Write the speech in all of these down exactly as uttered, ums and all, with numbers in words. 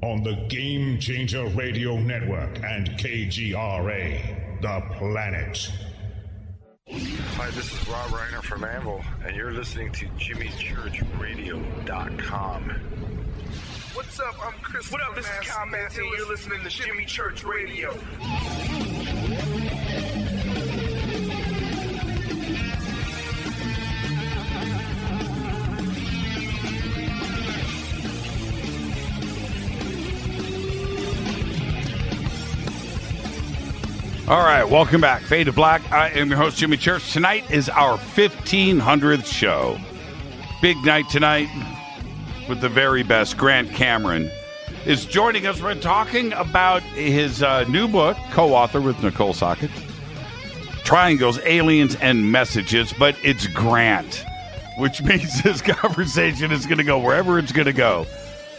on the Game Changer Radio Network and K G R A, The Planet. Hi, this is Rob Reiner from Anvil, and you're listening to Jimmy Church Radio dot com. What's up? I'm Chris. What up? This is Kyle Manson. You're listening to Jimmy Church Radio. All right, welcome back. Fade to Black. I am your host, Jimmy Church. Tonight is our fifteen hundredth show. Big night tonight with the very best. Grant Cameron is joining us. We're talking about his uh, new book, co-author with Nicole Sockett, Triangles, Aliens, and Messages, but it's Grant, which means this conversation is going to go wherever it's going to go.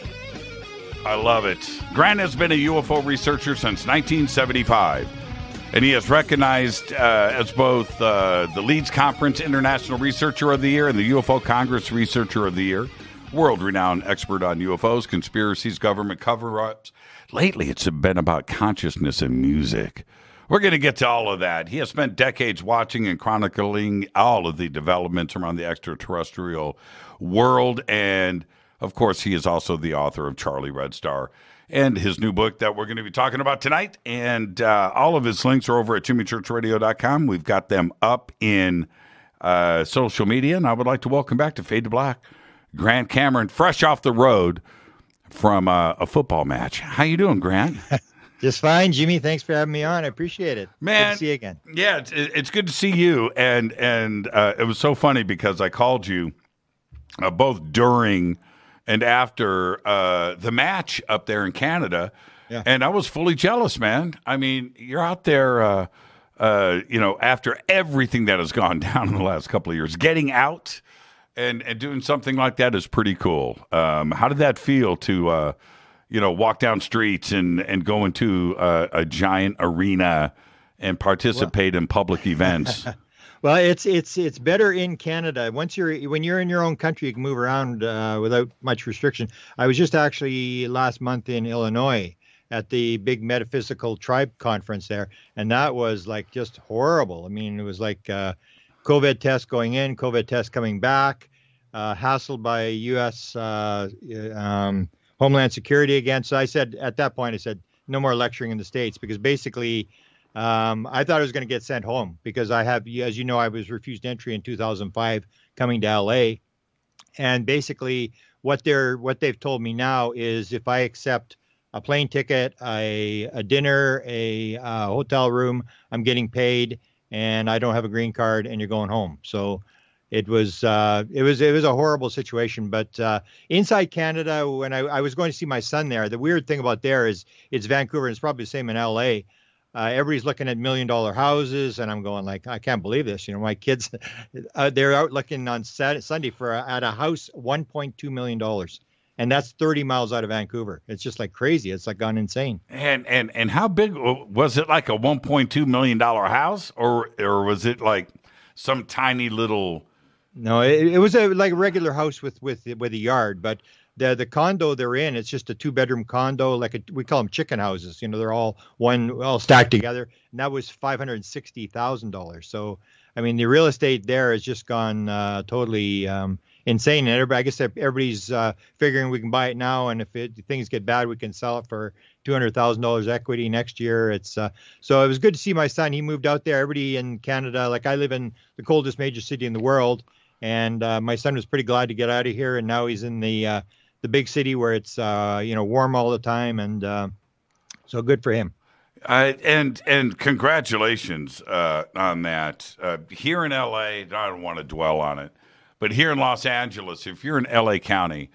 I love it. Grant has been a U F O researcher since nineteen seventy-five. And he is recognized uh, as both uh, the Leeds Conference International Researcher of the Year and the U F O Congress Researcher of the Year. World-renowned expert on U F Os, conspiracies, government cover-ups. Lately, it's been about consciousness and music. We're going to get to all of that. He has spent decades watching and chronicling all of the developments around the extraterrestrial world. And, of course, he is also the author of Charlie Red Star and his new book that we're going to be talking about tonight. And uh, all of his links are over at Jimmy Church Radio dot com. We've got them up in uh, social media. And I would like to welcome back to Fade to Black, Grant Cameron, fresh off the road from uh, a football match. How you doing, Grant? Just fine, Jimmy. Thanks for having me on. I appreciate it. Man, good to see you again. Yeah, it's, it's good to see you. And, and uh, it was so funny because I called you uh, both during and after uh, the match up there in Canada, yeah. And I was fully jealous, man. I mean, you're out there, uh, uh, you know, after everything that has gone down in the last couple of years, getting out and, and doing something like that is pretty cool. Um, how did that feel to, uh, you know, walk down streets and, and go into uh, a giant arena and participate well, in public events? Well, it's it's it's better in Canada. Once you're when you're in your own country, you can move around uh, without much restriction. I was just actually last month in Illinois at the big metaphysical tribe conference there, and that was like just horrible. I mean, it was like uh, COVID tests going in, COVID tests coming back, uh, hassled by U S uh, um, Homeland Security again. So I said at that point, I said no more lecturing in the States because basically. Um, I thought I was going to get sent home because I have, as you know, I was refused entry in two thousand five coming to L A. And basically what they're, what they've told me now is if I accept a plane ticket, a, a dinner, a, uh hotel room, I'm getting paid and I don't have a green card and you're going home. So it was, uh, it was, it was a horrible situation, but, uh, inside Canada, when I, I was going to see my son there, the weird thing about there is it's Vancouver and it's probably the same in L A. Uh, everybody's looking at million dollar houses, and I'm going like, I can't believe this. You know, my kids, uh, they're out looking on Saturday, Sunday for a, at a house one point two million dollars, and that's thirty miles out of Vancouver. It's just like crazy. It's like gone insane. And and and how big was it? Like a one point two million dollar house, or or was it like some tiny little? No, it, it was a like a regular house with with with a yard, but. The the condo they're in, it's just a two bedroom condo, like a, we call them chicken houses. You know, they're all one, all stacked together. And that was five hundred sixty thousand dollars. So, I mean, the real estate there has just gone uh, totally um, insane. And everybody, I guess everybody's uh, figuring we can buy it now. And if it, things get bad, we can sell it for two hundred thousand dollars equity next year. It's uh, so it was good to see my son. He moved out there. Everybody in Canada, like I live in the coldest major city in the world. And uh, my son was pretty glad to get out of here. And now he's in the uh, the big city where it's, uh, you know, warm all the time. And uh, so good for him. Uh, and and congratulations uh, on that. Uh, here in L A, I don't want to dwell on it, but here in Los Angeles, if you're in L A County,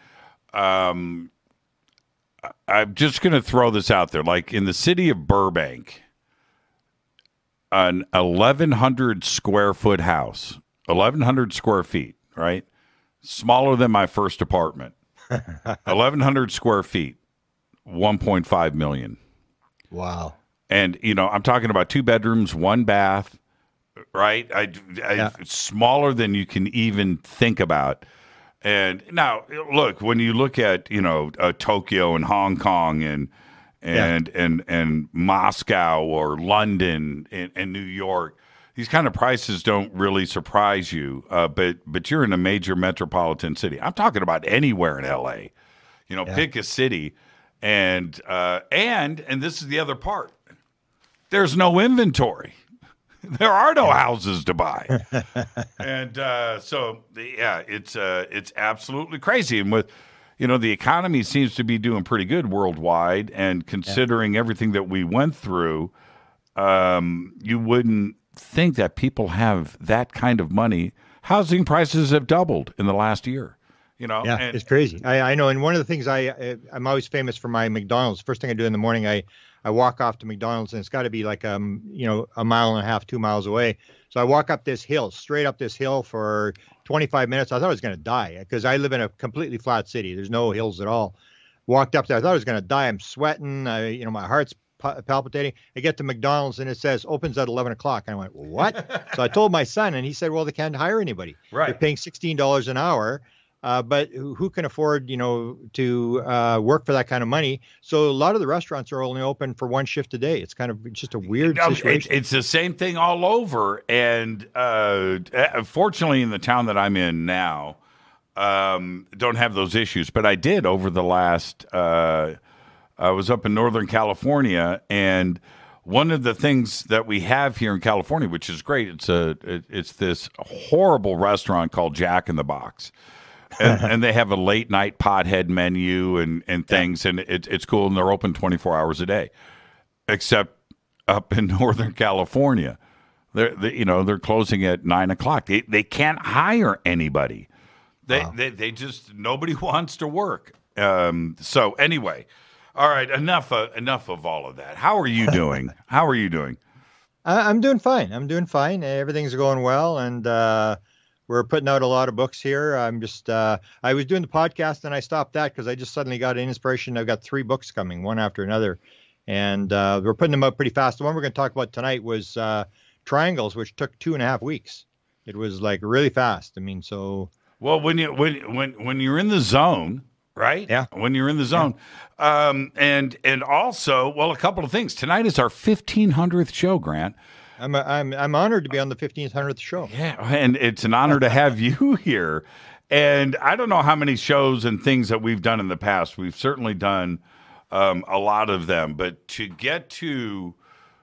um, I'm just going to throw this out there. Like in the city of Burbank, an eleven hundred square foot house, eleven hundred square feet, right? Smaller than my first apartment. eleven hundred square feet, one point five million. Wow. And, you know, I'm talking about two bedrooms, one bath, right? I, I, yeah. Smaller than you can even think about. And now, look, when you look at, you know, uh, Tokyo and Hong Kong and and, yeah. and and Moscow or London and, and New York, these kind of prices don't really surprise you. Uh, but but you're in a major metropolitan city. I'm talking about anywhere in L A. You know, yeah. pick a city, and uh, and and this is the other part. There's no inventory. There are no houses to buy, and uh, so yeah, it's uh, it's absolutely crazy. And with you know, the economy seems to be doing pretty good worldwide, and considering yeah. everything that we went through, um, you wouldn't think that people have that kind of money. Housing prices have doubled in the last year. You know, yeah, and, it's crazy. I, I know, and one of the things I, I I'm always famous for my McDonald's. First thing I do in the morning, I. I walk off to McDonald's, and it's got to be like, um, you know, a mile and a half, two miles away. So I walk up this hill, straight up this hill for twenty-five minutes. I thought I was going to die because I live in a completely flat city. There's no hills at all. Walked up there. I thought I was going to die. I'm sweating. I, you know, my heart's palpitating. I get to McDonald's, and it says opens at eleven o'clock. And I went, what? So I told my son, and he said, well, they can't hire anybody. Right. They're paying sixteen dollars an hour. Uh, but who, who can afford, you know, to uh, work for that kind of money? So a lot of the restaurants are only open for one shift a day. It's kind of just a weird no, situation. It, it's the same thing all over. And uh, fortunately, in the town that I'm in now, um, don't have those issues. But I did over the last. Uh, I was up in Northern California, and one of the things that we have here in California, which is great, it's a it, it's this horrible restaurant called Jack in the Box. and, and they have a late night pothead menu and, and things, yeah. and it, it's cool, and they're open twenty-four hours a day. Except up in Northern California, they're they, you know they're closing at nine o'clock. They they can't hire anybody. They wow. they they just nobody wants to work. Um, so anyway, all right, enough uh, enough of all of that. How are you doing? How are you doing? I'm doing fine. I'm doing fine. Everything's going well, and. Uh, We're putting out a lot of books here. I'm just, uh, I was doing the podcast and I stopped that because I just suddenly got an inspiration. I've got three books coming, one after another. And uh, we're putting them out pretty fast. The one we're going to talk about tonight was uh, Triangles, which took two and a half weeks. It was like really fast. I mean, so. Well, when you when when when you're in the zone, right? Yeah. When you're in the zone, yeah. um, and and also, well, a couple of things. Tonight is our fifteen hundredth show, Grant. I'm I'm I'm honored to be on the fifteen hundredth show. Yeah, and it's an honor to have you here. And I don't know how many shows and things that we've done in the past. We've certainly done um, a lot of them, but to get to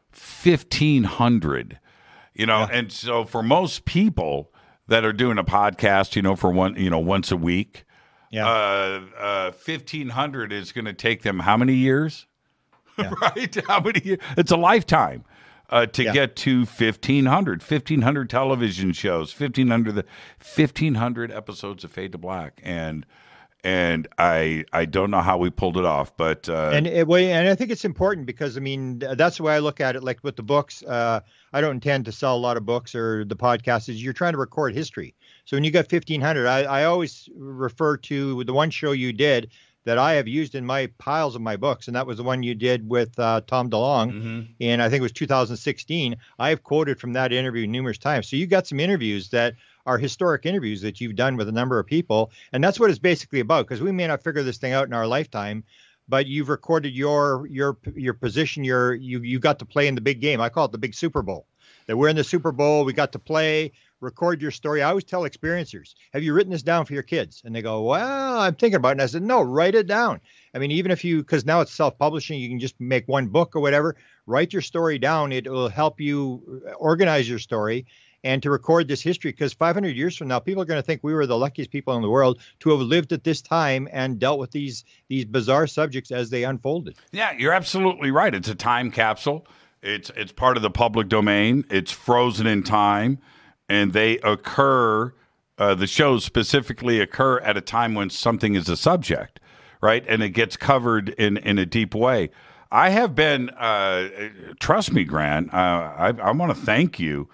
fifteen hundred, you know, yeah. and so for most people that are doing a podcast, you know, for one, you know, once a week, yeah, uh, uh, fifteen hundred is going to take them how many years? Yeah. Right? How many years? It's a lifetime. Uh, to yeah. get to fifteen hundred, fifteen hundred television shows, fifteen hundred the fifteen hundred episodes of Fade to Black, and and I I don't know how we pulled it off, but uh, and it, and I think it's important because I mean that's the way I look at it. Like with the books, uh, I don't intend to sell a lot of books or the podcast. Is you're trying to record history. So when you got fifteen hundred, I I always refer to the one show you did that I have used in my piles of my books, and that was the one you did with uh, Tom DeLonge, mm-hmm. and I think it was two thousand sixteen. I have quoted from that interview numerous times. So you got some interviews that are historic interviews that you've done with a number of people, and that's what it's basically about, because we may not figure this thing out in our lifetime, but you've recorded your your your position, your you you got to play in the big game. I call it the big Super Bowl. That we're in the Super Bowl, we got to play, record your story. I always tell experiencers, have you written this down for your kids? And they go, well, I'm thinking about it. And I said, no, write it down. I mean, even if you, because now it's self-publishing, you can just make one book or whatever, write your story down. It will help you organize your story and to record this history, because five hundred years from now, people are going to think we were the luckiest people in the world to have lived at this time and dealt with these these bizarre subjects as they unfolded. Yeah, you're absolutely right. It's a time capsule. It's it's part of the public domain. It's frozen in time, and they occur, uh, the shows specifically occur at a time when something is a subject, right? And it gets covered in, in a deep way. I have been, uh, trust me, Grant, uh, I, I want to thank you.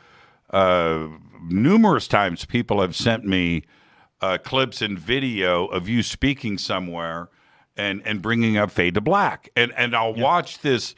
Uh, numerous times people have sent me uh, clips and video of you speaking somewhere and, and bringing up Fade to Black. And, and I'll yep. watch this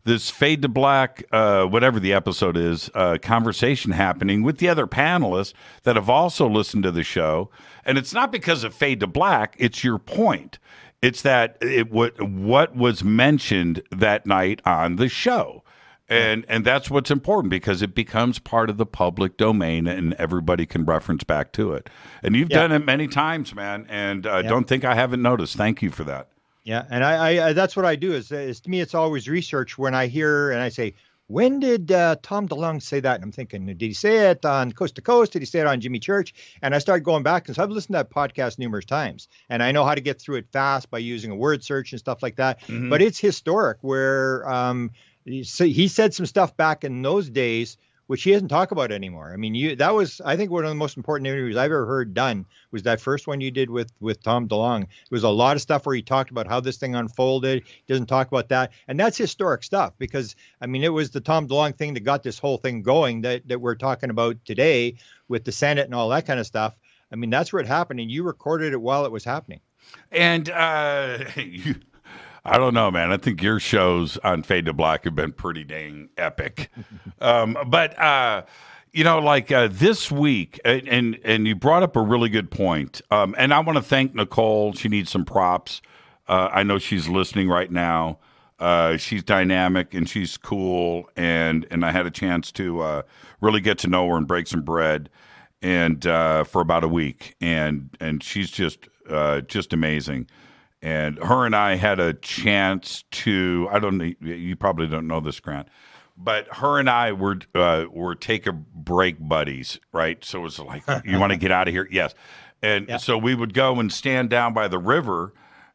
this Fade to Black, uh, whatever the episode is, uh, conversation happening with the other panelists that have also listened to the show. And it's not because of Fade to Black. It's your point. It's that it what what was mentioned that night on the show. And and that's what's important because it becomes part of the public domain and everybody can reference back to it. And you've yeah. done it many times, man. And uh, yeah. don't think I haven't noticed. Thank you for that. Yeah, and I, I that's what I do. Is, is to me, it's always research when I hear and I say, when did uh, Tom DeLonge say that? And I'm thinking, did he say it on Coast to Coast? Did he say it on Jimmy Church? And I started going back because I've listened to that podcast numerous times, and I know how to get through it fast by using a word search and stuff like that. Mm-hmm. But it's historic where um, he, he said some stuff back in those days, which he doesn't talk about anymore. I mean, you that was, I think, one of the most important interviews I've ever heard done was that first one you did with with Tom DeLonge. It was a lot of stuff where he talked about how this thing unfolded. He doesn't talk about that. And that's historic stuff because, I mean, it was the Tom DeLonge thing that got this whole thing going that, that we're talking about today with the Senate and all that kind of stuff. I mean, that's where it happened, and you recorded it while it was happening. And uh, you... I don't know, man. I think your shows on Fade to Black have been pretty dang epic. um, but, uh, you know, like uh, this week, and, and and you brought up a really good point. Um, and I want to thank Nicole. She needs some props. Uh, I know she's listening right now. Uh, she's dynamic and she's cool. And, and I had a chance to uh, really get to know her and break some bread and uh, for about a week. And, and she's just uh, just amazing. And her and I had a chance to, I don't know, you probably don't know this, Grant, but her and I were uh, were take a break buddies, right? So it was like, you want to get out of here? Yes. And yeah. so we would go and stand down by the river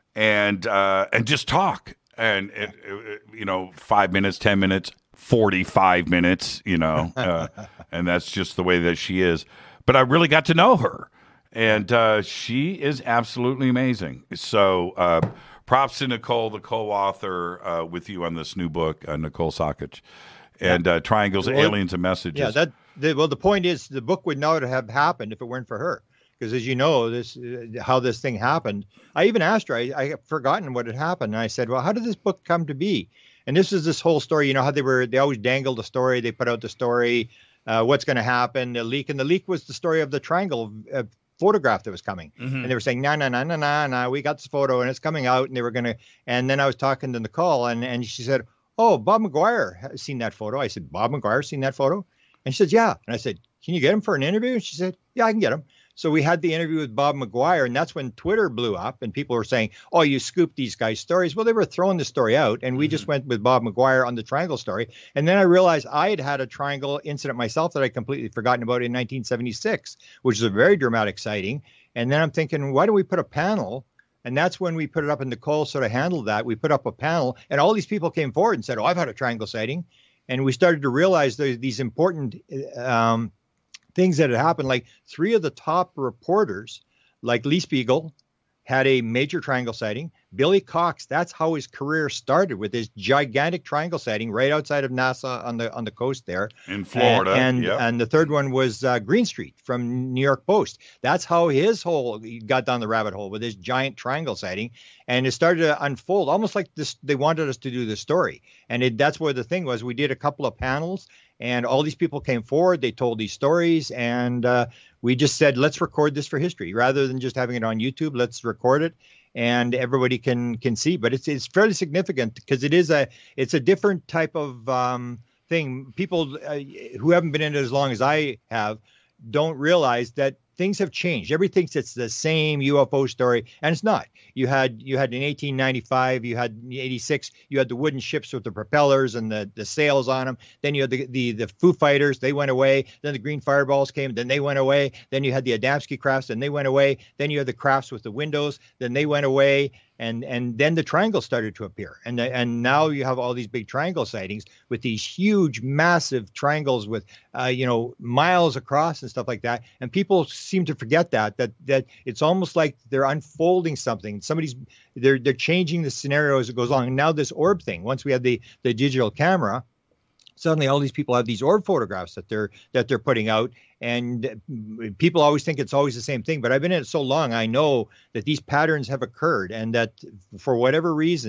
and uh, and just talk. And, it, it, you know, five minutes, ten minutes, forty-five minutes, you know, uh, and that's just the way that she is. But I really got to know her. And uh, she is absolutely amazing. So uh, props to Nicole, the co-author uh, with you on this new book, uh, Nicole Sakich, and uh, Triangles, well, Aliens, and Messages. Yeah, that the, well, the point is the book would not have happened if it weren't for her. Because as you know, this uh, how this thing happened. I even asked her, I, I had forgotten what had happened. And I said, well, how did this book come to be? And this is this whole story. You know how they were, they always dangled the story. They put out the story, uh, what's going to happen, the leak. And the leak was the story of the triangle uh, photograph that was coming. Mm-hmm. And they were saying, no, no, no, no, no, no, we got this photo and it's coming out. And they were going to, and then I was talking to Nicole and, and she said, oh, Bob McGuire has seen that photo. I said, Bob McGuire seen that photo? And she said, yeah. And I said, can you get him for an interview? And she said, yeah, I can get him. So we had the interview with Bob McGuire, and that's when Twitter blew up and people were saying, oh, you scooped these guys' stories. Well, they were throwing the story out, and we mm-hmm. just went with Bob McGuire on the triangle story. And then I realized I had had a triangle incident myself that I'd completely forgotten about in nineteen seventy-six, which is a very dramatic sighting. And then I'm thinking, why don't we put a panel? And that's when we put it up, and Nicole sort of handled that. We put up a panel, and all these people came forward and said, oh, I've had a triangle sighting. And we started to realize there's these important um, things that had happened. Like three of the top reporters, like Lee Spiegel, had a major triangle sighting. Billy Cox, that's how his career started, with this gigantic triangle sighting right outside of NASA on the on the coast there in Florida. And and, yep. and the third one was uh, Greenstreet from New York Post. That's how his whole he got down the rabbit hole with this giant triangle sighting, and it started to unfold almost like this. They wanted us to do the story, and it, that's where the thing was. We did a couple of panels, and all these people came forward. They told these stories, and uh, we just said, let's record this for history rather than just having it on YouTube. Let's record it, and everybody can can see. But it's it's fairly significant because it is a it's a different type of um, thing. People uh, who haven't been in it as long as I have don't realize that things have changed. Everybody thinks it's the same U F O story, and it's not. You had you had in eighteen ninety-five, you had eighty-six, you had the wooden ships with the propellers and the, the sails on them. Then you had the, the the Foo Fighters, they went away. Then the Green Fireballs came, then they went away. Then you had the Adamski crafts, and they went away. Then you had the crafts with the windows, then they went away. And and then the triangle started to appear. And the, and now you have all these big triangle sightings with these huge, massive triangles with, uh, you know, miles across and stuff like that. And people seem to forget that, that that it's almost like they're unfolding something. Somebody's, they're they're changing the scenario as it goes along. And now this orb thing, once we have the, the digital camera, suddenly all these people have these orb photographs that they're that they're putting out, and people always think it's always the same thing. But I've been in it so long, I know that these patterns have occurred, and that for whatever reason,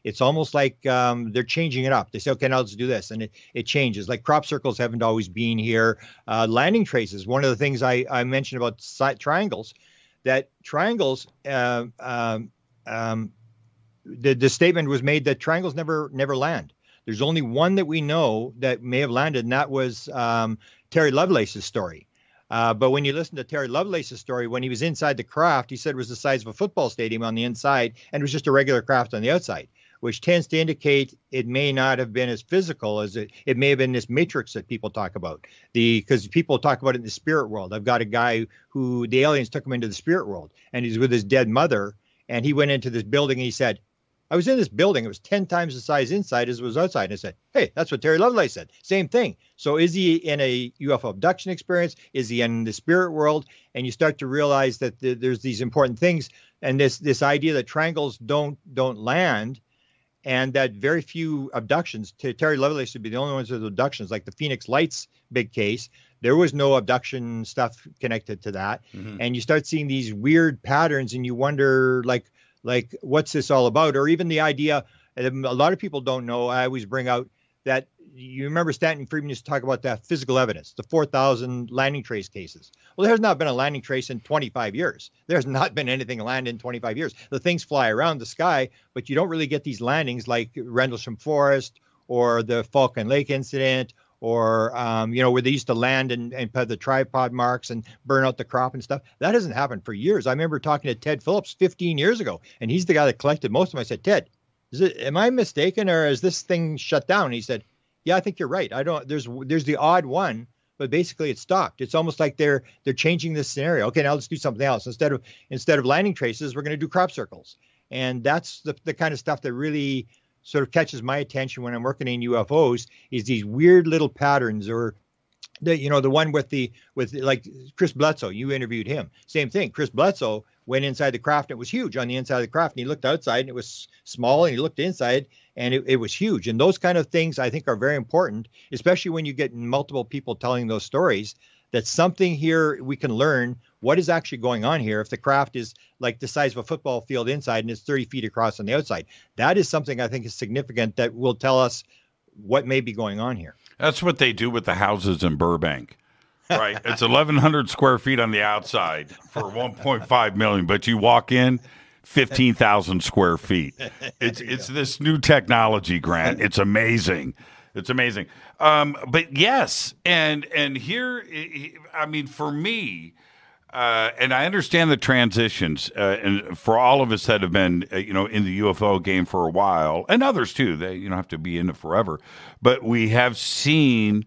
it's almost like um, they're changing it up. They say, okay, now let's do this. And it, it changes. Like crop circles haven't always been here. Uh, landing traces, one of the things I, I mentioned about side triangles, that triangles, uh, um, um, the, the statement was made that triangles never never land. There's only one that we know that may have landed, and that was um, Terry Lovelace's story. Uh, but when you listen to Terry Lovelace's story, when he was inside the craft, he said it was the size of a football stadium on the inside, and it was just a regular craft on the outside, which tends to indicate it may not have been as physical as it, it may have been this matrix that people talk about. The because people talk about it in the spirit world. I've got a guy who the aliens took him into the spirit world, and he's with his dead mother, and he went into this building, and he said, I was in this building. It was ten times the size inside as it was outside. And I said, hey, that's what Terry Lovelace said. Same thing. So is he in a U F O abduction experience? Is he in the spirit world? And you start to realize that th- there's these important things. And this this idea that triangles don't don't land, and that very few abductions, T- Terry Lovelace would be the only ones with abductions, like the Phoenix Lights big case. There was no abduction stuff connected to that. Mm-hmm. And you start seeing these weird patterns, and you wonder, like, Like, what's this all about? Or even the idea, a lot of people don't know, I always bring out that, you remember Stanton Friedman used to talk about that physical evidence, the four thousand landing trace cases. Well, there's not been a landing trace in twenty-five years. There's not been anything land in twenty-five years. The things fly around the sky, but you don't really get these landings like Rendlesham Forest or the Falcon Lake incident, or, um, you know, where they used to land and, and put the tripod marks and burn out the crop and stuff. That hasn't happened for years. I remember talking to Ted Phillips fifteen years ago, and he's the guy that collected most of them. I said, Ted, is it, am I mistaken, or is this thing shut down? And he said, yeah, I think you're right. I don't, there's, there's the odd one, but basically it's stopped. It's almost like they're, they're changing this scenario. Okay, now let's do something else. Instead of, instead of landing traces, we're going to do crop circles. And that's the, the kind of stuff that really sort of catches my attention when I'm working in U F Os, is these weird little patterns, or the, you know, the one with the, with like Chris Bledsoe, you interviewed him. Same thing. Chris Bledsoe went inside the craft, and it was huge on the inside of the craft, and he looked outside and it was small, and he looked inside and it, it was huge. And those kind of things I think are very important, especially when you get multiple people telling those stories, that something here we can learn what is actually going on here. If the craft is like the size of a football field inside and it's thirty feet across on the outside, that is something I think is significant that will tell us what may be going on here. That's what they do with the houses in Burbank, right? It's eleven hundred square feet on the outside for one point five million, but you walk in, fifteen thousand square feet. It's it's go. This new technology, Grant. It's amazing. It's amazing. Um, but yes, and and here, I mean, for me, uh, and I understand the transitions, uh, and for all of us that have been, uh, you know, in the U F O game for a while, and others too, they you don't have to be in it forever, but we have seen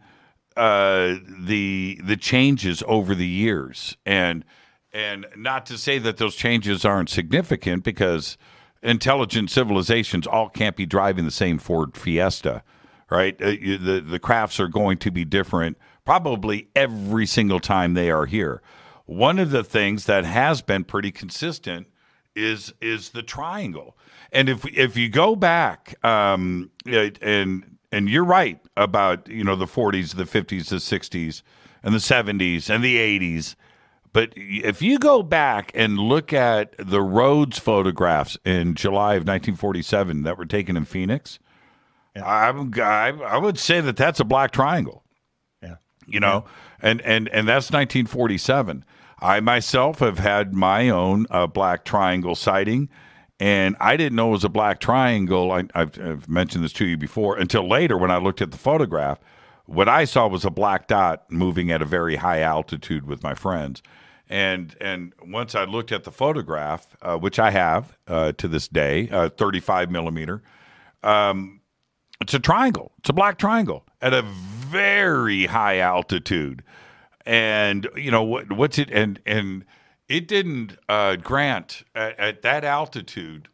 uh, the the changes over the years, and and not to say that those changes aren't significant, because intelligent civilizations all can't be driving the same Ford Fiesta. Right, uh, you, the the crafts are going to be different probably every single time they are here. One of the things that has been pretty consistent is is the triangle. And if if you go back, um, and and you're right about, you know, the forties, the fifties, the sixties, and the seventies, and the eighties. But if you go back and look at the Rhodes photographs in July of nineteen forty-seven that were taken in Phoenix. Yeah. I, I I would say that that's a black triangle. Yeah, you know, yeah. and and and that's nineteen forty-seven. I myself have had my own uh, black triangle sighting, and I didn't know it was a black triangle. I, I've, I've mentioned this to you before until later when I looked at the photograph. What I saw was a black dot moving at a very high altitude with my friends. And and once I looked at the photograph, uh, which I have uh, to this day, uh, thirty-five millimeter. Um, It's a triangle. It's a black triangle at a very high altitude. And, you know, what, what's it? And and it didn't, uh, Grant, at, at that altitude,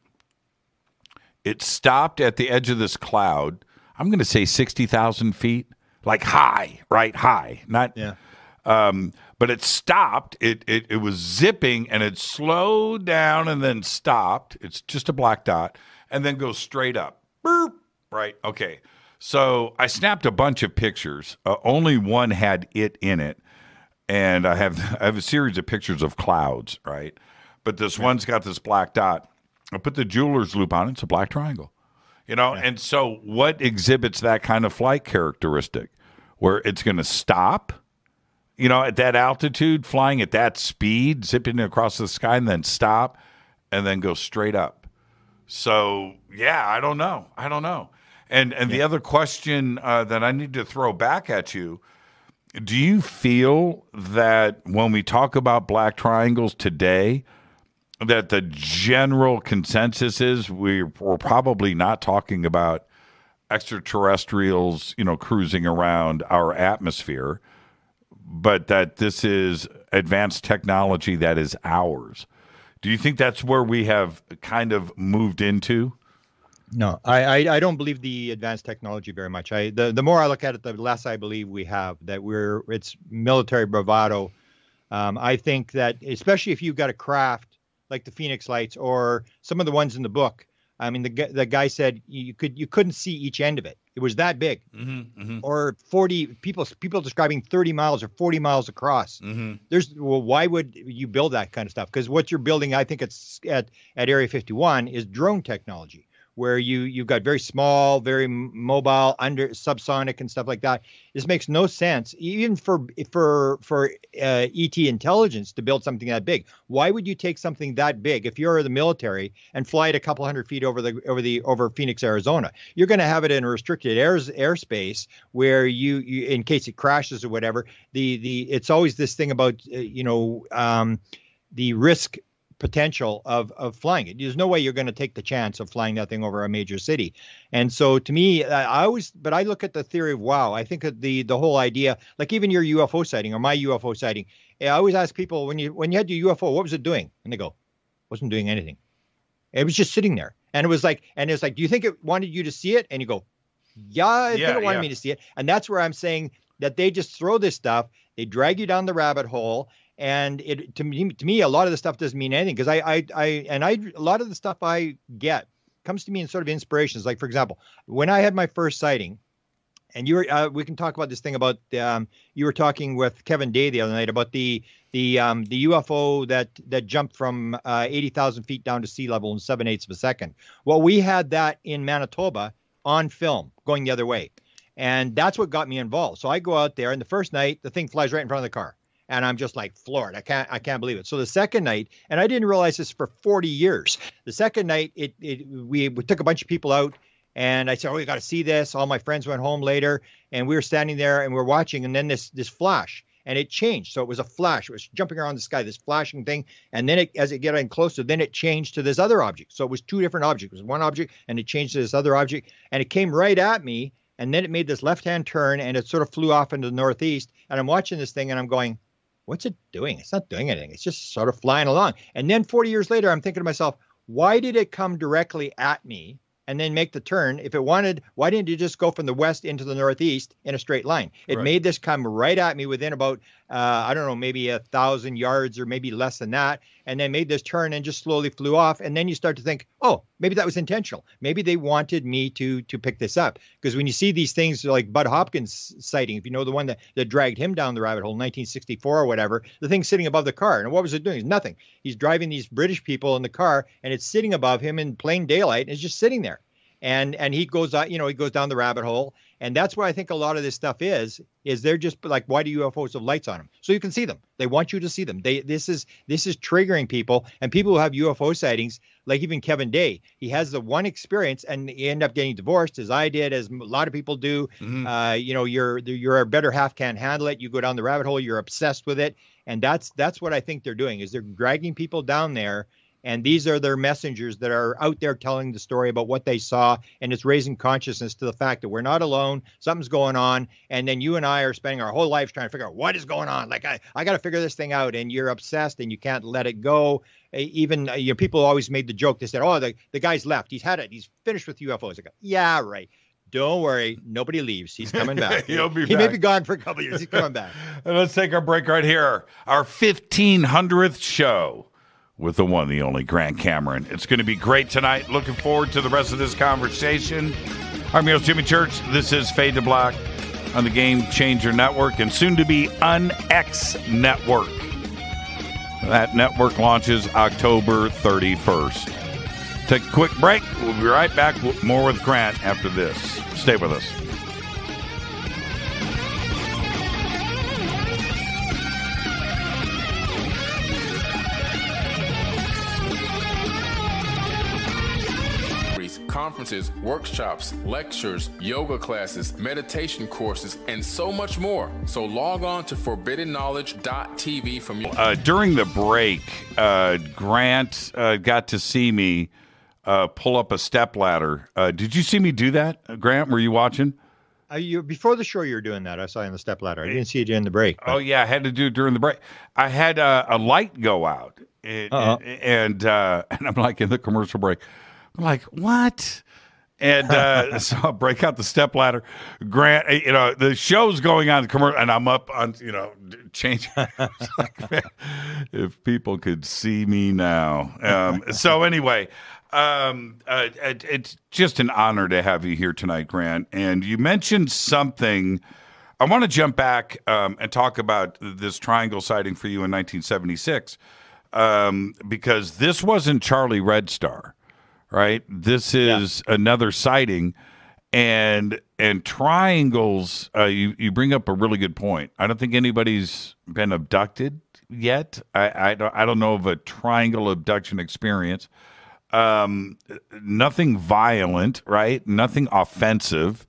it stopped at the edge of this cloud. I'm going to say sixty thousand feet, like high, right? High. Not, yeah. Um, but it stopped. It, it, it was zipping, and it slowed down and then stopped. It's just a black dot, and then goes straight up. Boop. Right. Okay. So I snapped a bunch of pictures. Uh, only one had it in it. And I have I have a series of pictures of clouds. Right. But this one's got this black dot. I put the jeweler's loop on it. It's a black triangle. You know, Yeah. and so what exhibits that kind of flight characteristic where it's going to stop, you know, at that altitude, flying at that speed, zipping across the sky and then stop and then go straight up. So, yeah, I don't know. I don't know. And and yeah. the other question uh, that I need to throw back at you, do you feel that when we talk about black triangles today, that the general consensus is we, we're probably not talking about extraterrestrials, you know, cruising around our atmosphere, but that this is advanced technology that is ours? Do you think that's where we have kind of moved into? No, I, I, I don't believe the advanced technology very much. I the, the more I look at it, the less I believe we have, that we're it's military bravado. Um, I think that especially if you've got a craft like the Phoenix Lights or some of the ones in the book. I mean, the the guy said you could you couldn't see each end of it. It was that big, mm-hmm, mm-hmm. or forty people people describing thirty miles or forty miles across. Mm-hmm. There's well, why would you build that kind of stuff? Because what you're building, I think it's at at Area fifty-one, is drone technology, where you you've got very small, very mobile, under subsonic and stuff like that. This makes no sense, even for for for uh, E T intelligence to build something that big. Why would you take something that big if you're the military and fly it a couple hundred feet over the over the over Phoenix, Arizona? You're going to have it in a restricted air, airspace where you, you in case it crashes or whatever. The the it's always this thing about uh, you know um, the risk potential of of flying it. There's no way you're going to take the chance of flying that thing over a major city. And so to me, I always, but I look at the theory of wow. I think that the the whole idea, like even your U F O sighting or my U F O sighting, I always ask people when you when you had your U F O, what was it doing? And they go, wasn't doing anything. It was just sitting there. And it was like, and it's like, do you think it wanted you to see it? And you go, yeah, it yeah, didn't want yeah. me to see it. And that's where I'm saying that they just throw this stuff, they drag you down the rabbit hole. And it to me, to me, a lot of the stuff doesn't mean anything because I, I, I, and I, a lot of the stuff I get comes to me in sort of inspirations. Like, for example, when I had my first sighting, and you were, uh, we can talk about this thing about, um, you were talking with Kevin Day the other night about the, the, um, the U F O that, that jumped from uh, eighty thousand feet down to sea level in seven eighths of a second. Well, we had that in Manitoba on film going the other way. And that's what got me involved. So I go out there and the first night, the thing flies right in front of the car. And I'm just like floored. I can't, I can't believe it. So the second night, and I didn't realize this for forty years. The second night, it, it we, we took a bunch of people out, and I said, "Oh, you got to see this." All my friends went home later, and we were standing there and we we're watching. And then this this flash, and it changed. So it was a flash. It was jumping around the sky, this flashing thing. And then it, as it got in closer, then it changed to this other object. So it was two different objects. It was one object, and it changed to this other object, and it came right at me. And then it made this left-hand turn, and it sort of flew off into the northeast. And I'm watching this thing, and I'm going, what's it doing? It's not doing anything. It's just sort of flying along. And then forty years later, I'm thinking to myself, why did it come directly at me and then make the turn? If it wanted, why didn't it just go from the west into the northeast in a straight line? It Right. made this come right at me within about, uh, I don't know, maybe a thousand yards or maybe less than that. And then made this turn and just slowly flew off. And then you start to think, oh, maybe that was intentional. Maybe they wanted me to to pick this up. Because when you see these things like Bud Hopkins sighting, if you know the one that, that dragged him down the rabbit hole in nineteen sixty-four or whatever, the thing's sitting above the car. And what was it doing? It's nothing. He's driving these British people in the car and it's sitting above him in plain daylight and it's just sitting there. And and he goes out, you know, he goes down the rabbit hole. And that's what I think a lot of this stuff is, is they're just like, why do U F Os have lights on them? So you can see them. They want you to see them. They this is this is triggering people. And people who have U F O sightings, like even Kevin Day, he has the one experience and he ended up getting divorced, as I did, as a lot of people do. Mm-hmm. Uh, you know, your your better half can't handle it. You go down the rabbit hole, you're obsessed with it. And that's that's what I think they're doing, is they're dragging people down there. And these are their messengers that are out there telling the story about what they saw. And it's raising consciousness to the fact that we're not alone. Something's going on. And then you and I are spending our whole lives trying to figure out what is going on. Like, I, I got to figure this thing out. And you're obsessed and you can't let it go. Even uh, you know, people always made the joke. They said, oh, the, the guy's left. He's had it. He's finished with U F Os. I go, yeah, right. Don't worry. Nobody leaves. He's coming back. He'll be he back. may be gone for a couple of years. He's coming back. And let's take our break right here. Our fifteen hundredth show with the one, the only Grant Cameron. It's going to be great tonight. Looking forward to the rest of this conversation. I'm your host, Jimmy Church. This is Fade to Black on the Game Changer Network and soon to be UnX Network. That network launches October thirty-first. Take a quick break. We'll be right back with more with Grant after this. Stay with us. Conferences, workshops, lectures, yoga classes, meditation courses, and so much more. So log on to forbidden knowledge dot t v from your... Uh, during the break, uh, Grant uh, got to see me uh, pull up a stepladder. Uh, did you see me do that, Grant? Were you watching? Uh, you, before the show, you were doing that. I saw you on the stepladder. I didn't see you during the break. But... Oh, yeah, I had to do it during the break. I had uh, a light go out, and, and, uh, and I'm like in the commercial break. I'm like, what? And uh, so I break out the stepladder. Grant, you know, the show's going on, the commercial, and I'm up on, you know, changing. Like, man, if people could see me now. Um, so anyway, um, uh, it, it's just an honor to have you here tonight, Grant. And you mentioned something. I want to jump back um, and talk about this triangle sighting for you in nineteen seventy-six, um, because this wasn't Charlie Red Star. Right, this is yeah. another sighting, and and triangles. Uh, you you bring up a really good point. I don't think anybody's been abducted yet. I I don't I don't know of a triangle abduction experience. Um, nothing violent, right? Nothing offensive.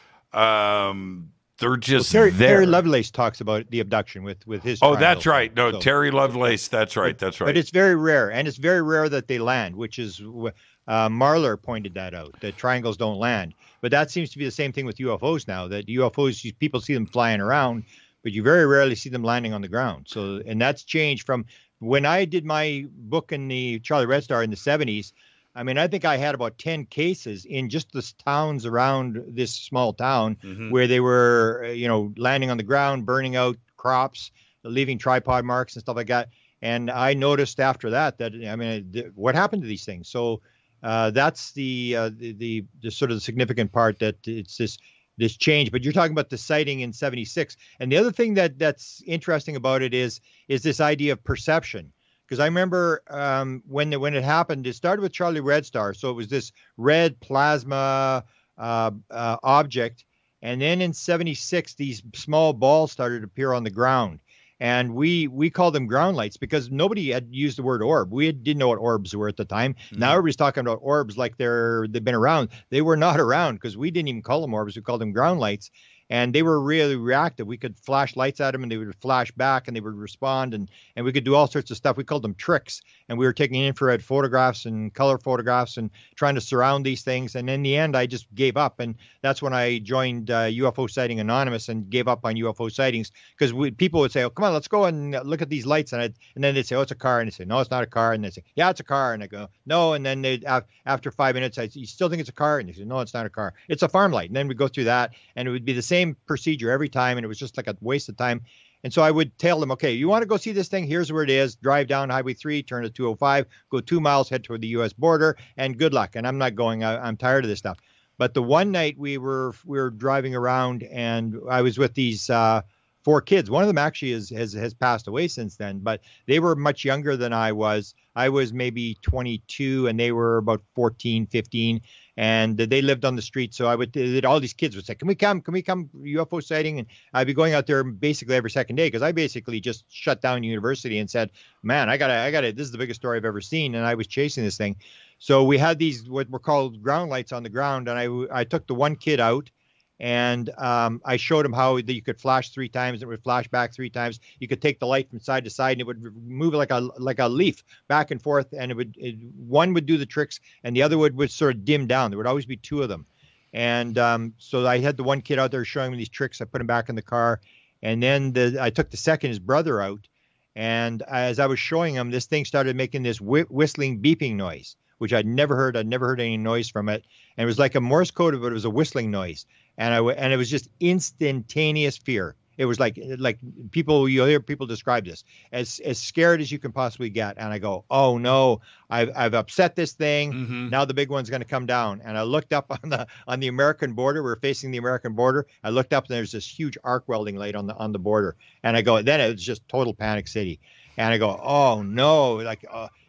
Um, they're just well, Terry, there. Terry Lovelace talks about the abduction with with his. Oh, that's right. No, so, Terry Lovelace. That's right. That's right. But it's very rare, and it's very rare that they land, which is. Uh, Marler pointed that out, that triangles don't land. But that seems to be the same thing with U F Os now, that U F Os, people see them flying around, but you very rarely see them landing on the ground. So, and that's changed from when I did my book in the Charlie Red Star in the seventies. I mean, I think I had about ten cases in just the towns around this small town mm-hmm. where they were, you know, landing on the ground, burning out crops, leaving tripod marks and stuff like that. And I noticed after that, that, I mean, what happened to these things? So, Uh, that's the, uh, the the the sort of the significant part, that it's this this change. But you're talking about the sighting in seventy-six, and the other thing that that's interesting about it is is this idea of perception. Because I remember um, when the, when it happened, it started with Charlie Red Star, so it was this red plasma uh, uh, object, and then in seventy-six these small balls started to appear on the ground. And we we called them ground lights because nobody had used the word orb. We had, didn't know what orbs were at the time. Mm-hmm. Now everybody's talking about orbs like they're they've been around. They were not around because we didn't even call them orbs. We called them ground lights. And they were really reactive. We could flash lights at them, and they would flash back, and they would respond, and and we could do all sorts of stuff. We called them tricks, and we were taking infrared photographs and color photographs and trying to surround these things. And in the end, I just gave up, and that's when I joined uh, U F O Sighting Anonymous and gave up on U F O sightings, because people would say, "Oh, come on, let's go and look at these lights," and I'd, and then they'd say, "Oh, it's a car," and they say, "No, it's not a car," and they say, "Yeah, it's a car," and I go, "No," and then they after five minutes, I say, "You still think it's a car?" And they say, "No, it's not a car. It's a farm light." And then we go through that, and it would be the same procedure every time, and it was just like a waste of time. And so I would tell them, okay, you want to go see this thing? Here's where it is. Drive down Highway three, turn to two oh five, go two miles, head toward the U S border, and good luck. And I'm not going. I, I'm tired of this stuff. But the one night we were we were driving around, and I was with these uh, four kids. One of them actually is, has has passed away since then, but they were much younger than I was. I was maybe twenty-two, and they were about fourteen, fifteen. And they lived on the street. So I would, all these kids would say, can we come, can we come U F O sighting? And I'd be going out there basically every second day, because I basically just shut down university and said, man, I gotta, I gotta, this is the biggest story I've ever seen. And I was chasing this thing. So we had these, what were called ground lights on the ground. And I, I took the one kid out, and um, I showed him how you could flash three times, it would flash back three times. You could take the light from side to side, and it would move like a like a leaf back and forth, and it would it, one would do the tricks, and the other would, would sort of dim down. There would always be two of them. And um, so I had the one kid out there showing me these tricks. I put him back in the car, and then the, I took the second, his brother, out, and as I was showing him, this thing started making this wh- whistling beeping noise, which I'd never heard. I'd never heard any noise from it. And it was like a Morse code, but it was a whistling noise. And I and it was just instantaneous fear. It was like like people, you'll hear people describe this as as scared as you can possibly get. And I go, oh no, I've I've upset this thing. Mm-hmm. Now the big one's going to come down. And I looked up on the on the American border. We're facing the American border. I looked up, and there's this huge arc welding light on the on the border. And I go, then it was just total panic city. And I go, oh no, like. Uh,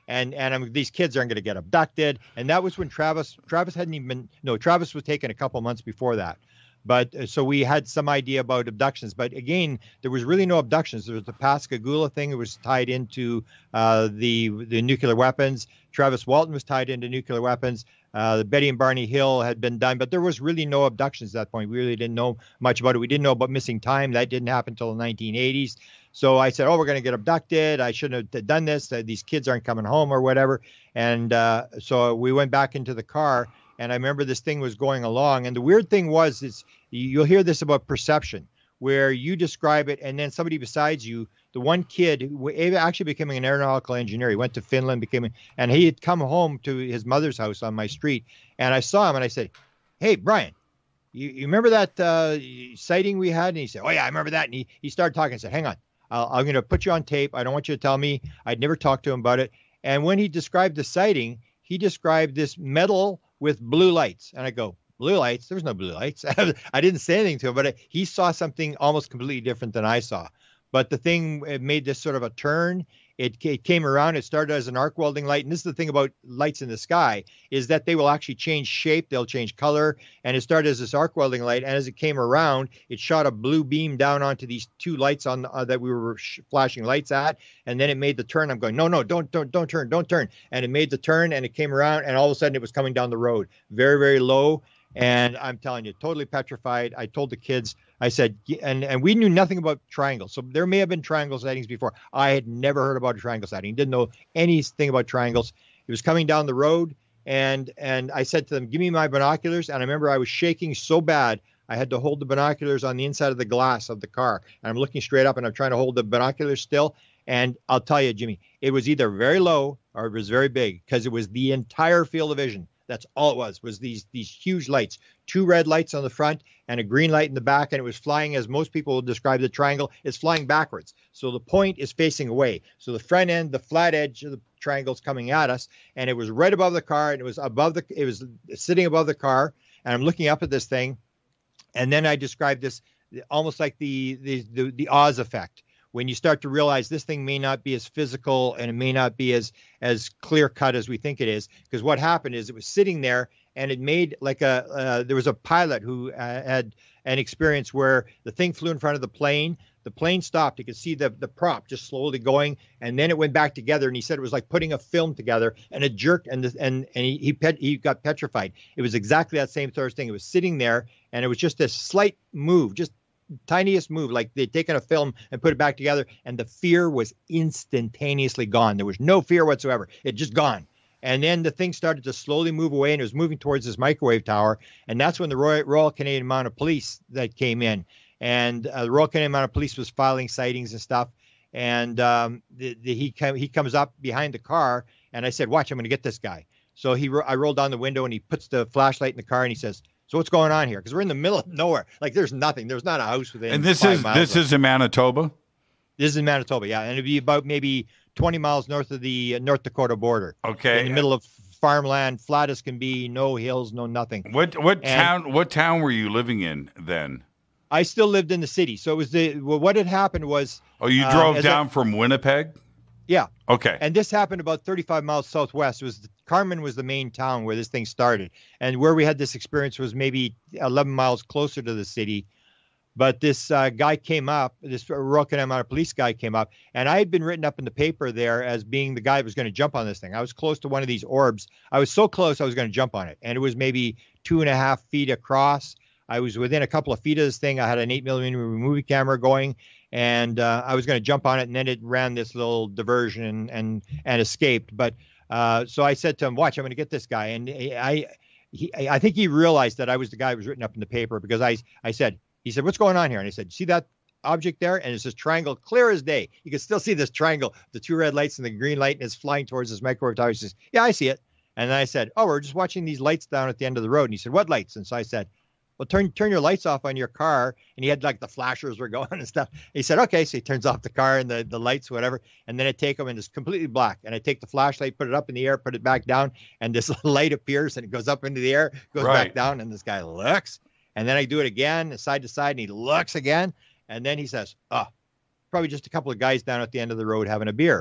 And and I'm, these kids aren't going to get abducted. And that was when Travis Travis hadn't even been, no, Travis was taken a couple months before that. But uh, so we had some idea about abductions. But again, there was really no abductions. There was the Pascagoula thing. It was tied into uh, the the nuclear weapons. Travis Walton was tied into nuclear weapons. Uh, the Betty and Barney Hill had been done, but there was really no abductions at that point. We really didn't know much about it. We didn't know about missing time. That didn't happen until the nineteen eighties. So I said, oh, we're going to get abducted. I shouldn't have done this. Uh, these kids aren't coming home or whatever. And uh, so we went back into the car, and I remember this thing was going along. And the weird thing was, is you'll hear this about perception, where you describe it, and then somebody besides you, the one kid who actually became an aeronautical engineer, he went to Finland, became, and he had come home to his mother's house on my street, and I saw him, and I said, hey, Brian, you, you remember that uh, sighting we had? And he said, oh, yeah, I remember that. And he, he started talking and said, hang on, I'll, I'm going to put you on tape. I don't want you to tell me. I'd never talked to him about it. And when he described the sighting, he described this metal with blue lights. And I go, blue lights? There's no blue lights. I didn't say anything to him, but he saw something almost completely different than I saw. But the thing, it made this sort of a turn. It, it came around. It started as an arc welding light. And this is the thing about lights in the sky, is that they will actually change shape. They'll change color. And it started as this arc welding light. And as it came around, it shot a blue beam down onto these two lights on uh, that we were sh- flashing lights at. And then it made the turn. I'm going, no, no, don't, don't, don't turn, don't turn. And it made the turn, and it came around, and all of a sudden it was coming down the road, very, very low. And I'm telling you, totally petrified. I told the kids, I said, and, and we knew nothing about triangles. So there may have been triangle sightings before. I had never heard about a triangle sighting. Didn't know anything about triangles. It was coming down the road. And, and I said to them, give me my binoculars. And I remember I was shaking so bad, I had to hold the binoculars on the inside of the glass of the car. And I'm looking straight up, and I'm trying to hold the binoculars still. And I'll tell you, Jimmy, it was either very low or it was very big, because it was the entire field of vision. That's all it was, was these these huge lights, two red lights on the front and a green light in the back. And it was flying, as most people would describe the triangle, it's flying backwards. So the point is facing away. So the front end, the flat edge of the triangle is coming at us. And it was right above the car, and it was above the, it was sitting above the car. And I'm looking up at this thing. And then I described this almost like the the the, the Oz effect, when you start to realize this thing may not be as physical, and it may not be as as clear cut as we think it is. Because what happened is it was sitting there, and it made like a uh, there was a pilot who uh, had an experience where the thing flew in front of the plane. The plane stopped. You could see the the prop just slowly going, and then it went back together. And he said it was like putting a film together, and it jerked, and the, and and he he, pet, he got petrified. It was exactly that same sort of thing. It was sitting there, and it was just a slight move, just tiniest move, like they'd taken a film and put it back together, and the fear was instantaneously gone. There was no fear whatsoever. It just gone. And then the thing started to slowly move away, and it was moving towards this microwave tower. And that's when the Royal, Royal Canadian Mounted Police that came in, and uh, the Royal Canadian Mounted Police was filing sightings and stuff. And um, the, the, he came, he comes up behind the car, and I said, "Watch, I'm going to get this guy." So he, I rolled down the window, and he puts the flashlight in the car, and he says, "So what's going on here?" Because we're in the middle of nowhere. Like, there's nothing. There's not a house within. And this five is miles this of, is in Manitoba. This is in Manitoba, yeah, and it'd be about maybe twenty miles north of the uh, North Dakota border. Okay, in the middle of farmland, flat as can be, no hills, no nothing. What what and town? What town were you living in then? I still lived in the city, so it was the well, what had happened was. Oh, you uh, drove down I, from Winnipeg. Yeah. Okay. And this happened about thirty-five miles southwest. It was Carman was the main town where this thing started. And where we had this experience was maybe eleven miles closer to the city. But this uh, guy came up, this Royal Canadian Mounted Police guy came up, and I had been written up in the paper there as being the guy that was going to jump on this thing. I was close to one of these orbs. I was so close I was going to jump on it. And it was maybe two and a half feet across. I was within a couple of feet of this thing. I had an eight millimeter movie camera going, and uh, I was going to jump on it, and then it ran this little diversion and and, and escaped. But uh, so I said to him, "Watch, I'm going to get this guy." And I, he, I think he realized that I was the guy who was written up in the paper, because I, I said, he said, "What's going on here?" And I said, "See that object there?" And it's this triangle, clear as day. You can still see this triangle, the two red lights and the green light, and it's flying towards this microwave tower. He says, "Yeah, I see it." And then I said, "Oh, we're just watching these lights down at the end of the road." And he said, "What lights?" And so I said, "Well, turn turn your lights off on your car." And he had like the flashers were going and stuff. He said, "Okay." So he turns off the car and the, the lights, whatever. And then I take them, and it's completely black. And I take the flashlight, put it up in the air, put it back down. And this light appears, and it goes up into the air, goes Right. back down. And this guy looks. And then I do it again, side to side, and he looks again. And then he says, "Oh, probably just a couple of guys down at the end of the road having a beer."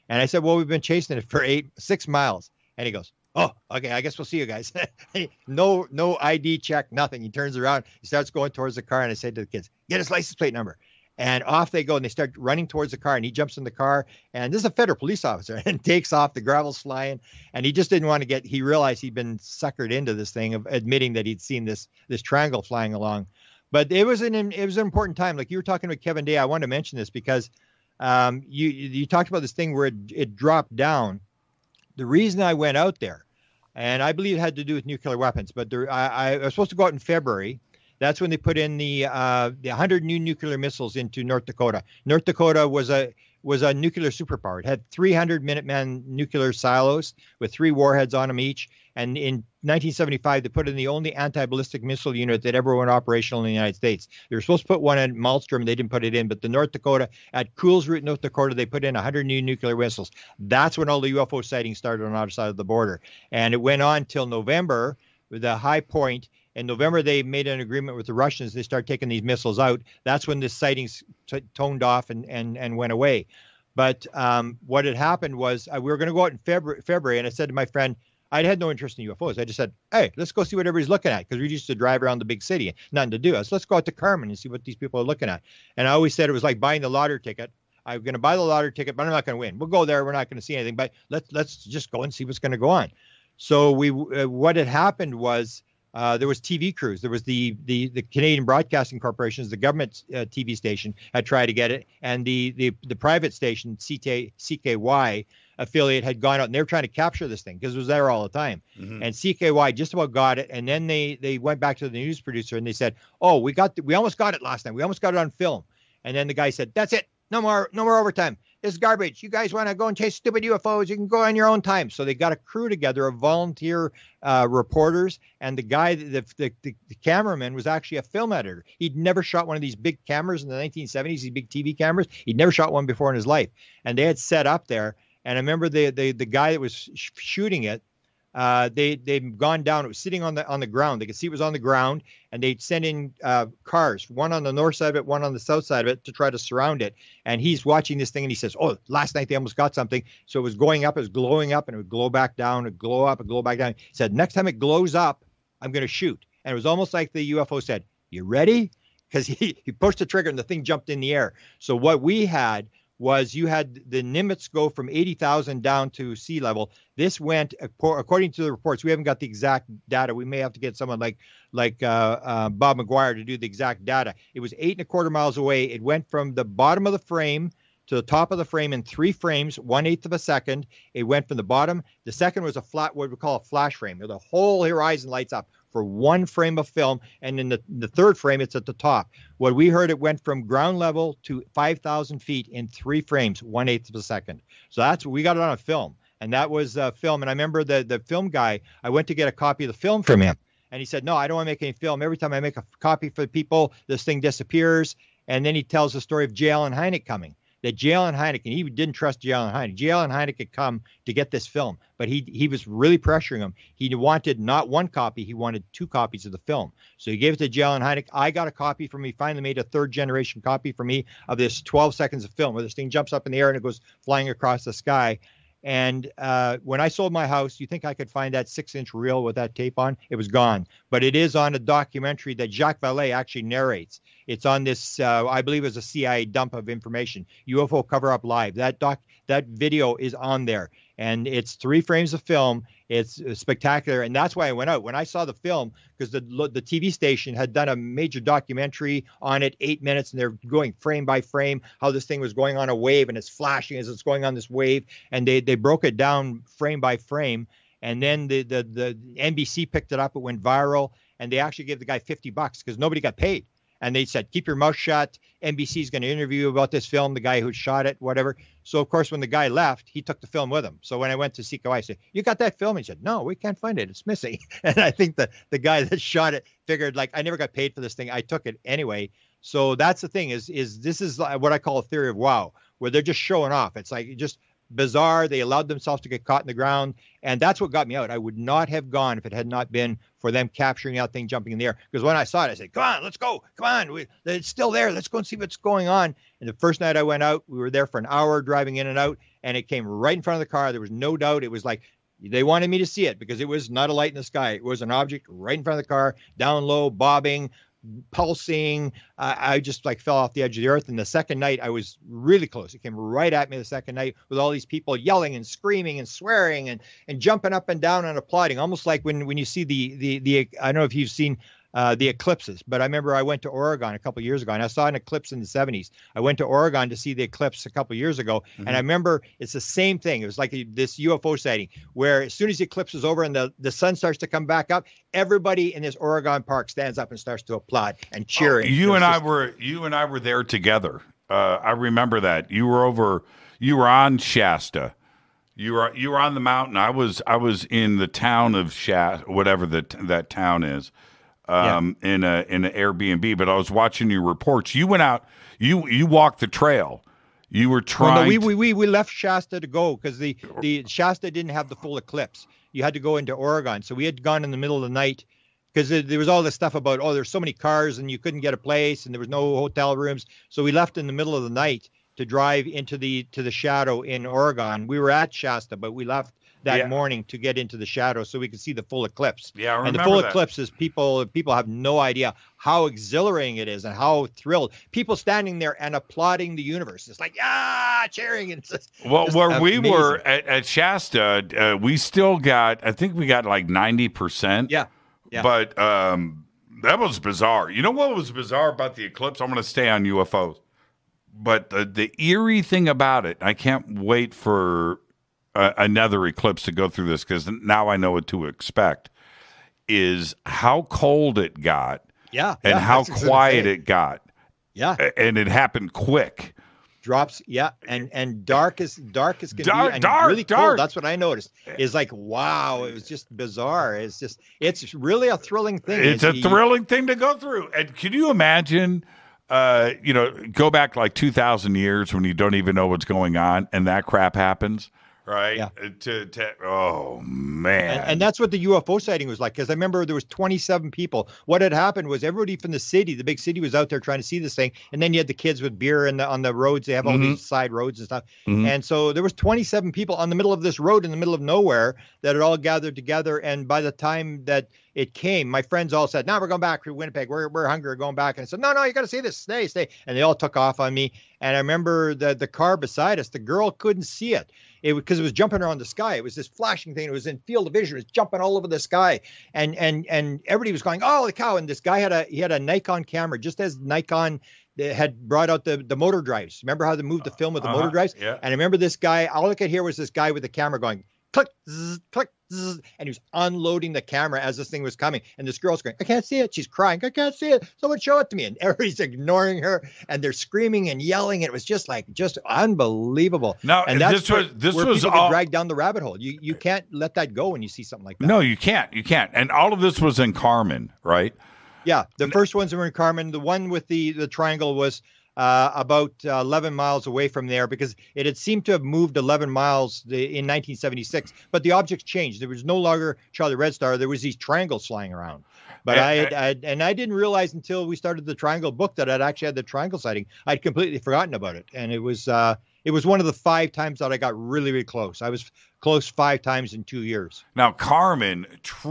And I said, well, we've been chasing it for eight, six miles. And he goes, oh, okay, I guess we'll see you guys. no, no I D check, nothing. He turns around, he starts going towards the car. And I said to the kids, get his license plate number. And off they go, and they start running towards the car, and he jumps in the car, and this is a federal police officer, and takes off, the gravel's flying, and he just didn't want to get, he realized he'd been suckered into this thing of admitting that he'd seen this this triangle flying along. But it was an it was an important time. Like you were talking with Kevin Day, I wanted to mention this because um, you you talked about this thing where it, it dropped down. The reason I went out there, and I believe it had to do with nuclear weapons, but there, I, I was supposed to go out in February. That's when they put in the uh, the one hundred new nuclear missiles into North Dakota. North Dakota was a was a nuclear superpower. It had three hundred Minuteman nuclear silos with three warheads on them each. And in nineteen seventy-five, they put in the only anti-ballistic missile unit that ever went operational in the United States. They were supposed to put one in Malmstrom. They didn't put it in. But the North Dakota, at Coles Route, North Dakota, they put in one hundred new nuclear missiles. That's when all the U F O sightings started on the other side of the border. And it went on till November, with the high point. In November, they made an agreement with the Russians. They started taking these missiles out. That's when the sightings t- toned off and, and, and went away. But um, what had happened was uh, we were going to go out in February, February, and I said to my friend, I had no interest in U F Os. I just said, hey, let's go see what everybody's looking at, because we used to drive around the big city, nothing to do. I said, let's go out to Carmen and see what these people are looking at. And I always said it was like buying the lottery ticket. I'm going to buy the lottery ticket, but I'm not going to win. We'll go there. We're not going to see anything, but let's let's just go and see what's going to go on. So we uh, what had happened was, Uh, there was T V crews. There was the the the Canadian Broadcasting Corporations, the government uh, T V station had tried to get it, and the the the private station C K Y affiliate had gone out, and they were trying to capture this thing because it was there all the time. Mm-hmm. And C K Y just about got it, and then they they went back to the news producer and they said, "Oh, we got the, we almost got it last time. We almost got it on film." And then the guy said, "That's it. No more no more overtime. This is garbage. You guys want to go and chase stupid U F Os? You can go on your own time." So they got a crew together of volunteer uh, reporters, and the guy, the, the the the cameraman, was actually a film editor. He'd never shot one of these big cameras in the nineteen seventies, these big T V cameras. He'd never shot one before in his life, and they had set up there. And I remember the the the guy that was sh- shooting it. Uh, they they'd gone down. It was sitting on the on the ground. They could see it was on the ground, and they'd send in uh, cars, one on the north side of it, one on the south side of it, to try to surround it. And he's watching this thing, and he says, "Oh, last night they almost got something." So it was going up, it was glowing up, and it would glow back down, it would glow up, and glow back down. He said, "Next time it glows up, I'm going to shoot." And it was almost like the U F O said, "You ready?" Because he he pushed the trigger, and the thing jumped in the air. So what we had was you had the Nimitz go from eighty thousand down to sea level. This went, according to the reports, we haven't got the exact data. We may have to get someone like like uh, uh, Bob McGuire to do the exact data. It was eight and a quarter miles away. It went from the bottom of the frame to the top of the frame in three frames, one-eighth of a second. It went from the bottom. The second was a flat, what we call a flash frame. The whole horizon lights up for one frame of film, and in the, the third frame, it's at the top. What we heard, it went from ground level to five thousand feet in three frames, one-eighth of a second. So that's what we got it on a film, and that was uh, film. And I remember the, the film guy, I went to get a copy of the film from him, and he said, "No, I don't want to make any film. Every time I make a copy for people, this thing disappears." And then he tells the story of J. Allen Hynek coming. That J. Allen Hynek, and he didn't trust J. Allen Hynek. J. Allen Hynek had come to get this film, but he he was really pressuring him. He wanted not one copy, he wanted two copies of the film. So he gave it to J. Allen Hynek. I got a copy from him. He finally made a third generation copy for me of this twelve seconds of film where this thing jumps up in the air and it goes flying across the sky. And uh, when I sold my house, you think I could find that six-inch reel with that tape on? It was gone. But it is on a documentary that Jacques Vallée actually narrates. It's on this, uh, I believe it was a C I A dump of information, U F O Cover-Up Live. That doc, that video is on there. And it's three frames of film. It's spectacular. And that's why I went out. When I saw the film, because the the T V station had done a major documentary on it, eight minutes, and they're going frame by frame, how this thing was going on a wave, and it's flashing as it's going on this wave. And they, they broke it down frame by frame. And then the, the, the N B C picked it up. It went viral. And they actually gave the guy fifty bucks because nobody got paid. And they said, keep your mouth shut. N B C's going to interview you about this film, the guy who shot it, whatever. So, of course, when the guy left, he took the film with him. So when I went to C K Y, I said, you got that film? He said, no, we can't find it. It's missing. And I think the, the guy that shot it figured, like, I never got paid for this thing. I took it anyway. So that's the thing is, is this is what I call a theory of wow, where they're just showing off. It's like just bizarre. They allowed themselves to get caught in the ground. And that's what got me out. I would not have gone if it had not been for them capturing that thing jumping in the air. Because when I saw it, I said, come on, let's go. Come on. We, it's still there. Let's go and see what's going on. And the first night I went out, we were there for an hour driving in and out. and it came right in front of the car. There was no doubt. It was like they wanted me to see it because it was not a light in the sky. It was an object right in front of the car, down low, bobbing, pulsing. Uh, I just like fell off the edge of the earth. And the second night, I was really close. It came right at me the second night with all these people yelling and screaming and swearing and and jumping up and down and applauding, almost like when when you see the the the. I don't know if you've seen uh, the eclipses, but I remember I went to Oregon a couple of years ago, and I saw an eclipse in the seventies. I went to Oregon to see the eclipse a couple of years ago, mm-hmm. and I remember it's the same thing. It was like a, this U F O sighting where as soon as the eclipse is over and the, the sun starts to come back up, everybody in this Oregon park stands up and starts to applaud and cheering. Oh, you and just, I were you and I were there together. Uh, I remember that. You were over. You were on Shasta. You were you were on the mountain. I was I was in the town of Shasta, whatever that that town is. Um, yeah. in a in an Airbnb, but I was watching your reports. You went out, you you walked the trail. You were trying. Well, no, we, we we we left Shasta to go because the the Shasta didn't have the full eclipse. You had to go into Oregon, so we had gone in the middle of the night because there, there was all this stuff about oh, there's so many cars and you couldn't get a place and there was no hotel rooms. So we left in the middle of the night to drive into the to the shadow in Oregon. We were at Shasta, but we left that yeah. morning to get into the shadow so we could see the full eclipse. Yeah, I remember And the full that. eclipse is people people have no idea how exhilarating it is and how thrilled. People standing there and applauding the universe. It's like, ah, cheering. And it's just, well, just where we amazing. were at, at Shasta, uh, we still got, I think we got like ninety percent. Yeah. yeah. But um, that was bizarre. You know what was bizarre about the eclipse? I'm going to stay on U F Os. But the, the eerie thing about it, I can't wait for Uh, another eclipse to go through this because now I know what to expect, is how cold it got yeah, and yeah, how quiet it got. Yeah. And it happened quick. Drops, yeah, and and dark as dark as can dark, be, and dark, really dark. cold. That's what I noticed. Is like, wow, it was just bizarre. It's just, it's really a thrilling thing. It's a he, thrilling thing to go through. And can you imagine, uh, you know, go back like two thousand years when you don't even know what's going on and that crap happens? Right. Yeah. To, to oh man. And, and that's what the U F O sighting was like. Because I remember there was twenty-seven people. What had happened was everybody from the city, the big city, was out there trying to see this thing. And then you had the kids with beer in the, on the roads. They have all mm-hmm. these side roads and stuff. Mm-hmm. And so there was twenty-seven people on the middle of this road in the middle of nowhere that had all gathered together. And by the time that it came, my friends all said, "No, we're going back to Winnipeg. We're we're hungry. We're going back." And I said, "No, no, you got to see this. Stay, stay." And they all took off on me. And I remember the the car beside us. The girl couldn't see it. It because it was jumping around the sky. It was this flashing thing. It was in field of vision. It was jumping all over the sky, and and and everybody was going, "Oh, the cow!" And this guy had a he had a Nikon camera, just as Nikon had brought out the the motor drives. Remember how they moved the film with the uh-huh. motor drives? Yeah. And I remember this guy. All I could hear was this guy with the camera going click, zzz, click, zzz, and he was unloading the camera as this thing was coming. And this girl's going, "I can't see it." She's crying, "I can't see it. Someone show it to me." And everybody's ignoring her, and they're screaming and yelling. It was just like, just unbelievable. No, and that's this was this where was people all get dragged down the rabbit hole. You you can't let that go when you see something like that. No, you can't. You can't. And all of this was in Carmen, right? Yeah, the first ones were in Carmen. The one with the the triangle was Uh, about uh, eleven miles away from there because it had seemed to have moved eleven miles the, in nineteen seventy-six, but the objects changed. There was no longer Charlie Red Star. There was these triangles flying around. But and, I, had, I had, and I didn't realize until we started the triangle book that I'd actually had the triangle sighting. I'd completely forgotten about it. And it was, uh, it was one of the five times that I got really, really close. I was close five times in two years. Now, Carmen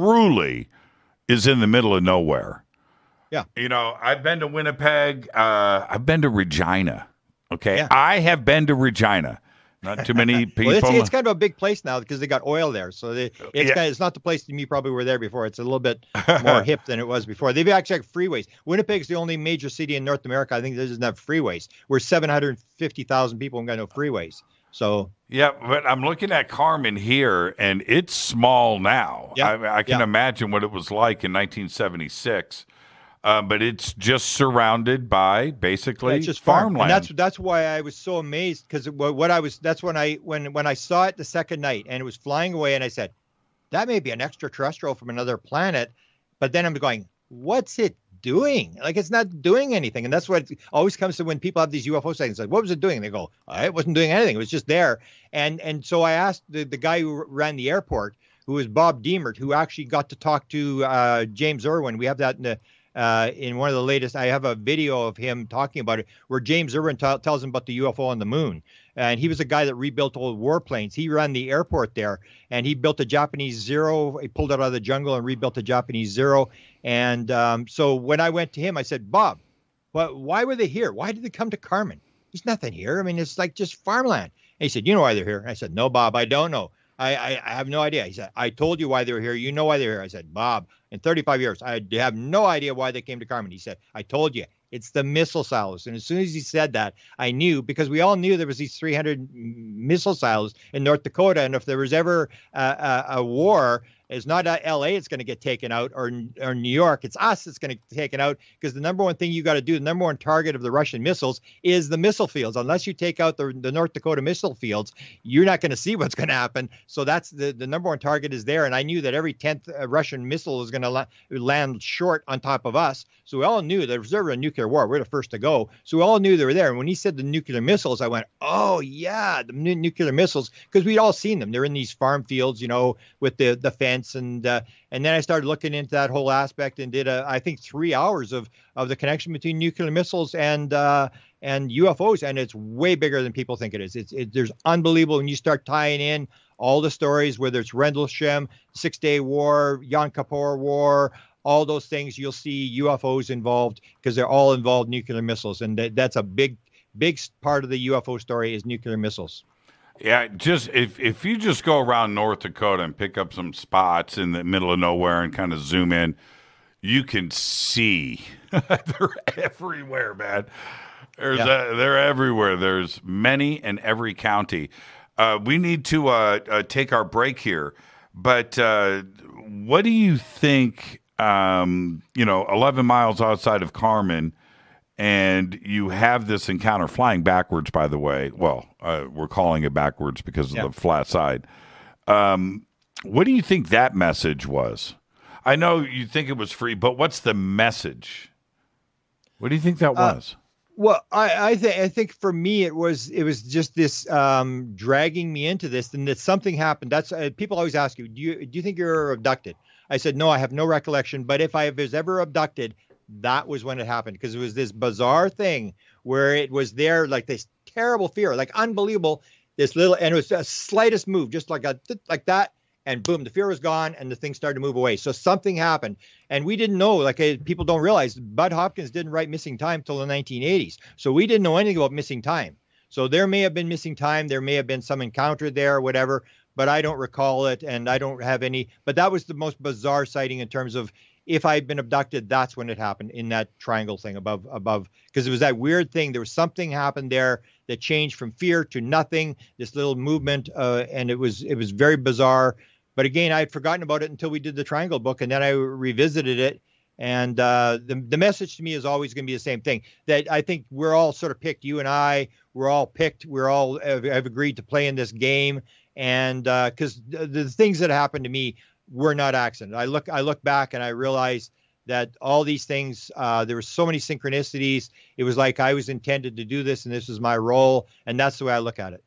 truly is in the middle of nowhere. Yeah. You know, I've been to Winnipeg. Uh, I've been to Regina. Okay. Yeah. I have been to Regina. Not too many people. Well, it's, it's kind of a big place now because they got oil there. So they, it's, Yeah. kind of, it's not the place you probably were there before. It's a little bit more hip than it was before. They've actually got freeways. Winnipeg's the only major city in North America, I think, that doesn't have freeways. We're seven hundred fifty thousand people and got no freeways. So Yeah, but I'm looking at Carmen here, and it's small now. Yeah. I, I can Yeah. imagine what it was like in nineteen seventy-six. Uh, but it's just surrounded by basically yeah, it's just farm. farmland. And that's that's why I was so amazed because what I was that's when I when when I saw it the second night and it was flying away and I said, that may be an extraterrestrial from another planet. But then I'm going, what's it doing? Like, it's not doing anything. And that's what always comes to when people have these U F O sightings. Like, what was it doing? And they go, oh, it wasn't doing anything. It was just there. And and so I asked the, the guy who ran the airport, who was Bob Deemert, who actually got to talk to uh, James Irwin. We have that in the Uh, in one of the latest, I have a video of him talking about it where James Irwin t- tells him about the U F O on the moon. And he was a guy that rebuilt old warplanes. He ran the airport there, and he built a Japanese Zero. He pulled it out of the jungle and rebuilt a Japanese Zero. And um, so when I went to him, I said, Bob, well, why were they here? Why did they come to Carmen? There's nothing here. I mean, it's like just farmland. And he said, you know why they're here? And I said, no, Bob, I don't know. I, I, I have no idea. He said, I told you why they were here. You know why they're here. I said, Bob, in thirty-five years, I have no idea why they came to Carmen. He said, I told you. It's the missile silos. And as soon as he said that, I knew, because we all knew there was these three hundred missile silos in North Dakota. And if there was ever a, a, a war, it's not L A it's going to get taken out, or, or New York. It's us that's going to get taken out, because the number one thing you got to do, the number one target of the Russian missiles is the missile fields. Unless you take out the, the North Dakota missile fields, you're not going to see what's going to happen. So that's the, the number one target is there. And I knew that every tenth Russian missile is going to la- land short on top of us. So we all knew that if there was a nuclear war, we're the first to go. So we all knew they were there. And when he said the nuclear missiles, I went, oh, yeah, the n- nuclear missiles, because we'd all seen them. They're in these farm fields, you know, with the, the fence. And uh, and then I started looking into that whole aspect and did, a, I think, three hours of, of the connection between nuclear missiles and uh, and U F Os. And it's way bigger than people think it is. It's it, there's unbelievable when you start tying in all the stories, whether it's Rendlesham, Six-Day War, Yom Kippur War, all those things, you'll see U F Os involved, because they're all involved nuclear missiles. And that, that's a big, big part of the U F O story is nuclear missiles. Yeah, just if if you just go around North Dakota and pick up some spots in the middle of nowhere and kind of zoom in, you can see they're everywhere, man. There's Yeah. a, they're everywhere. There's many in every county. Uh, we need to uh, uh, take our break here, but uh, what do you think? Um, you know, eleven miles outside of Carmen, and you have this encounter flying backwards, by the way. Well, uh, we're calling it backwards because of Yeah. the flat side. Um, what do you think that message was? I know you think it was free, but what's the message? What do you think that Uh, was? Well, I I, th- I think for me it was it was just this um, dragging me into this, and that something happened. That's uh, people always ask you, do you do you think you're abducted? I said no, I have no recollection. But if I was ever abducted, that was when it happened, because it was this bizarre thing where it was there, like this terrible fear, like unbelievable. This little, and it was the slightest move, just like a like that. And boom, the fear was gone, and the thing started to move away. So something happened, and we didn't know. Like uh, people don't realize, Bud Hopkins didn't write Missing Time till the nineteen eighties, so we didn't know anything about missing time. So there may have been missing time, there may have been some encounter there, or whatever, but I don't recall it, and I don't have any. But that was the most bizarre sighting in terms of if I'd been abducted. That's when it happened, in that triangle thing above, above, because it was that weird thing. There was something happened there that changed from fear to nothing. This little movement, uh, and it was it was very bizarre. But again, I had forgotten about it until we did the Triangle book, and then I revisited it. And uh, the the message to me is always going to be the same thing, that I think we're all sort of picked. You and I, we're all picked. We're all have, have agreed to play in this game. And because uh, the, the things that happened to me were not accident. I look I look back and I realize that all these things, uh, there were so many synchronicities. It was like I was intended to do this, and this is my role. And that's the way I look at it.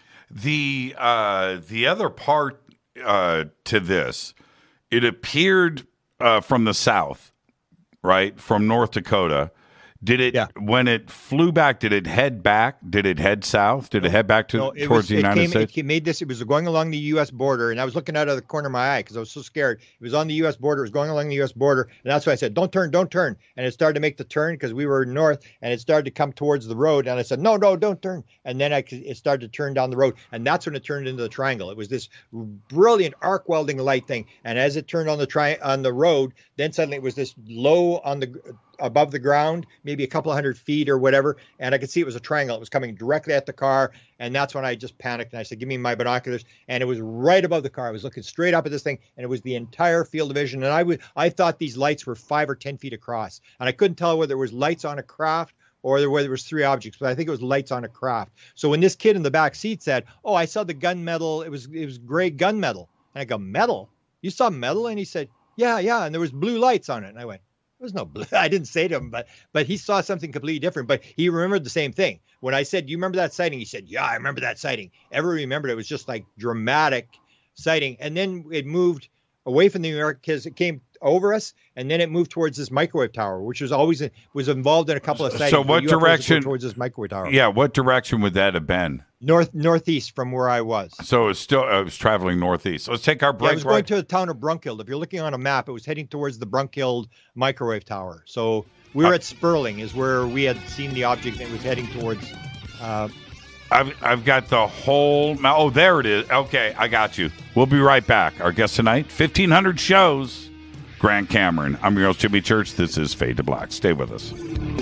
The uh, the other part uh, to this, it appeared uh, from the south, right, from North Dakota. Did it, Yeah. when it flew back, did it head back? Did it head south? Did it head back to No, it towards was, the it United came, States? It made this. It was going along the U S border, and I was looking out of the corner of my eye because I was so scared. It was on the U S border. It was going along the U S border, and that's why I said, "Don't turn, don't turn." And it started to make the turn because we were north, and it started to come towards the road. And I said, "No, no, don't turn." And then I, it started to turn down the road, and that's when it turned into the triangle. It was this brilliant arc welding light thing, and as it turned on the tri- on the road, then suddenly it was this low on the above the ground, maybe a couple of hundred feet or whatever. And I could see it was a triangle. It was coming directly at the car. And that's when I just panicked. And I said, "Give me my binoculars." And it was right above the car. I was looking straight up at this thing, and it was the entire field of vision. And I would, I thought these lights were five or ten feet across. And I couldn't tell whether it was lights on a craft or whether it was three objects, but I think it was lights on a craft. So when this kid in the back seat said, "Oh, I saw the gunmetal. It was, it was gray gunmetal." And I go, "Metal? You saw metal?" And he said, "Yeah, yeah. And there was blue lights on it." And I went, "There was no blue." I didn't say to him, but but he saw something completely different. But he remembered the same thing. When I said, "Do you remember that sighting?" He said, "Yeah, I remember that sighting." Ever remembered it was just like dramatic sighting. And then it moved away from the New York because it came over us, and then it moved towards this microwave tower, which was always a, was involved in a couple of sightings. So what direction towards this microwave tower? Yeah, what direction would that have been? North northeast from where I was. So it was still uh, it was traveling northeast. Let's take our break. Yeah, it was right? going to the town of Brunkild. If you're looking on a map, it was heading towards the Brunkild microwave tower. So we were uh, at Sperling, is where we had seen the object, and it was heading towards. Uh, I've I've got the whole. Oh, there it is. Okay, I got you. We'll be right back. Our guest tonight, fifteen hundred shows. Grant Cameron. I'm your host, Jimmy Church. This is Fade to Black. Stay with us.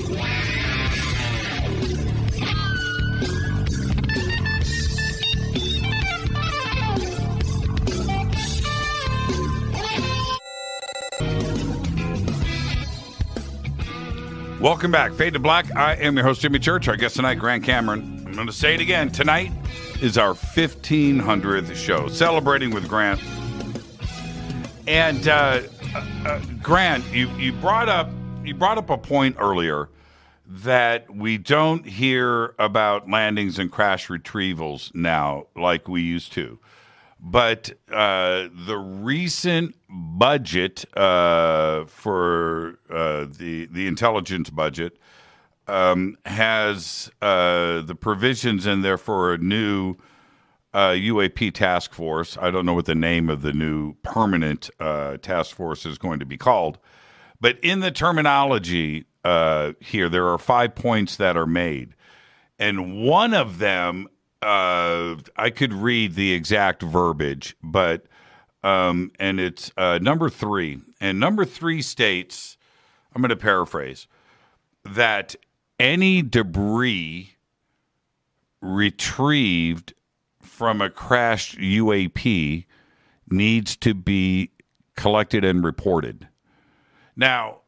Welcome back. Fade to Black. I am your host, Jimmy Church. Our guest tonight, Grant Cameron. I'm going to say it again. Tonight is our fifteen hundredth show, celebrating with Grant. And uh, uh, Grant, you, you brought up you brought up a point earlier that we don't hear about landings and crash retrievals now like we used to. But uh, the recent budget uh, for uh, the the intelligence budget um, has uh, the provisions in there for a new uh, U A P task force. I don't know what the name of the new permanent uh, task force is going to be called, but in the terminology uh, here, there are five points that are made, and one of them. Uh, I could read the exact verbiage, but um, and it's uh, number three. And number three states, I'm going to paraphrase, that any debris retrieved from a crashed U A P needs to be collected and reported. Now,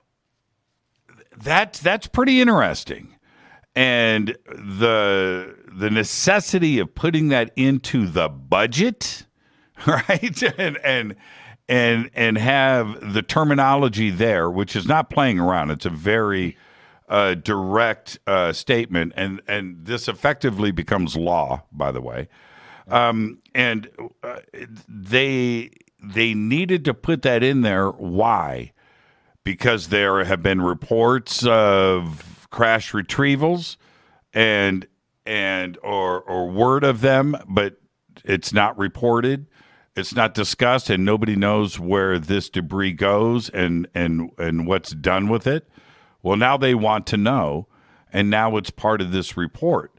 that's that's pretty interesting. And the the necessity of putting that into the budget, right? And and and and have the terminology there, which is not playing around. It's a very uh, direct uh, statement, and and this effectively becomes law, by the way. Um, and uh, they they needed to put that in there. Why? Because there have been reports of crash retrievals and and or or word of them, but it's not reported, it's not discussed, and nobody knows where this debris goes and and and what's done with it. Well, now they want to know, and now it's part of this report.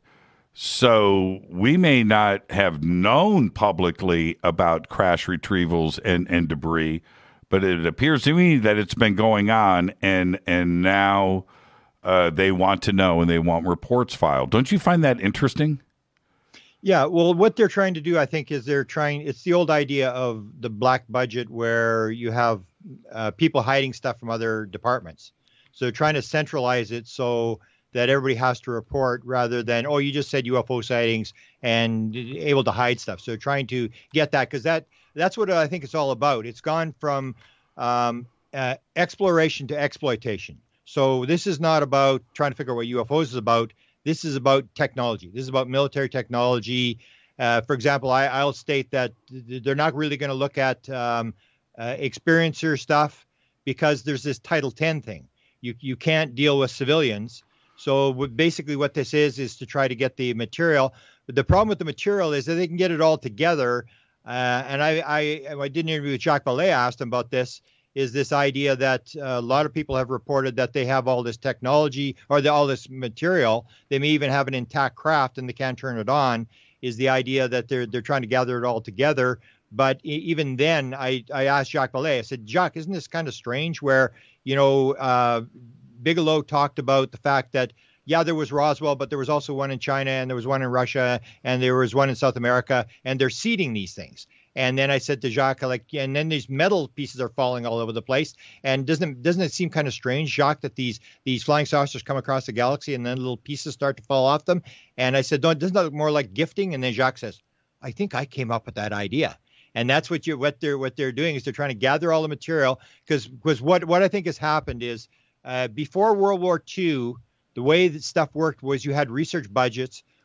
So we may not have known publicly about crash retrievals and, and debris, but it appears to me that it's been going on, and and now Uh, they want to know, and they want reports filed. Don't you find that interesting? Yeah, well, what they're trying to do, I think, is they're trying, it's the old idea of the black budget where you have uh, people hiding stuff from other departments. So they're trying to centralize it so that everybody has to report rather than, oh, you just said U F O sightings and able to hide stuff. So they're trying to get that, because that, that's what I think it's all about. It's gone from um, uh, exploration to exploitation. So this is not about trying to figure out what U F Os is about. This is about technology. This is about military technology. Uh, for example, I, I'll state that they're not really going to look at um, uh, experiencer stuff because there's this Title ten thing. You you can't deal with civilians. So basically what this is is to try to get the material. But the problem with the material is that they can get it all together. Uh, and I, I, I did an interview with Jacques Vallée. I asked him about this. Is this idea that uh, a lot of people have reported that they have all this technology or the, all this material. They may even have an intact craft and they can't turn it on. Is the idea that they're they're trying to gather it all together. But even then, I, I asked Jacques Vallée, I said, Jacques, isn't this kind of strange where, you know, uh, Bigelow talked about the fact that, yeah, there was Roswell, but there was also one in China and there was one in Russia and there was one in South America, and they're seeding these things. And then I said to Jacques, like, yeah, and then these metal pieces are falling all over the place. And doesn't doesn't it seem kind of strange, Jacques, that these these flying saucers come across the galaxy and then little pieces start to fall off them? And I said, don't, doesn't that look more like gifting? And then Jacques says, I think I came up with that idea. And that's what you what they're what they're doing is they're trying to gather all the material, because because what what I think has happened is uh, before World War Two, the way that stuff worked was you had research budgets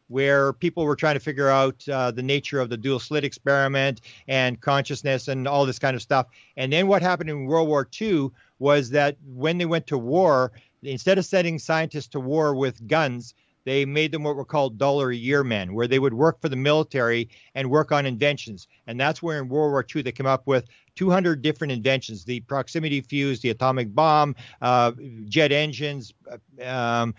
where people were trying to figure out uh, the nature of the dual slit experiment and consciousness and all this kind of stuff. And then what happened in World War Two was that when they went to war, instead of sending scientists to war with guns, they made them what were called dollar a year men, where they would work for the military and work on inventions. And that's where in World War Two they came up with two hundred different inventions: the proximity fuse, the atomic bomb, uh, jet engines, um,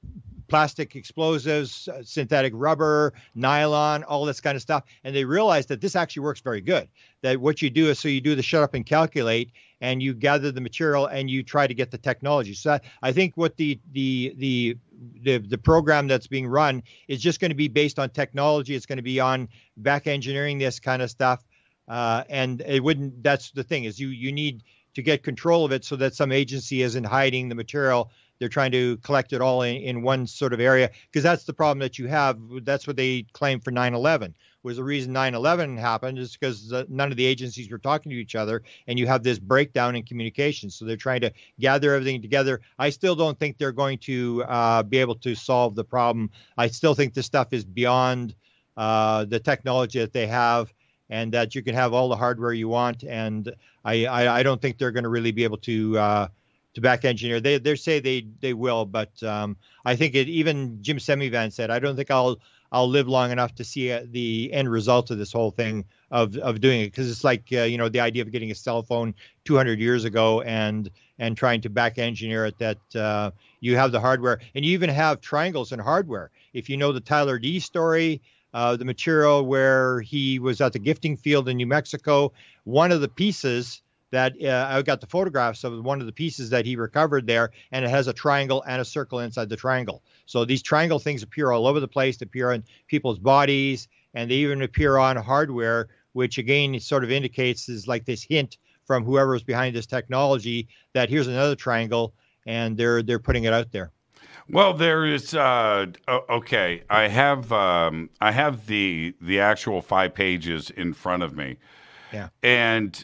plastic explosives, uh, synthetic rubber, nylon, all this kind of stuff. And they realized that this actually works very good. That what you do is, so you do the shut up and calculate, and you gather the material and you try to get the technology. So that, I think what the the the the the program that's being run is just going to be based on technology. It's going to be on back engineering this kind of stuff. Uh, and it wouldn't, that's the thing, is you you need to get control of it so that some agency isn't hiding the material. They're trying to collect it all in, in one sort of area, because that's the problem that you have. That's what they claim for nine eleven. Was the reason nine eleven happened is because uh, none of the agencies were talking to each other, and you have this breakdown in communication. So they're trying to gather everything together. I still don't think they're going to uh, be able to solve the problem. I still think this stuff is beyond uh, the technology that they have, and that you can have all the hardware you want. And I, I, I don't think they're going to really be able to uh, to back engineer. They they say they they will, but um, I think it. Even Jim Semivan said, I don't think I'll. I'll live long enough to see uh, the end result of this whole thing of of doing it, because it's like uh, you know, the idea of getting a cell phone two hundred years ago and and trying to back engineer it, that uh, you have the hardware, and you even have triangles in hardware. If you know the Tyler D story, uh, the material where he was at the gifting field in New Mexico, one of the pieces that uh, I got the photographs of one of the pieces that he recovered there, and it has a triangle and a circle inside the triangle. So these triangle things appear all over the place, they appear on people's bodies, and they even appear on hardware, which again sort of indicates is like this hint from whoever is behind this technology that here's another triangle, and they're they're putting it out there. Well, there is uh, okay. I have um, I have the the actual five pages in front of me. Yeah, and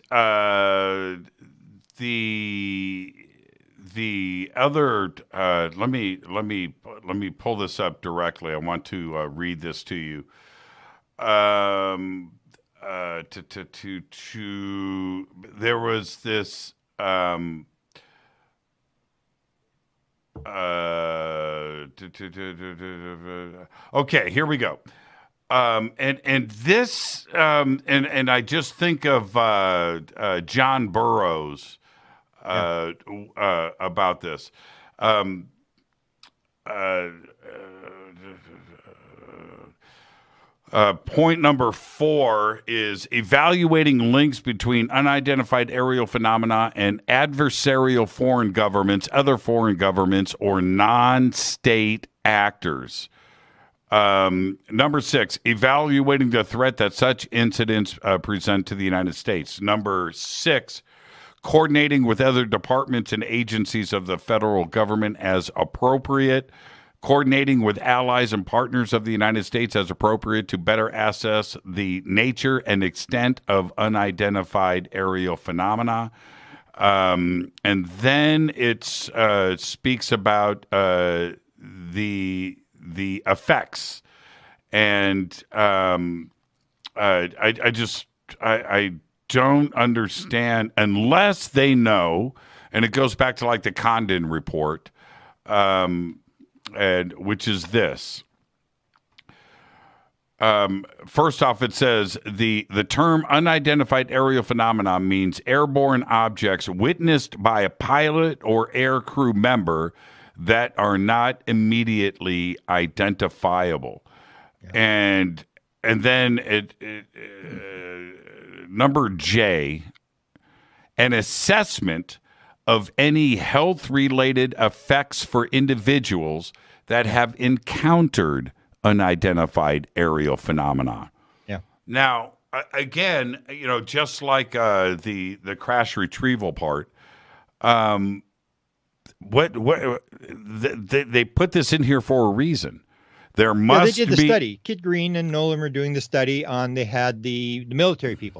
uh, the the other uh, let me let me let me pull this up directly. I want to uh, read this to you. Um, uh, to to to to there was this. Um, uh, to, to, to, to, to, okay, here we go. Um, and and this um, and and I just think of uh, uh, John Burroughs uh, yeah. uh, about this. Um, uh, uh, point number four is evaluating links between unidentified aerial phenomena and adversarial foreign governments, other foreign governments, or non-state actors. Um, number six, evaluating the threat that such incidents uh, present to the United States. Number six, coordinating with other departments and agencies of the federal government as appropriate. Coordinating with allies and partners of the United States as appropriate to better assess the nature and extent of unidentified aerial phenomena. Um, and then it uh, speaks about uh, the the effects. And um, uh, I, I just, I, I don't understand unless they know, and it goes back to like the Condon report, um, and which is this. Um, first off, it says the, the term unidentified aerial phenomena means airborne objects witnessed by a pilot or air crew member that are not immediately identifiable. Yeah. And and then it, it uh, number J, an assessment of any health-related effects for individuals that have encountered unidentified aerial phenomena. Yeah. Now, again, you know, just like uh, the the crash retrieval part, um, what what they, they put this in here for a reason. There must yeah, they did the be study. Kit Green and Nolan were doing the study on. They had the, the military people,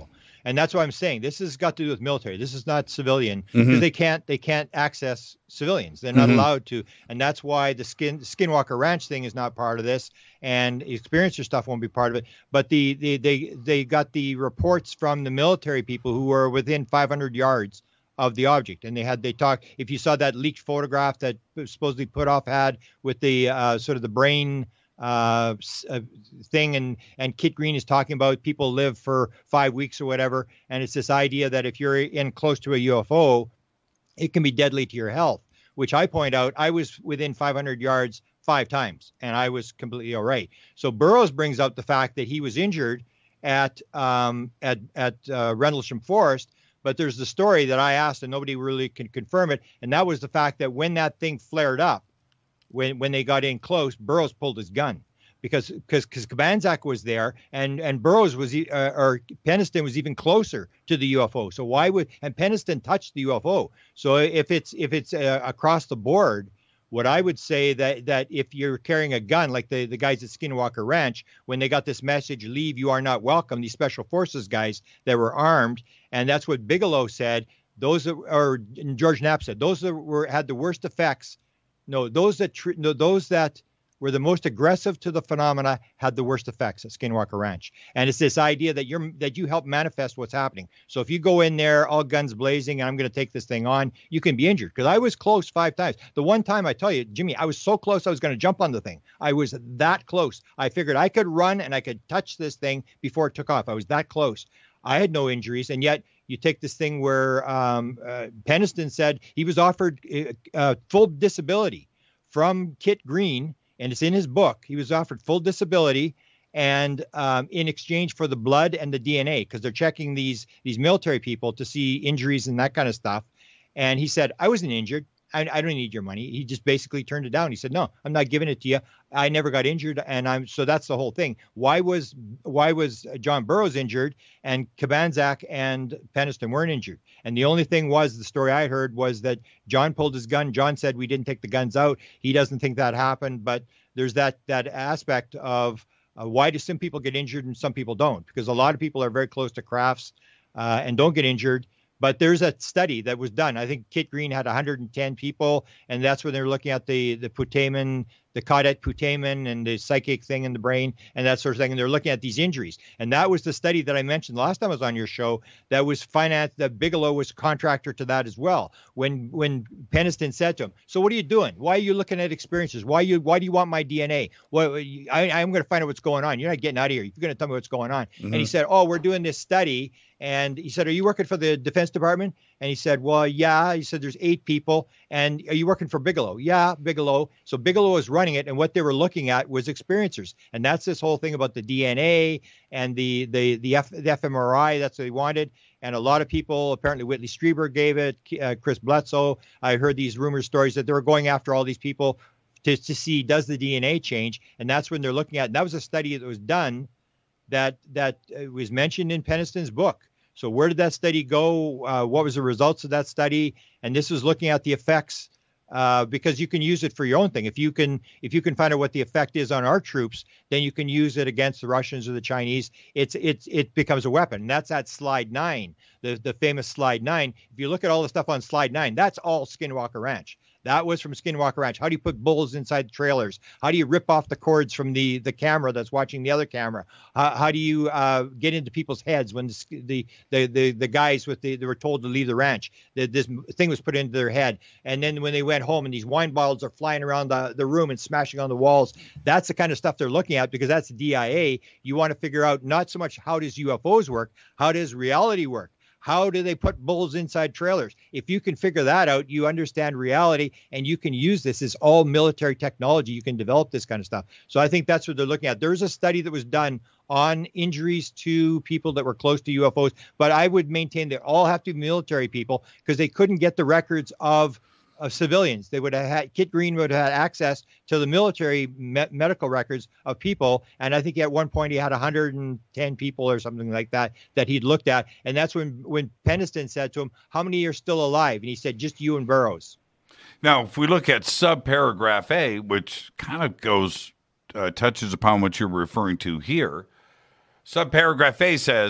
And that's what I'm saying. This has got to do with military. This is not civilian because Mhm. they can't they can't access civilians. They're not Mhm. allowed to, and that's why the skin Skinwalker Ranch thing is not part of this, and experiencer stuff won't be part of it. But the, the they they got the reports from the military people who were within five hundred yards of the object, and they had they talk. If you saw that leaked photograph that supposedly Puthoff had with the uh, sort of the brain uh, s- uh thing, and and Kit Green is talking about people live for five weeks or whatever, and it's this idea that if you're in close to a U F O, it can be deadly to your health. Which I point out, I was within five hundred yards five times, and I was completely all right. So Burroughs brings up the fact that he was injured at um, at at uh, Rendlesham Forest. But there's the story that I asked, and nobody really can confirm it, and that was the fact that when that thing flared up, when when they got in close, Burroughs pulled his gun because because because Kabanzak was there, and and Burroughs was e- uh, or Peniston was even closer to the U F O. So why would and Peniston touched the U F O? So if it's if it's uh, across the board, what I would say that that if you're carrying a gun, like the, the guys at Skinwalker Ranch, when they got this message, leave, you are not welcome, these special forces guys that were armed, and that's what Bigelow said. Those that, or George Knapp said, those that were had the worst effects. No, those that tr- no, those that were the most aggressive to the phenomena had the worst effects at Skinwalker Ranch. And it's this idea that you're that you help manifest what's happening. So if you go in there all guns blazing and I'm going to take this thing on, you can be injured. Because I was close five times. The one time I tell you, Jimmy, I was so close I was going to jump on the thing. I was that close. I figured I could run and I could touch this thing before it took off. I was that close. I had no injuries, and yet you take this thing where um, uh, Peniston said he was offered uh, uh, full disability from Kit Green, and it's in his book. He was offered full disability, and um, in exchange for the blood and the D N A, because they're checking these these military people to see injuries and that kind of stuff. And he said, I wasn't injured. I, I don't need your money. He just basically turned it down. He said, no, I'm not giving it to you. I never got injured. And I'm so that's the whole thing. Why was why was John Burroughs injured and Kabanzak and Peniston weren't injured? And the only thing was the story I heard was that John pulled his gun. John said we didn't take the guns out. He doesn't think that happened. But there's that that aspect of uh, why do some people get injured and some people don't? Because a lot of people are very close to crafts uh, and don't get injured. But there's a study that was done. I think Kit Green had one hundred ten people, and that's when they were looking at the the putamen, the caudate putamen, and the psychic thing in the brain, and that sort of thing. And they're looking at these injuries. And that was the study that I mentioned last time I was on your show. That was financed. That Bigelow was contractor to that as well. When when Peniston said to him, "So what are you doing? Why are you looking at experiences? Why you why do you want my D N A? Well, I, I'm going to find out what's going on. You're not getting out of here. You're going to tell me what's going on." Mm-hmm. And he said, "Oh, we're doing this study." And he said, are you working for the Defense Department? And he said, well, yeah. He said, there's eight people. And are you working for Bigelow? Yeah, Bigelow. So Bigelow was running it. And what they were looking at was experiencers. And that's this whole thing about the D N A and the the the, F, the F M R I. That's what they wanted. And a lot of people, apparently Whitley Strieber gave it, uh, Chris Bledsoe. I heard these rumor stories that they were going after all these people to, to see, does the D N A change? And that's when they're looking at. And that was a study that was done that that was mentioned in Peniston's book. So where did that study go? Uh, what was the results of that study? And this was looking at the effects uh, because you can use it for your own thing. If you can, if you can find out what the effect is on our troops, then you can use it against the Russians or the Chinese. It's it's it becomes a weapon. And that's at slide nine, the the famous slide nine. If you look at all the stuff on slide nine, that's all Skinwalker Ranch. That was from Skinwalker Ranch. How do you put bulls inside trailers? How do you rip off the cords from the, the camera that's watching the other camera? How, how do you uh, get into people's heads when the the the, the, the guys with the they were told to leave the ranch? The, this thing was put into their head, and then when they went home and these wine bottles are flying around the, the room and smashing on the walls, that's the kind of stuff they're looking at because that's D I A. You want to figure out not so much how does U F Os work, how does reality work? How do they put bulls inside trailers? If you can figure that out, you understand reality, and you can use this. It's all military technology. You can develop this kind of stuff. So I think that's what they're looking at. There's a study that was done on injuries to people that were close to U F Os, but I would maintain they all have to be military people because they couldn't get the records of of civilians. They would have had, Kit Green would have had access to the military me- medical records of people. And I think at one point he had one hundred ten people or something like that, that he'd looked at. And that's when, when Peniston said to him, how many are still alive? And he said, just you and Burroughs. Now, if we look at subparagraph A, which kind of goes, uh, touches upon what you're referring to here, subparagraph A says,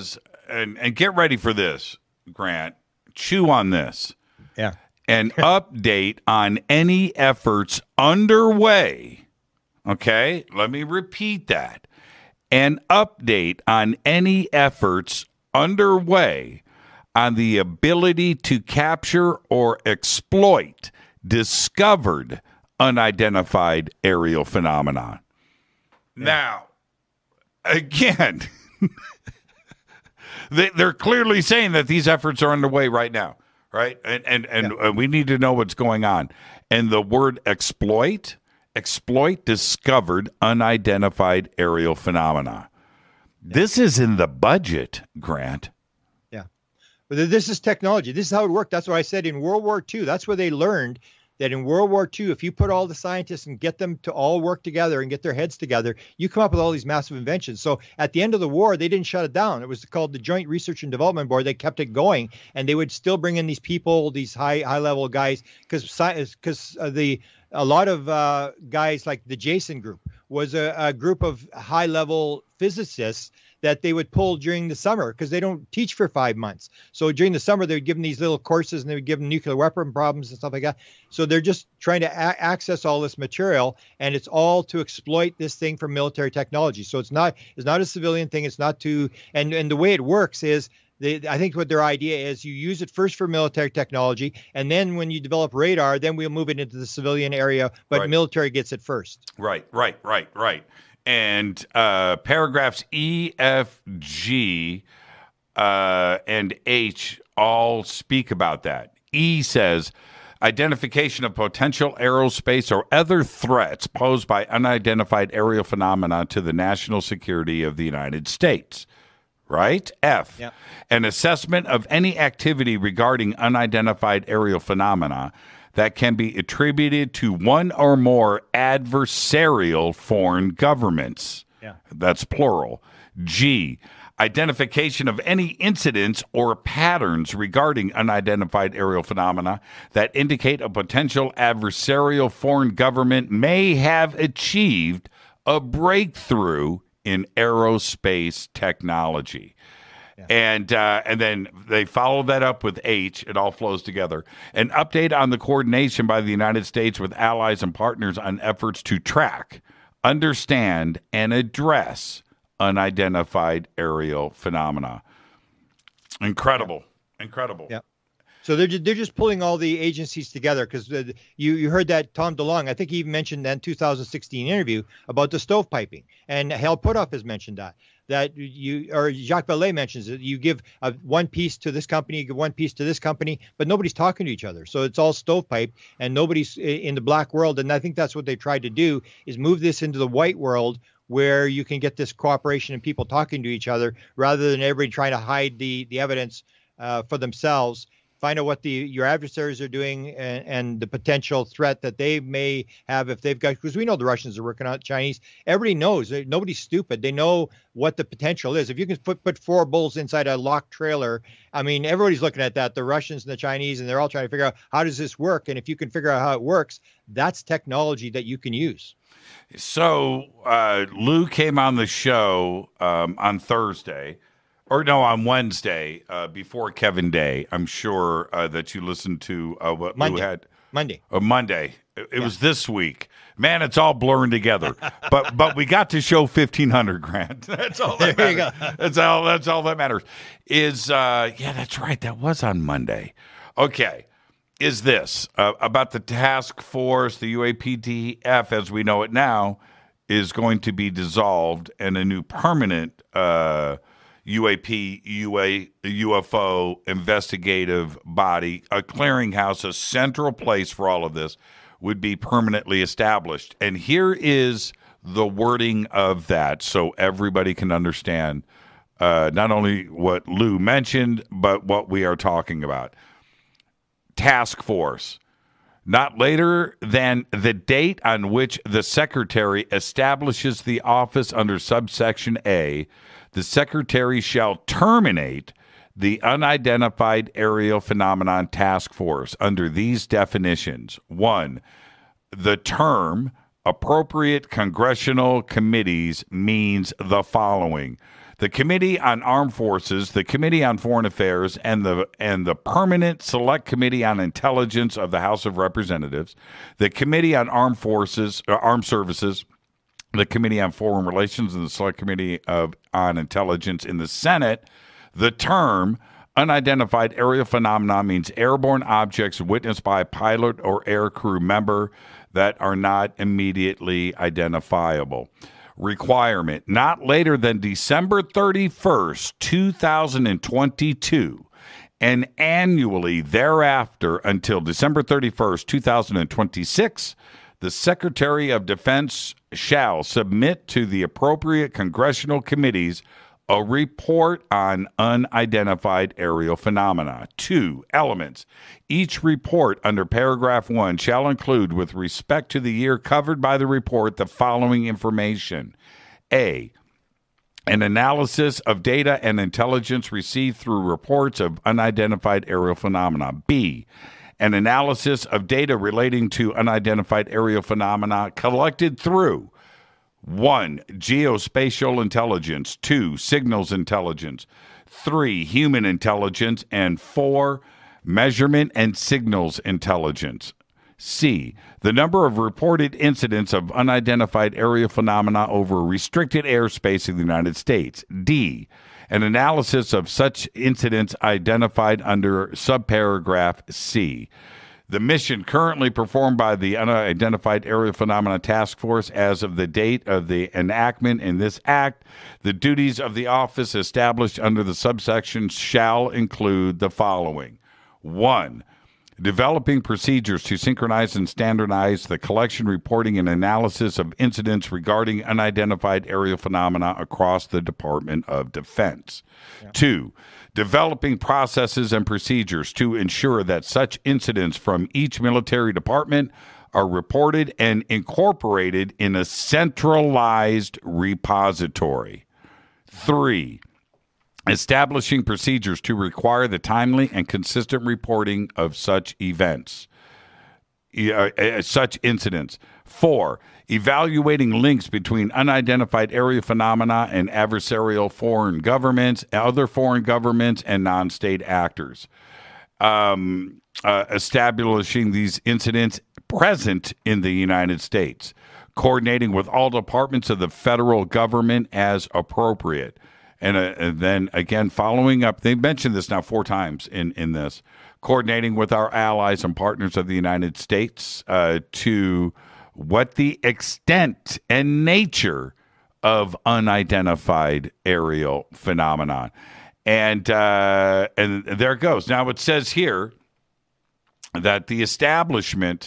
and, and get ready for this, Grant. Chew on this. Yeah. An update on any efforts underway. Okay, let me repeat that. An update on any efforts underway on the ability to capture or exploit discovered unidentified aerial phenomena. Yeah. Now, again, they, they're clearly saying that these efforts are underway right now, right? And and, and yeah. we need to know what's going on. And the word exploit, exploit discovered unidentified aerial phenomena. Yeah. This is in the budget, Grant. Yeah. But this is technology. This is how it worked. That's what I said in World War Two. That's where they learned that in World War Two, if you put all the scientists and get them to all work together and get their heads together, you come up with all these massive inventions. So at the end of the war, they didn't shut it down. It was called the Joint Research and Development Board. They kept it going, and they would still bring in these people, these high high level guys, because because uh, the a lot of uh, guys like the Jason Group was a, a group of high level physicists that they would pull during the summer because they don't teach for five months. So during the summer, they would give them these little courses and they would give them nuclear weapon problems and stuff like that. So they're just trying to a- access all this material, and it's all to exploit this thing for military technology. So it's not it's not a civilian thing. It's not to and and the way it works is they, I think what their idea is you use it first for military technology, and then when you develop radar, then we'll move it into the civilian area, but right. military gets it first. Right, right, right, right. And uh, paragraphs E, F, G, uh, and H all speak about that. E says, identification of potential aerospace or other threats posed by unidentified aerial phenomena to the national security of the United States. Right? F, yep. An assessment of any activity regarding unidentified aerial phenomena that can be attributed to one or more adversarial foreign governments. Yeah. That's plural. G, identification of any incidents or patterns regarding unidentified aerial phenomena that indicate a potential adversarial foreign government may have achieved a breakthrough in aerospace technology. Yeah. And uh, and then they follow that up with H. It all flows together. An update on the coordination by the United States with allies and partners on efforts to track, understand, and address unidentified aerial phenomena. Incredible. Yeah. Incredible. Yeah. So they're just, they're just pulling all the agencies together because uh, you you heard that Tom DeLonge, I think he even mentioned that in two thousand sixteen interview about the stovepiping, and Hal Puthoff has mentioned that that you or Jacques Vallée mentions that you give uh, one piece to this company, you give one piece to this company, but nobody's talking to each other. So it's all stovepipe, and nobody's in the black world. And I think that's what they tried to do is move this into the white world, where you can get this cooperation and people talking to each other rather than everybody trying to hide the the evidence uh, for themselves. Find out what the your adversaries are doing and, and the potential threat that they may have if they've got, because we know the Russians are working on Chinese. Everybody knows. Nobody's stupid. They know what the potential is. If you can put, put four bulls inside a locked trailer, I mean, everybody's looking at that, the Russians and the Chinese, and they're all trying to figure out how does this work? And if you can figure out how it works, that's technology that you can use. So uh, Lou came on the show um, on Thursday. Or no, on Wednesday, uh, before Kevin Day. I'm sure uh, that you listened to uh, what Monday. Lou had. Monday. Uh, Monday. It, it yeah. was this week. Man, it's all blurring together. but but we got to show fifteen hundred, Grant. That's all that there matters. You go. That's all. That's all that matters. Is uh, yeah, that's right. That was on Monday. Okay. Is this uh, about the task force, the U A P T F, as we know it now, is going to be dissolved and a new permanent uh U A P, U A, U F O investigative body, a clearinghouse, a central place for all of this would be permanently established. And here is the wording of that so everybody can understand uh, not only what Lou mentioned, but what we are talking about. Task force. Not later than the date on which the secretary establishes the office under subsection A, the secretary shall terminate the Unidentified Aerial Phenomenon Task Force under these definitions. One, the term appropriate congressional committees means the following. the Committee on Armed Forces, the Committee on Foreign Affairs, and the and the Permanent Select Committee on Intelligence of the House of Representatives, the Committee on Armed Forces, uh, Armed Services, the Committee on Foreign Relations, and the Select Committee of on Intelligence in the Senate. The term unidentified aerial phenomena means airborne objects witnessed by a pilot or air crew member that are not immediately identifiable. Requirement, not later than December thirty-first, two thousand twenty-two, and annually thereafter until December thirty-first, two thousand twenty-six, the Secretary of Defense shall submit to the appropriate congressional committees a report on unidentified aerial phenomena. Two elements. Each report under paragraph one shall include, with respect to the year covered by the report, the following information. A, an analysis of data and intelligence received through reports of unidentified aerial phenomena. B, an analysis of data relating to unidentified aerial phenomena collected through one, geospatial intelligence, two, signals intelligence, three, human intelligence, and four, measurement and signals intelligence. C, the number of reported incidents of unidentified aerial phenomena over restricted airspace in the United States. D, an analysis of such incidents identified under subparagraph C. The mission currently performed by the Unidentified Aerial Phenomena Task Force as of the date of the enactment in this act, the duties of the office established under the subsection shall include the following. One, developing procedures to synchronize and standardize the collection, reporting, and analysis of incidents regarding unidentified aerial phenomena across the Department of Defense. Yeah. Two, developing processes and procedures to ensure that such incidents from each military department are reported and incorporated in a centralized repository. Three, establishing procedures to require the timely and consistent reporting of such events, uh, uh, such incidents. Four, evaluating links between unidentified aerial phenomena and adversarial foreign governments, other foreign governments, and non-state actors. Um, uh, establishing these incidents present in the United States. Coordinating with all departments of the federal government as appropriate. And, uh, and then, again, following up, they mentioned this now four times in, in this, coordinating with our allies and partners of the United States uh, to what the extent and nature of unidentified aerial phenomenon. And uh, and there it goes. Now, it says here that the establishment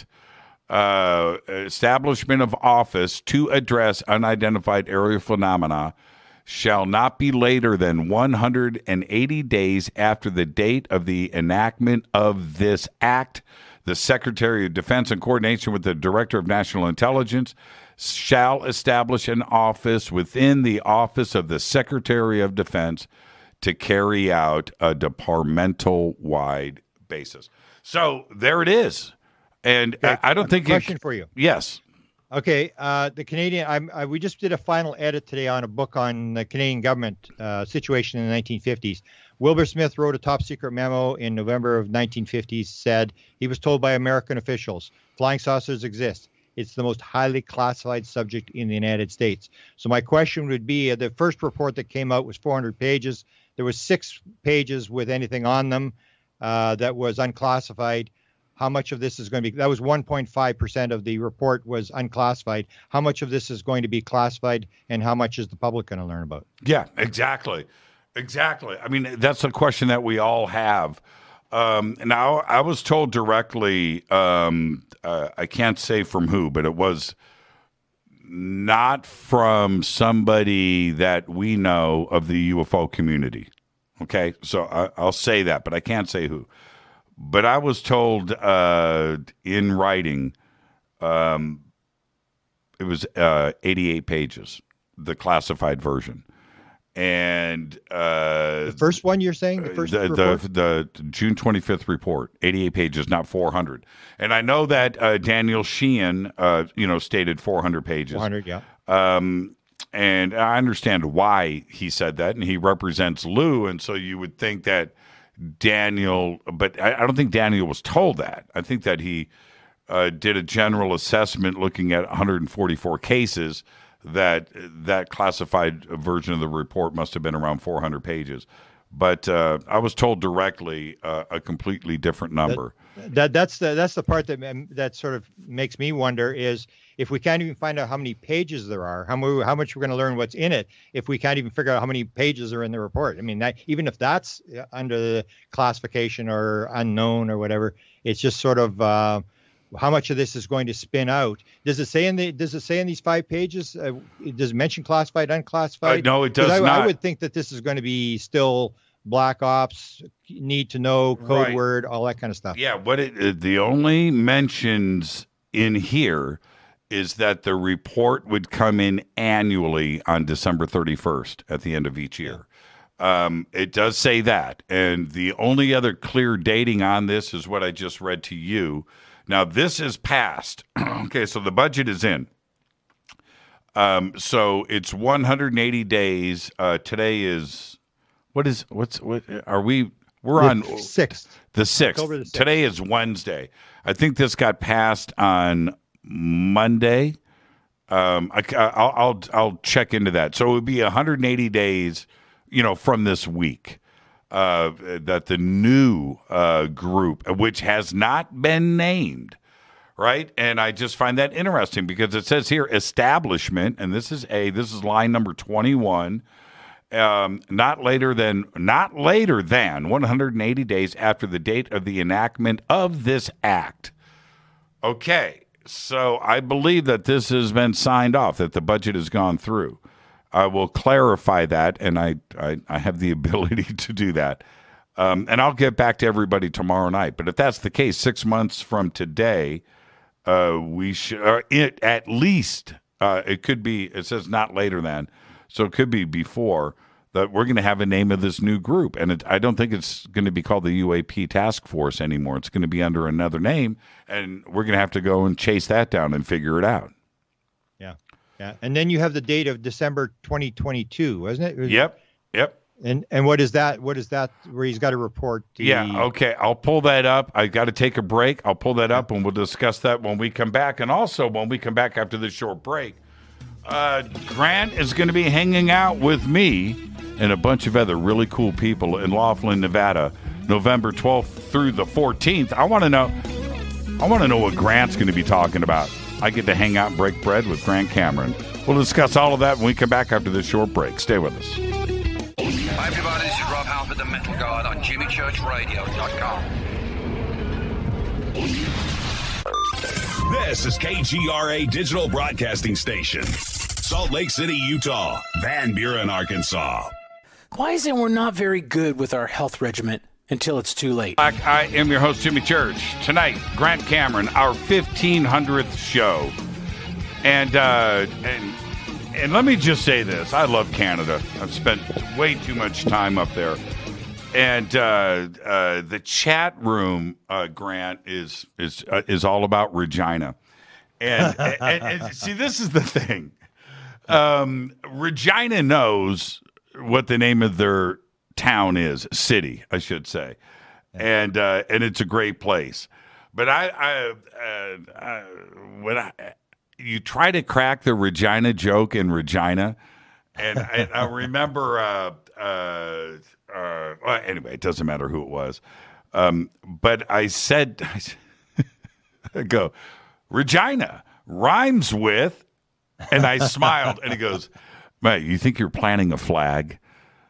uh, establishment of office to address unidentified aerial phenomena shall not be later than one hundred eighty days after the date of the enactment of this act. The Secretary of Defense, in coordination with the Director of National Intelligence, shall establish an office within the Office of the Secretary of Defense to carry out a departmental-wide basis. So there it is. And okay, I, I don't think... Question it, for you. Yes. Okay, uh, the Canadian, I'm, I, we just did a final edit today on a book on the Canadian government uh, situation in the nineteen fifties. Wilbur Smith wrote a top secret memo in November of nineteen fifties, said he was told by American officials, flying saucers exist. It's the most highly classified subject in the United States. So my question would be, uh, the first report that came out was four hundred pages. There was six pages with anything on them uh, that was unclassified. How much of this is going to be, that was one point five percent of the report was unclassified. How much of this is going to be classified, and how much is the public going to learn about? Yeah, exactly. Exactly. I mean, that's a question that we all have. Um, now, I was told directly, um, uh, I can't say from who, but it was not from somebody that we know of the U F O community. Okay, so I, I'll say that, but I can't say who. But I was told uh, in writing, um, it was uh, eighty-eight pages, the classified version. And uh, the first one you're saying? The first the, report? The, the June twenty-fifth report, eighty-eight pages, not four hundred. And I know that uh, Daniel Sheehan, uh, you know, stated four hundred pages. four hundred, yeah. Um, and I understand why he said that, and he represents Lou, and so you would think that Daniel, but I, I don't think Daniel was told that. I think that he uh, did a general assessment looking at one hundred forty-four cases. That that classified version of the report must have been around four hundred pages, but uh, I was told directly uh, a completely different number. That, that that's the that's the part that that sort of makes me wonder is if we can't even find out how many pages there are, how mu- how much we're going to learn what's in it, if we can't even figure out how many pages are in the report. I mean, that, even if that's under the classification or unknown or whatever, it's just sort of uh, how much of this is going to spin out. Does it say in the Does it say in these five pages? Uh, does it mention classified, unclassified? Uh, no, it does I, not. I would think that this is going to be still Black Ops, need to know, code Right. word, all that kind of stuff. Yeah, what it uh, the only mentions in here is that the report would come in annually on December thirty-first at the end of each year. Um, it does say that. And the only other clear dating on this is what I just read to you. Now, this is passed. Okay, so the budget is in. Um, so it's one hundred eighty days. Uh, today is, what is, what's, what, are we, we're on sixth. the sixth. October the sixth. Today is Wednesday. I think this got passed on Monday. Um, I, I'll, I'll I'll check into that. So it would be one hundred eighty days, you know, from this week, uh, that the new uh, group, which has not been named, right? And I just find that interesting because it says here establishment, and this is a this is line number twenty-one. Um, not later than not later than one hundred eighty days after the date of the enactment of this act. Okay, so I believe that this has been signed off, that the budget has gone through. I will clarify that, and I, I, I have the ability to do that. Um, and I'll get back to everybody tomorrow night. But if that's the case, six months from today, uh, we should, or it, at least, uh, it could be, it says not later than, so it could be before, that we're going to have a name of this new group. And it, I don't think it's going to be called the U A P Task Force anymore. It's going to be under another name, and we're going to have to go and chase that down and figure it out. Yeah. Yeah. And then you have the date of December twenty twenty-two, wasn't it? It was- Yep, yep. And and what is that? What is that where he's got to report? The, Yeah, okay. I'll pull that up. I got to take a break. I'll pull that up, and we'll discuss that when we come back. And also, when we come back after this short break, uh, Grant is going to be hanging out with me and a bunch of other really cool people in Laughlin, Nevada, November twelfth through the fourteenth. I want to know. I want to know what Grant's going to be talking about. I get to hang out and break bread with Grant Cameron. We'll discuss all of that when we come back after this short break. Stay with us. Hi everybody, this is Rob Halford, the Metal God on Jimmy Church Radio dot com. This is K G R A Digital Broadcasting Station. Salt Lake City, Utah. Van Buren, Arkansas. Why is it we're not very good with our health regimen until it's too late? I, I am your host, Jimmy Church. Tonight, Grant Cameron, our fifteen hundredth show. And, uh, and, and let me just say this. I love Canada. I've spent way too much time up there. And uh, uh, the chat room, uh, Grant, is is uh, is all about Regina. And, and, and see, this is the thing. Um, Regina knows what the name of their town is, city, I should say, and uh, and it's a great place. But I, I, uh, I when I, you try to crack the Regina joke in Regina, and I, I remember, uh, uh, uh, well, anyway, it doesn't matter who it was, um, but I said, I go, Regina rhymes with, and I smiled, and he goes, mate, you think you're planting a flag?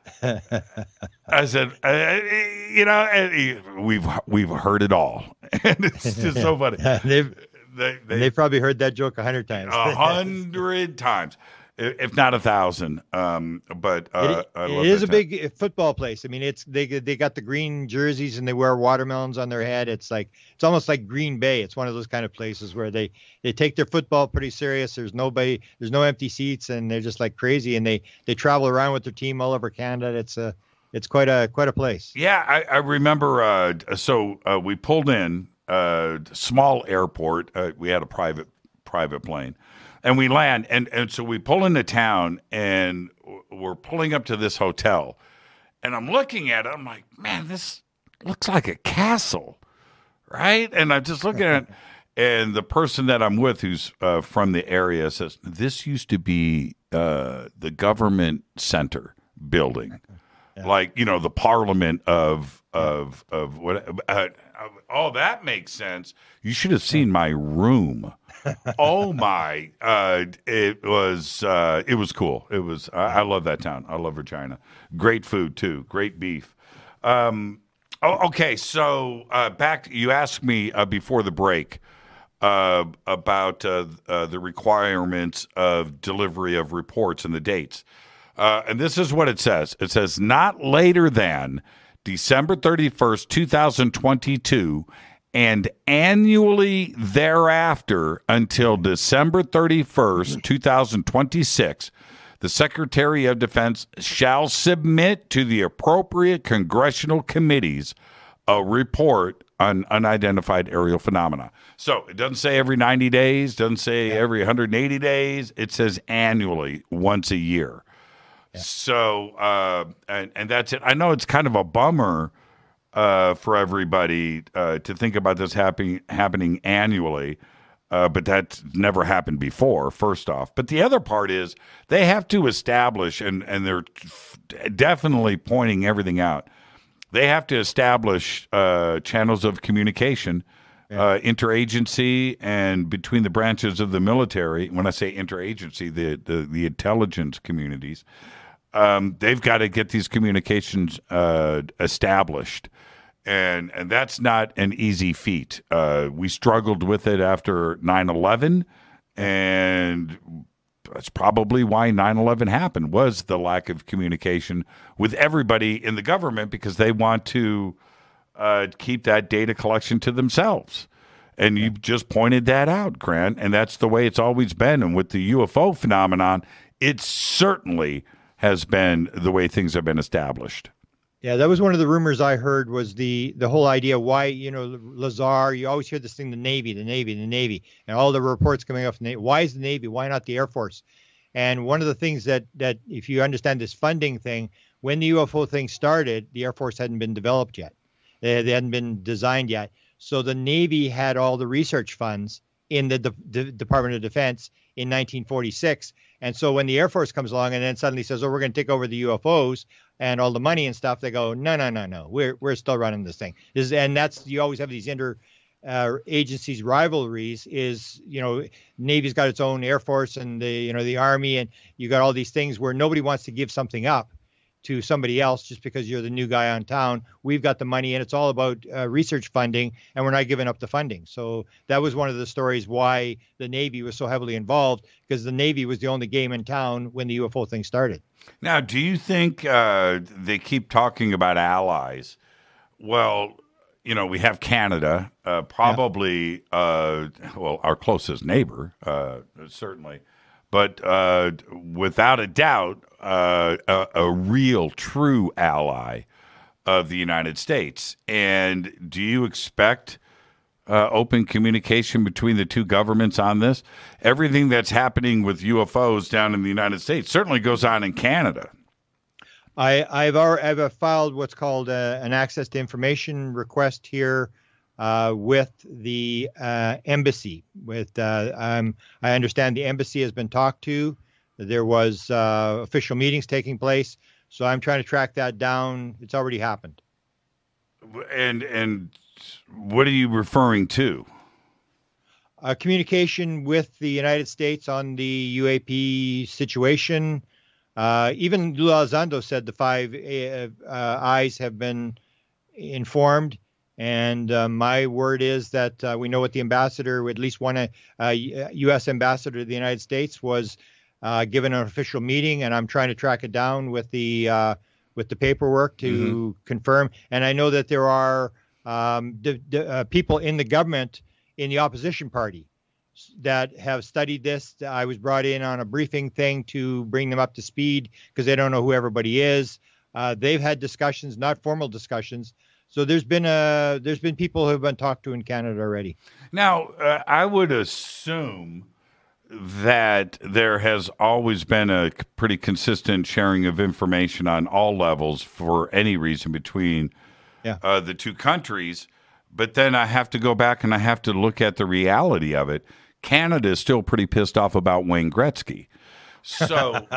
I said, uh, you know, and he, we've we've heard it all, and it's just so funny. they've They, they, they've probably heard that joke a hundred times. a hundred times, if not a thousand. Um, but uh, it, I it love is that a town. big football place. I mean, it's they they got the green jerseys and they wear watermelons on their head. It's like it's almost like Green Bay. It's one of those kind of places where they they take their football pretty serious. There's nobody, there's no empty seats, and they're just like crazy. And they they travel around with their team all over Canada. It's a it's quite a quite a place. Yeah, I, I remember. Uh, so uh, we pulled in a small airport. Uh, we had a private private plane, And we land, and, and so we pull into town, and we're pulling up to this hotel. And I'm looking at it. I'm like, man, this looks like a castle, right? And I'm just looking at it. And the person that I'm with who's uh, from the area says, this used to be uh, the government center building. Yeah. Like, you know, the parliament of, of, of what, uh, oh, that makes sense. You should have seen my room. Oh my! Uh, it was uh, it was cool. It was. I, I love that town. I love Regina. Great food too. Great beef. Um, oh, okay. So uh, back. You asked me uh, before the break uh, about uh, uh, the requirements of delivery of reports and the dates. Uh, and this is what it says. It says not later than December thirty-first, two thousand twenty-two. And annually thereafter until December thirty-first, two thousand twenty-six, the Secretary of Defense shall submit to the appropriate congressional committees a report on unidentified aerial phenomena. So it doesn't say every ninety days, doesn't say every one hundred eighty days. It says annually, once a year. Yeah. So, uh, and, and that's it. I know it's kind of a bummer Uh, for everybody uh, to think about this happening happening annually, uh, but that's never happened before, first off. But the other part is they have to establish, and, and they're definitely pointing everything out, they have to establish uh, channels of communication, yeah. uh, interagency, and between the branches of the military. When I say interagency, the, the, the intelligence communities, um, they've got to get these communications uh, established. And and that's not an easy feat. Uh, we struggled with it after nine eleven, and that's probably why nine eleven happened, was the lack of communication with everybody in the government, because they want to uh, keep that data collection to themselves. And you just pointed that out, Grant, and that's the way it's always been. And with the U F O phenomenon, it certainly has been the way things have been established. Yeah, that was one of the rumors I heard, was the the whole idea why, you know, Lazar, you always hear this thing, the Navy, the Navy, the Navy, and all the reports coming off the Navy. Why is the Navy? Why not the Air Force? And one of the things that, that if you understand this funding thing, when the U F O thing started, the Air Force hadn't been developed yet. They, they hadn't been designed yet. So the Navy had all the research funds in the, the, the Department of Defense in nineteen forty-six. And so when the Air Force comes along and then suddenly says, oh, we're going to take over the U F Os and all the money and stuff, they go, no, no, no, no, we're we're still running this thing. This is, and that's, you always have these inter uh, agencies rivalries. Is, you know, Navy's got its own Air Force and the, you know, the Army, and you got all these things where nobody wants to give something up to somebody else just because you're the new guy on town. We've got the money, and it's all about uh, research funding, and we're not giving up the funding. So that was one of the stories why the Navy was so heavily involved, because the Navy was the only game in town when the U F O thing started. Now, do you think uh, they keep talking about allies? Well, you know, we have Canada, uh, probably, yeah. uh, well, our closest neighbor, uh, certainly. But uh, without a doubt, uh, a, a real, true ally of the United States. And do you expect uh, open communication between the two governments on this? Everything that's happening with U F Os down in the United States certainly goes on in Canada. I, I've already, I've filed what's called a, an access to information request here Uh, with the uh, embassy. With uh, um, I understand the embassy has been talked to. There was uh, official meetings taking place, so I'm trying to track that down. It's already happened. And and what are you referring to? Uh, communication with the United States on the U A P situation. Uh, even Lula Elizondo said the Five uh, uh, Eyes have been informed. And uh, my word is that uh, we know what the ambassador, at least one uh, U S ambassador to the United States, was uh, given an official meeting, and I'm trying to track it down with the uh, with the paperwork to mm-hmm. confirm. And I know that there are um, d- d- uh, people in the government, in the opposition party, that have studied this. I was brought in on a briefing thing to bring them up to speed because they don't know who everybody is. Uh, they've had discussions, not formal discussions. So there's been a there's been people who have been talked to in Canada already. Now, uh, I would assume that there has always been a pretty consistent sharing of information on all levels for any reason between yeah. uh, the two countries. But then I have to go back and I have to look at the reality of it. Canada is still pretty pissed off about Wayne Gretzky. So,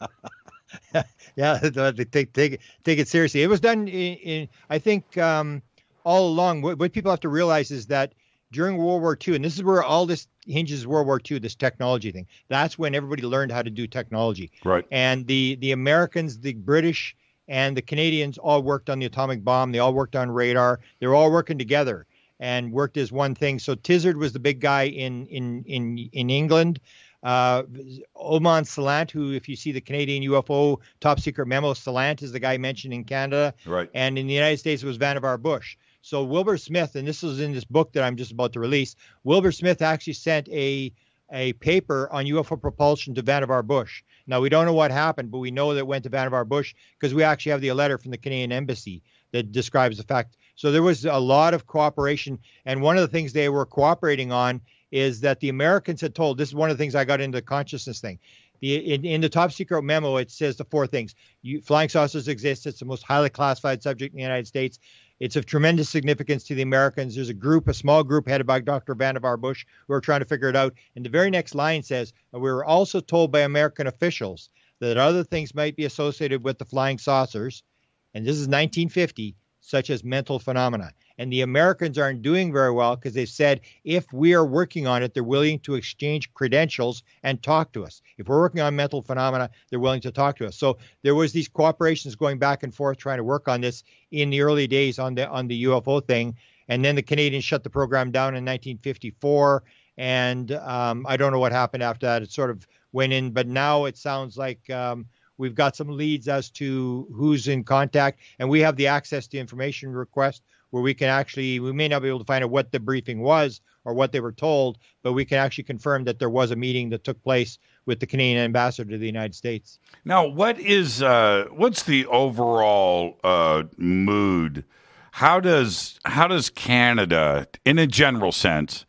yeah, they take take take it seriously. It was done in, in I think, um, all along. What, what people have to realize is that during World War Two, and this is where all this hinges World War Two, this technology thing. That's when everybody learned how to do technology. Right. And the the Americans, the British, and the Canadians all worked on the atomic bomb. They all worked on radar. They were all working together and worked as one thing. So Tizard was the big guy in in in in England. Uh, Oman Salant, who, if you see the Canadian U F O top secret memo, Salant is the guy mentioned in Canada. Right. And in the United States, it was Vannevar Bush. So Wilbur Smith, and this is in this book that I'm just about to release, Wilbur Smith actually sent a a paper on U F O propulsion to Vannevar Bush. Now, we don't know what happened, but we know that it went to Vannevar Bush because we actually have the letter from the Canadian Embassy that describes the fact. So there was a lot of cooperation, and one of the things they were cooperating on is that the Americans had told, this is one of the things I got into the consciousness thing. The, in, in the top secret memo, it says the four things. You, flying saucers exist. It's the most highly classified subject in the United States. It's of tremendous significance to the Americans. There's a group, a small group headed by Doctor Vannevar Bush, who are trying to figure it out. And the very next line says, we were also told by American officials that other things might be associated with the flying saucers, and this is nineteen fifty, such as mental phenomena. And the Americans aren't doing very well because they've said, if we are working on it, they're willing to exchange credentials and talk to us. If we're working on mental phenomena, they're willing to talk to us. So there was these cooperations going back and forth trying to work on this in the early days on the on the U F O thing. And then the Canadians shut the program down in nineteen fifty-four. And um, I don't know what happened after that. It sort of went in. But now it sounds like um, we've got some leads as to who's in contact. And we have the access to information request where we can actually, we may not be able to find out what the briefing was or what they were told, but we can actually confirm that there was a meeting that took place with the Canadian ambassador to the United States. Now, what is, uh, what's the overall uh, mood? How does, how does Canada, in a general sense,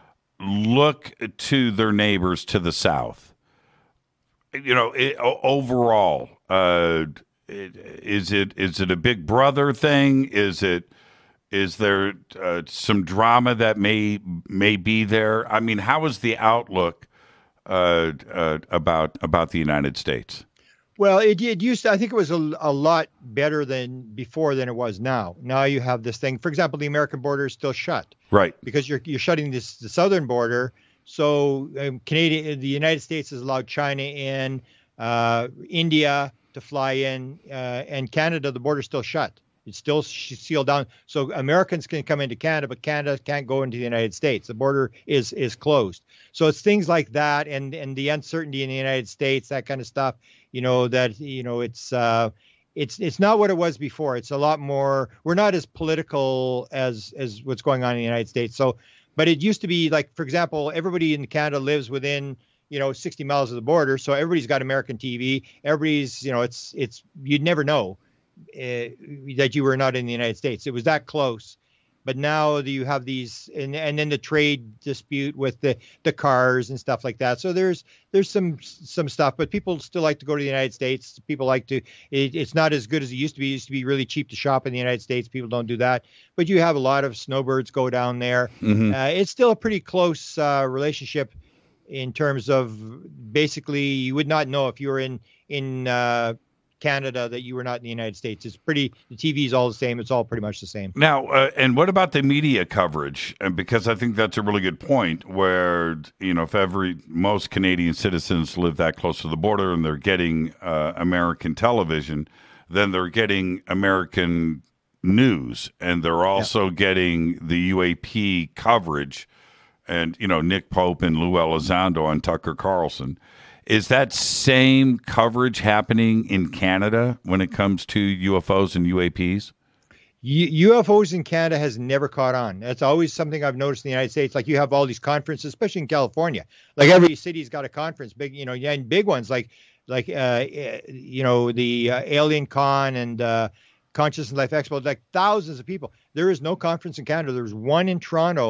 look to their neighbors to the south? You know, it, overall, uh, it, is it is it a big brother thing? Is it is there uh, some drama that may may be there? I mean, how is the outlook uh, uh, about about the United States? Well, it, it used to, I think it was a, a lot better than before than it was now. Now you have this thing. For example, the American border is still shut. Right. Because you're you're shutting this the southern border. So um, Canadian, the United States has allowed China in, uh, India to fly in, uh, and Canada, the border's still shut. It's still sealed down. So Americans can come into Canada, but Canada can't go into the United States. The border is is closed. So it's things like that, and and the uncertainty in the United States, that kind of stuff. You know that you know it's uh, it's it's not what it was before. It's a lot more. We're not as political as as what's going on in the United States. So. But it used to be like, for example, everybody in Canada lives within, you know, sixty miles of the border. So everybody's got American T V. Everybody's, you know, it's, it's, you'd never know uh, that you were not in the United States. It was that close. But now you have these, and, and then the trade dispute with the, the cars and stuff like that. So there's there's some some stuff, but people still like to go to the United States. People like to, it, it's not as good as it used to be. It used to be really cheap to shop in the United States. People don't do that. But you have a lot of snowbirds go down there. Mm-hmm. Uh, it's still a pretty close uh, relationship in terms of basically you would not know if you were in, in uh, Canada that you were not in the United States. It's pretty, the T V is all the same. It's all pretty much the same. Now, uh, and what about the media coverage? And because I think that's a really good point where, you know, if every, most Canadian citizens live that close to the border and they're getting uh, American television, then they're getting American news and they're also yeah. getting the U A P coverage and, you know, Nick Pope and Lou Elizondo on Tucker Carlson. Is that same coverage happening in Canada when it comes to U F Os and U A Ps? U- UFOs in Canada has never caught on. That's always something I've noticed in the United States. Like you have all these conferences, especially in California. Like every city's got a conference, big, you know, yeah, and big ones like, like uh, you know, the uh, Alien Con and uh, Conscious and Life Expo. Like thousands of people. There is no conference in Canada. There's one in Toronto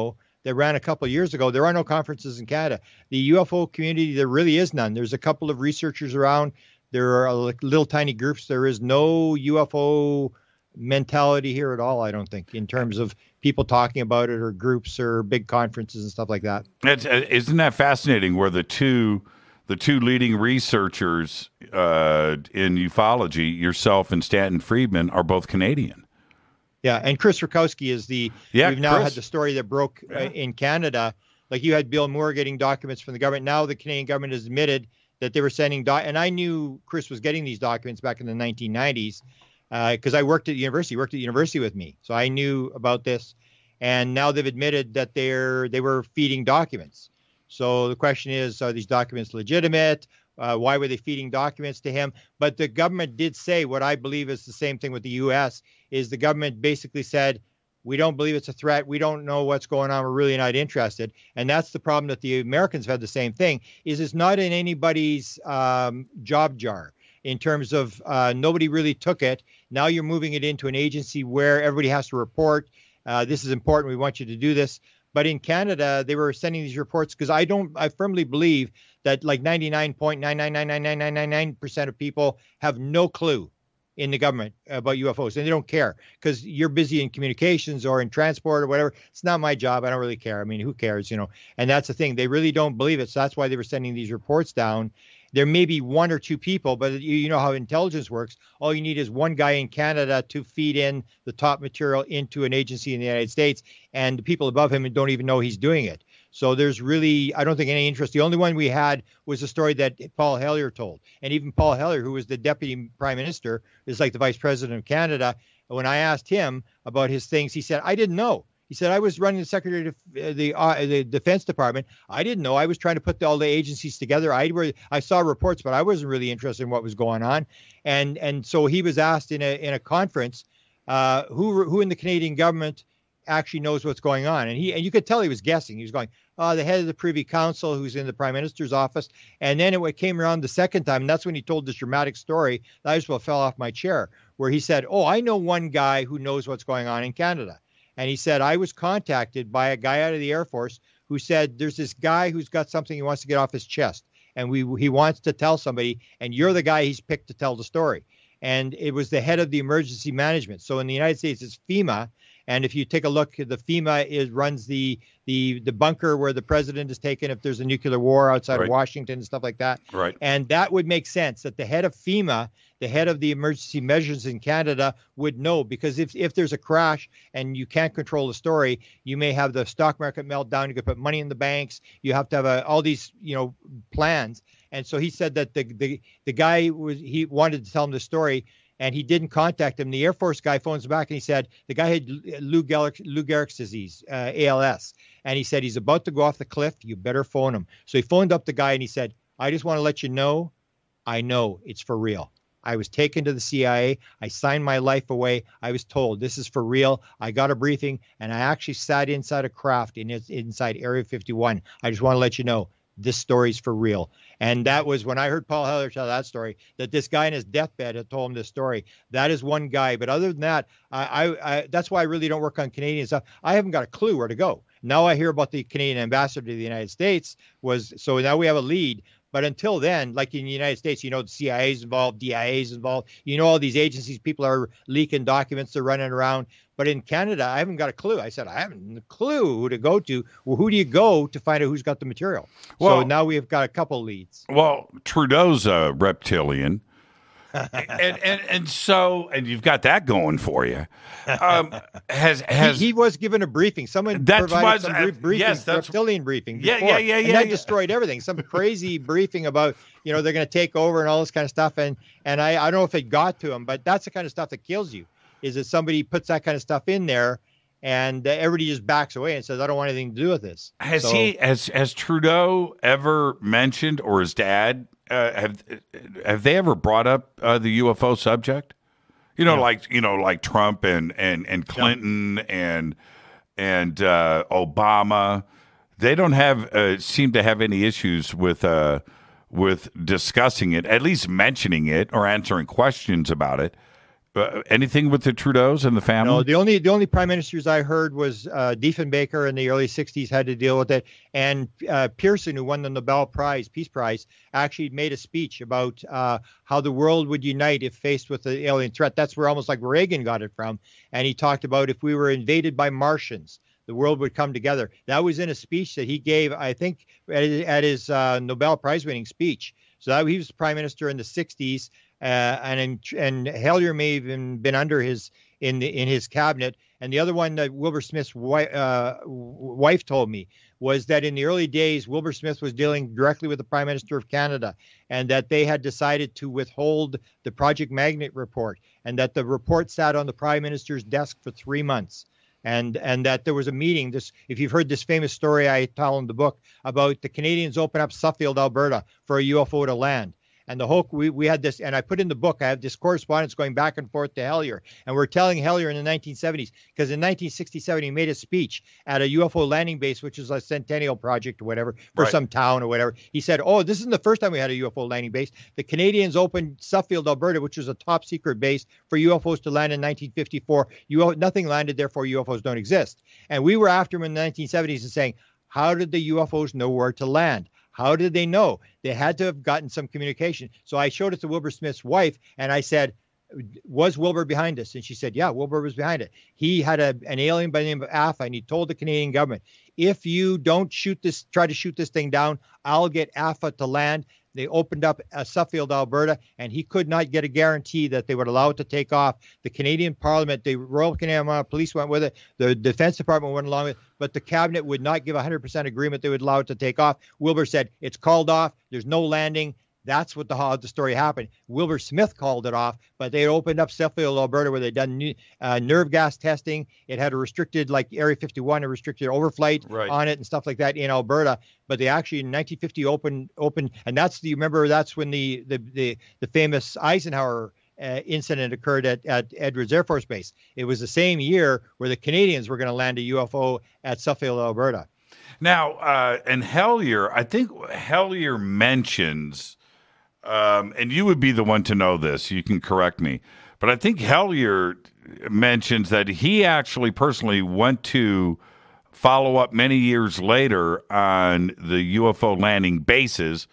that ran a couple of years ago. There are no conferences in Canada. The U F O community, there really is none. There's a couple of researchers around. There are like little tiny groups. There is no U F O mentality here at all, I don't think, in terms of people talking about it or groups or big conferences and stuff like that. It's, isn't that fascinating where the two the two leading researchers uh, in ufology, yourself and Stanton Friedman, are both Canadian? Yeah, and Chris Rakowski is the, yeah, we've now Chris. had the story that broke yeah. uh, in Canada. Like you had Bill Moore getting documents from the government. Now the Canadian government has admitted that they were sending, doc- and I knew Chris was getting these documents back in the nineteen nineties because uh, I worked at the university, worked at the university with me. So I knew about this. And now they've admitted that they're they were feeding documents. So the question is, are these documents legitimate? Uh, why were they feeding documents to him? But the government did say what I believe is the same thing with the U S, is the government basically said, we don't believe it's a threat. We don't know what's going on. We're really not interested. And that's the problem that the Americans have had the same thing, is it's not in anybody's um, job jar in terms of uh, nobody really took it. Now you're moving it into an agency where everybody has to report. Uh, this is important. We want you to do this. But in Canada, they were sending these reports because I don't, I firmly believe that like ninety-nine point nine nine nine nine nine nine nine nine percent of people have no clue in the government about U F Os, and they don't care because you're busy in communications or in transport or whatever. It's not my job. I don't really care. I mean, who cares, you know? And that's the thing. They really don't believe it. So that's why they were sending these reports down. There may be one or two people, but you, you know how intelligence works. All you need is one guy in Canada to feed in the top material into an agency in the United States, and the people above him don't even know he's doing it. So there's really, I don't think, any interest. The only one we had was a story that Paul Hellyer told. And even Paul Hellyer, who was the deputy prime minister, is like the vice president of Canada. When I asked him about his things, he said, I didn't know. He said, I was running the Secretary of the uh, the Defense Department. I didn't know. I was trying to put the, all the agencies together. I were, I saw reports, but I wasn't really interested in what was going on. And and so he was asked in a in a conference, uh, who who in the Canadian government actually knows what's going on. And he and you could tell he was guessing. He was going, uh, the head of the Privy Council, who's in the Prime Minister's office. And then it came around the second time, and that's when he told this dramatic story that I just well fell off my chair, where he said, oh, I know one guy who knows what's going on in Canada. And he said, I was contacted by a guy out of the Air Force who said, there's this guy who's got something he wants to get off his chest. And we he wants to tell somebody, and you're the guy he's picked to tell the story. And it was the head of the emergency management. So in the United States, it's FEMA. And if you take a look, the FEMA is runs the the the bunker where the president is taken if there's a nuclear war outside right. of Washington and stuff like that. Right. And that would make sense that the head of FEMA, the head of the emergency measures in Canada, would know, because if, if there's a crash and you can't control the story, you may have the stock market meltdown. You could put money in the banks. You have to have a, all these, you know, plans. And so he said that the the the guy was he wanted to tell him the story, and he didn't contact him. The Air Force guy phones back and he said the guy had Lou Gehrig's, Lou Gehrig's disease, uh, A L S, and he said he's about to go off the cliff. You better phone him. So he phoned up the guy and he said, I just want to let you know, I know it's for real. I was taken to the C I A. I signed my life away. I was told this is for real. I got a briefing, and I actually sat inside a craft in inside Area fifty-one. I just want to let you know this story's for real. And that was when I heard Paul Hellyer tell that story, that this guy in his deathbed had told him this story. That is one guy. But other than that, I, I, I that's why I really don't work on Canadian stuff. I haven't got a clue where to go. Now I hear about the Canadian ambassador to the United States was, so now we have a lead. But until then, like in the United States, you know, the C I A is involved, D I A is involved. You know, all these agencies, people are leaking documents, they're running around. But in Canada, I haven't got a clue. I said, I haven't a clue who to go to. Well, who do you go to find out who's got the material? Well, so now we've got a couple leads. Well, Trudeau's a reptilian. and, and and so and you've got that going for you. Um, has has he, he was given a briefing? Someone that provided was some uh, briefing, yes, that's, reptilian briefing. Yeah, before, yeah, yeah, and yeah. that yeah. destroyed everything. Some crazy briefing about, you know, they're going to take over and all this kind of stuff. And and I, I don't know if it got to him, but that's the kind of stuff that kills you. Is that somebody puts that kind of stuff in there, and uh, everybody just backs away and says, I don't want anything to do with this. Has so, he has has Trudeau ever mentioned, or his dad? Uh, have have they ever brought up uh, the U F O subject? You know, yeah. like you know, like Trump and and and Clinton yeah. and and uh, Obama. They don't have uh, seem to have any issues with uh, with discussing it, at least mentioning it or answering questions about it. Uh, anything with the Trudeaus and the family? No, the only the only prime ministers I heard was uh, Diefenbaker in the early sixties had to deal with it, and uh, Pearson, who won the Nobel Prize, Peace Prize, actually made a speech about uh, how the world would unite if faced with the alien threat. That's where almost like Reagan got it from, and he talked about if we were invaded by Martians, the world would come together. That was in a speech that he gave, I think, at his, at his uh, Nobel Prize-winning speech. So that, he was prime minister in the sixties. Uh, and in, and Hellyer may have even been under his in the, in his cabinet. And the other one that Wilbur Smith's wife, uh, wife told me was that in the early days, Wilbur Smith was dealing directly with the Prime Minister of Canada, and that they had decided to withhold the Project Magnet report, and that the report sat on the Prime Minister's desk for three months. And and that there was a meeting. This, if you've heard this famous story I tell in the book about the Canadians open up Suffield, Alberta, for a U F O to land. And the whole, we, we had this, and I put in the book, I have this correspondence going back and forth to Hellyer. And we're telling Hellyer in the nineteen seventies, because in nineteen sixty-seven, he made a speech at a U F O landing base, which is a Centennial project or whatever, for right. some town or whatever. He said, oh, this isn't the first time we had a U F O landing base. The Canadians opened Suffield, Alberta, which was a top secret base for U F Os to land in nineteen fifty-four. U F O, nothing landed, therefore U F Os don't exist. And we were after him in the nineteen seventies and saying, how did the U F Os know where to land? How did they know? They had to have gotten some communication. So I showed it to Wilbur Smith's wife, and I said, was Wilbur behind this? And she said, yeah, Wilbur was behind it. He had a, an alien by the name of A F A, and he told the Canadian government, if you don't shoot this, try to shoot this thing down, I'll get A F A to land. They opened up uh, Suffield, Alberta, and he could not get a guarantee that they would allow it to take off. The Canadian Parliament, the Royal Canadian Police went with it. The Defense Department went along with it, but the cabinet would not give one hundred percent agreement they would allow it to take off. Wilbur said, it's called off. There's no landing. That's what the how the story happened. Wilbur Smith called it off, but they opened up Suffield, Alberta, where they'd done uh, nerve gas testing. It had a restricted, like Area fifty-one, a restricted overflight right. on it and stuff like that in Alberta. But they actually in nineteen fifty opened, opened, and that's the, you remember that's when the the the, the famous Eisenhower uh, incident occurred at, at Edwards Air Force Base. It was the same year where the Canadians were going to land a U F O at Suffield, Alberta. Now, uh, and Hellyer, I think Hellyer mentions. Um, and you would be the one to know this. You can correct me. But I think Hellyer mentions that he actually personally went to follow up many years later on the U F O landing bases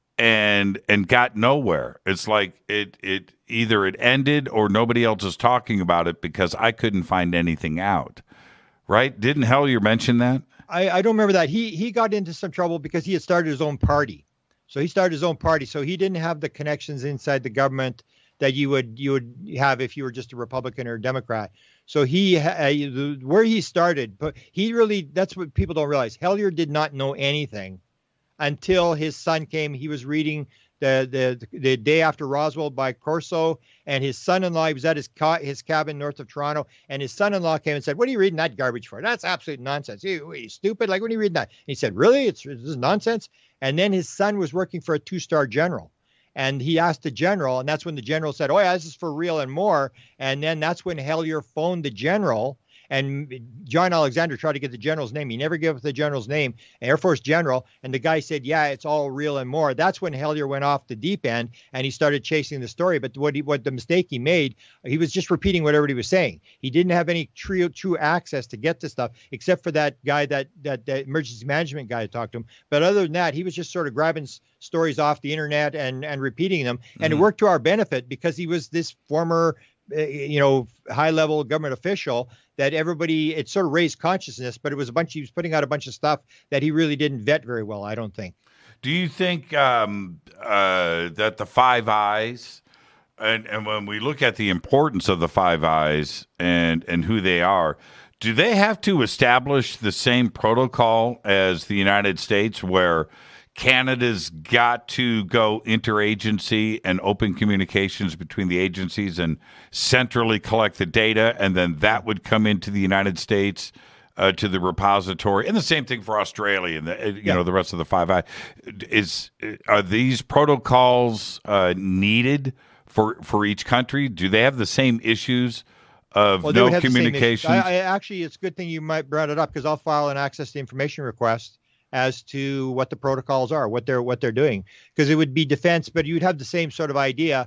and and got nowhere. It's like it it either it ended or nobody else is talking about it because I couldn't find anything out. Right? Didn't Hellyer mention that? I, I don't remember that. He he got into some trouble because he had started his own party. So he started his own party. So he didn't have the connections inside the government that you would you would have if you were just a Republican or a Democrat. So he uh, where he started, but he really that's what people don't realize. Hellyer did not know anything until his son came. He was reading the the the Day After Roswell by Corso, and his son-in-law, he was at his ca- his cabin north of Toronto, and his son-in-law came and said, "What are you reading that garbage for? That's absolute nonsense. You, are you stupid? Like, what are you reading that?" And he said, "Really? It's this is nonsense." And then his son was working for a two-star general, and he asked the general, and that's when the general said, "Oh yeah, this is for real and more." And then that's when Hellyer phoned the general. And John Alexander tried to get the general's name. He never gave us the general's name, Air Force general. And the guy said, yeah, it's all real and more. That's when Hellyer went off the deep end and he started chasing the story. But what he, what the mistake he made, he was just repeating what everybody was saying. He didn't have any true, true access to get this stuff, except for that guy, that, that, that emergency management guy who talked to him. But other than that, he was just sort of grabbing s- stories off the internet and, and repeating them. And mm-hmm. it worked to our benefit because he was this former you know, high-level government official that everybody, it sort of raised consciousness, but it was a bunch, he was putting out a bunch of stuff that he really didn't vet very well, I don't think. Do you think um, uh, that the Five Eyes, and, and when we look at the importance of the Five Eyes and, and who they are, do they have to establish the same protocol as the United States where Canada's got to go interagency and open communications between the agencies and centrally collect the data, and then that would come into the United States uh, to the repository, and the same thing for Australia and the, you yeah. know the rest of the Five Eyes. Is are these protocols uh, needed for for each country? Do they have the same issues of well, no communications? I, I, actually, it's a good thing you might brought it up because I'll file an access to information request as to what the protocols are, what they're what they're doing, because it would be defense, but you'd have the same sort of idea.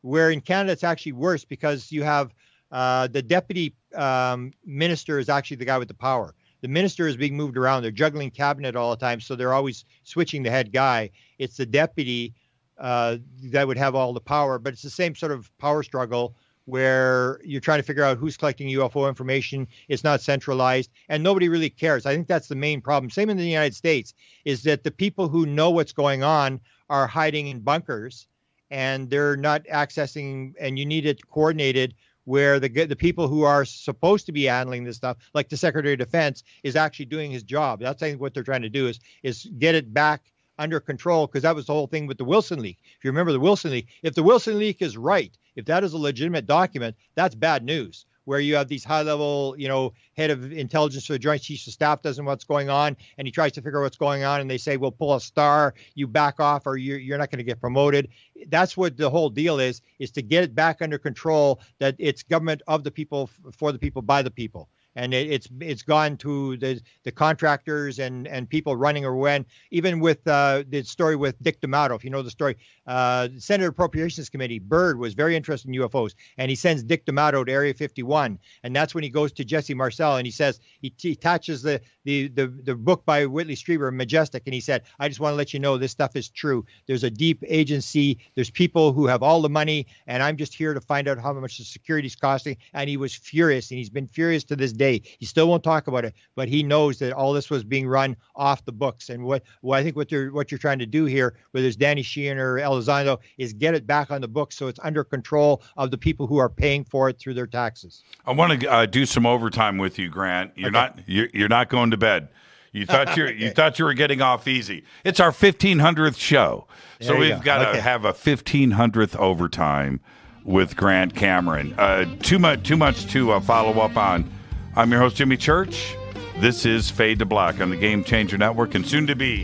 Where in Canada, it's actually worse because you have uh, the deputy um, minister is actually the guy with the power. The minister is being moved around. They're juggling cabinet all the time, so they're always switching the head guy. It's the deputy uh, that would have all the power, but it's the same sort of power struggle where you're trying to figure out who's collecting U F O information. It's not centralized, and nobody really cares. I think that's the main problem. Same in the United States, is that the people who know what's going on are hiding in bunkers, and they're not accessing, and you need it coordinated where the the people who are supposed to be handling this stuff, like the Secretary of Defense, is actually doing his job. That's, I think, what they're trying to do is is get it back under control, because that was the whole thing with the Wilson leak. If you remember the Wilson leak, if the Wilson leak is right, if that is a legitimate document, that's bad news. Where you have these high-level, you know, head of intelligence for the Joint Chiefs of Staff doesn't know what's going on, and he tries to figure out what's going on, and they say, well, pull a star, you back off, or you're, you're not going to get promoted. That's what the whole deal is, is to get it back under control, that it's government of the people, for the people, by the people. And it, it's it's gone to the the contractors and, and people running around. Even with uh, the story with Dick D'Amato, if you know the story, uh, Senate Appropriations Committee, Byrd was very interested in U F Os, and he sends Dick D'Amato to Area fifty-one, and that's when he goes to Jesse Marcel, and he says he, he attaches the, the the the book by Whitley Strieber, Majestic, and he said, I just want to let you know this stuff is true. There's a deep agency. There's people who have all the money, and I'm just here to find out how much the security is costing. And he was furious, and he's been furious to this day. He still won't talk about it, but he knows that all this was being run off the books. And what, what I think what you're what you're trying to do here, whether it's Danny Sheehan or Elizondo, is get it back on the books so it's under control of the people who are paying for it through their taxes. I want to uh, do some overtime with you, Grant. You're okay. not you're, you're not going to bed. You thought you okay. you thought you were getting off easy. It's our fifteen hundredth show, so we've go. got to okay. have a fifteen hundredth overtime with Grant Cameron. Uh, too much too much to uh, follow up on. I'm your host, Jimmy Church. This is Fade to Black on the Game Changer Network, and soon to be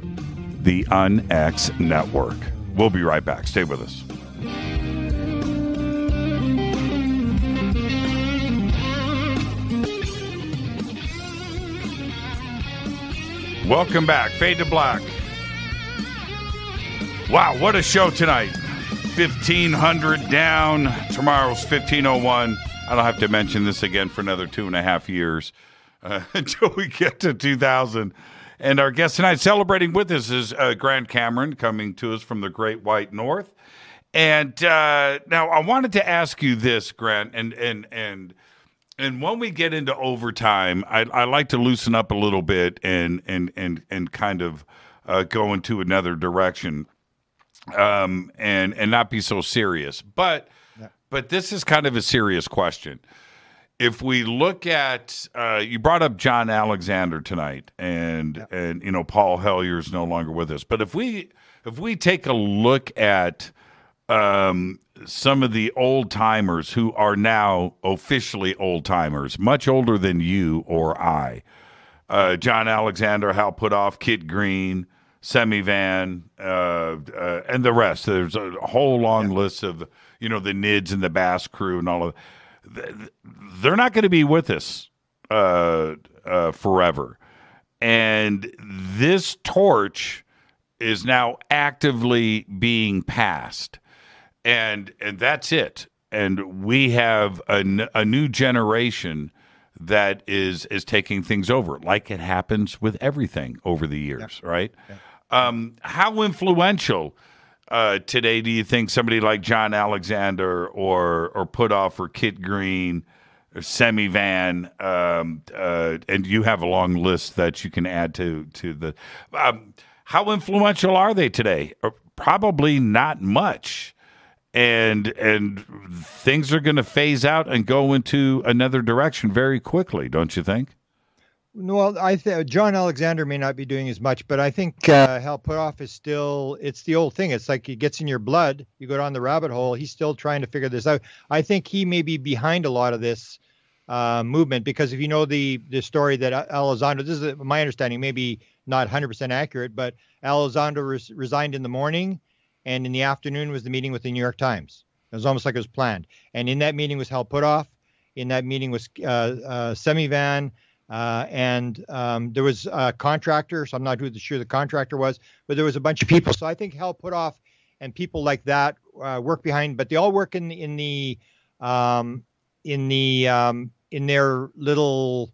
the Un X Network. We'll be right back. Stay with us. Welcome back. Fade to Black. Wow, what a show tonight. fifteen hundred down. Tomorrow's fifteen oh one. I don't have to mention this again for another two and a half years uh, until we get to two thousand. And our guest tonight celebrating with us is uh, Grant Cameron, coming to us from the Great White North. And uh, now I wanted to ask you this, Grant, and and and and when we get into overtime, I, I like to loosen up a little bit and and and and kind of uh, go into another direction, um, and and not be so serious, but. But this is kind of a serious question. If we look at, uh, you brought up John Alexander tonight, and yeah. and you know Paul Hellyer is no longer with us. But if we if we take a look at um, some of the old timers who are now officially old timers, much older than you or I, uh, John Alexander, Hal Puthoff, Kit Green, Semi Van, uh, uh, and the rest. There's a whole long yeah. list of. You know, the N I D S and the Bass crew and all of that. They're not going to be with us uh, uh, forever. And this torch is now actively being passed. And and that's it. And we have a, n- a new generation that is is taking things over, like it happens with everything over the years, yeah. right? Yeah. Um, how influential Uh, today, do you think somebody like John Alexander or or Puthoff or Kit Green or Semi Van, um, uh, and you have a long list that you can add to to the. Um, how influential are they today? Probably not much, and and things are going to phase out and go into another direction very quickly, don't you think? Well, I think John Alexander may not be doing as much, but I think uh, Hal Puthoff is still, it's the old thing. It's like it gets in your blood. You go down the rabbit hole. He's still trying to figure this out. I think he may be behind a lot of this uh, movement, because if you know the the story that Elizondo, this is my understanding, maybe not one hundred percent accurate, but Elizondo res- resigned in the morning, and in the afternoon was the meeting with the New York Times. It was almost like it was planned. And in that meeting was Hal Puthoff. In that meeting was uh, uh, Semi Van. Uh, and um, there was a contractor, so I'm not sure the contractor was, but there was a bunch of people. So I think Hal Puthoff and people like that uh, work behind, but they all work in in the um, in the um, in their little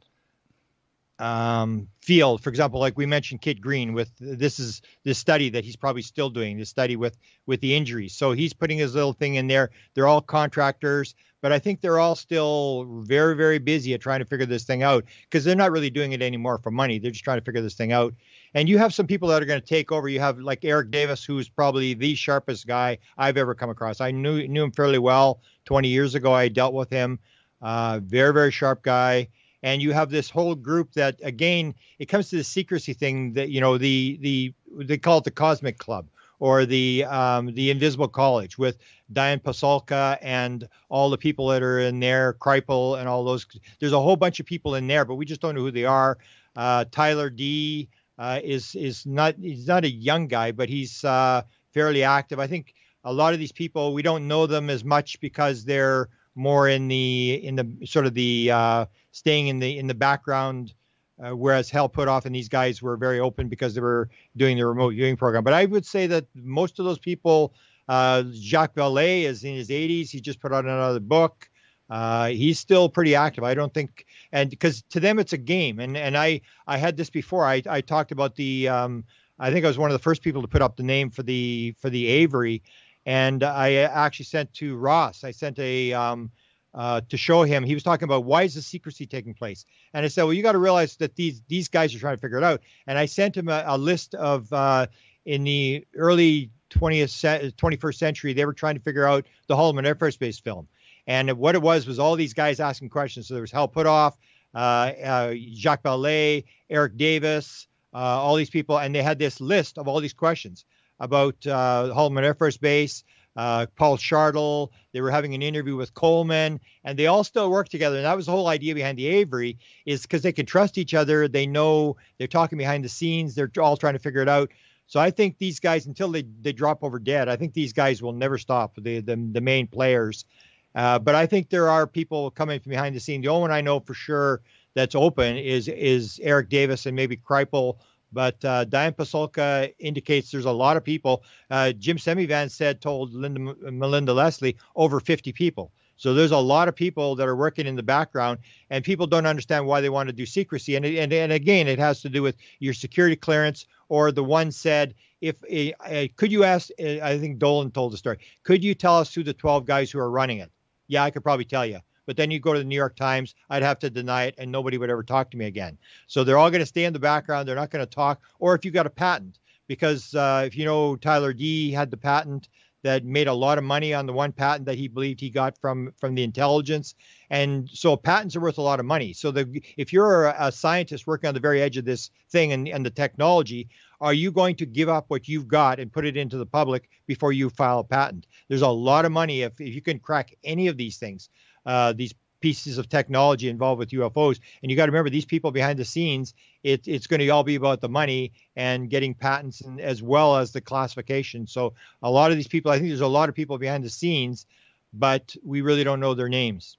um, field. For example, like we mentioned, Kit Green with this is this study that he's probably still doing, this study with with the injuries. So he's putting his little thing in there. They're all contractors, but I think they're all still very, very busy at trying to figure this thing out because they're not really doing it anymore for money. They're just trying to figure this thing out. And you have some people that are going to take over. You have like Eric Davis, who's probably the sharpest guy I've ever come across. I knew knew him fairly well twenty years ago. I dealt with him. Uh, very, very sharp guy. And you have this whole group that, again, it comes to the secrecy thing that, you know, the the they call it the Cosmic Club or the um, the Invisible College with Diane Pasulka and all the people that are in there, Kreipel and all those. There's a whole bunch of people in there, but we just don't know who they are. Uh, Tyler D uh, is is not he's not a young guy, but he's uh, fairly active. I think a lot of these people, we don't know them as much because they're more in the in the sort of the uh, staying in the in the background, uh, whereas Hal Puthoff and these guys were very open because they were doing the remote viewing program. But I would say that most of those people, uh, Jacques Vallée is in his eighties. He just put out another book. Uh, he's still pretty active. I don't think, and because to them it's a game. And and I I had this before. I I talked about the. Um, I think I was one of the first people to put up the name for the for the Avery. And I actually sent to Ross, I sent a, um, uh, to show him, he was talking about why is the secrecy taking place? And I said, well, you got to realize that these, these guys are trying to figure it out. And I sent him a, a list of, uh, in the early twentieth, twenty-first century, they were trying to figure out the Holloman Air Force Base film. And what it was, was all these guys asking questions. So there was Hal Puthoff, uh, uh, Jacques Vallée, Eric Davis, uh, all these people. And they had this list of all these questions about uh, Holloman Air Force Base, uh, Paul Shartle. They were having an interview with Coleman, and they all still work together. And that was the whole idea behind the Avery, is because they can trust each other. They know they're talking behind the scenes. They're all trying to figure it out. So I think these guys, until they, they drop over dead, I think these guys will never stop, the the, the main players. Uh, but I think there are people coming from behind the scene. The only one I know for sure that's open is is Eric Davis and maybe Kreipel. But uh, Diane Pasulka indicates there's a lot of people. Uh, Jim Semivan said, told Linda, Melinda Leslie, over fifty people. So there's a lot of people that are working in the background, and people don't understand why they want to do secrecy. And, and, and again, it has to do with your security clearance, or the one said, if uh, could you ask, uh, I think Dolan told the story, could you tell us who the twelve guys who are running it? Yeah, I could probably tell you. But then you go to the New York Times, I'd have to deny it, and nobody would ever talk to me again. So they're all going to stay in the background. They're not going to talk. Or if you got a patent, because uh, if you know Tyler D had the patent that made a lot of money on the one patent that he believed he got from from the intelligence. And so patents are worth a lot of money. So the, if you're a, a scientist working on the very edge of this thing and, and the technology, are you going to give up what you've got and put it into the public before you file a patent? There's a lot of money if, if you can crack any of these things. Uh, these pieces of technology involved with U F Os. And you got to remember, these people behind the scenes, it, it's going to all be about the money and getting patents, and as well as the classification. So a lot of these people, I think there's a lot of people behind the scenes, but we really don't know their names.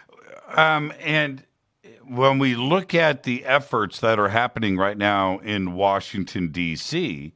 Um, and when we look at the efforts that are happening right now in Washington, D C,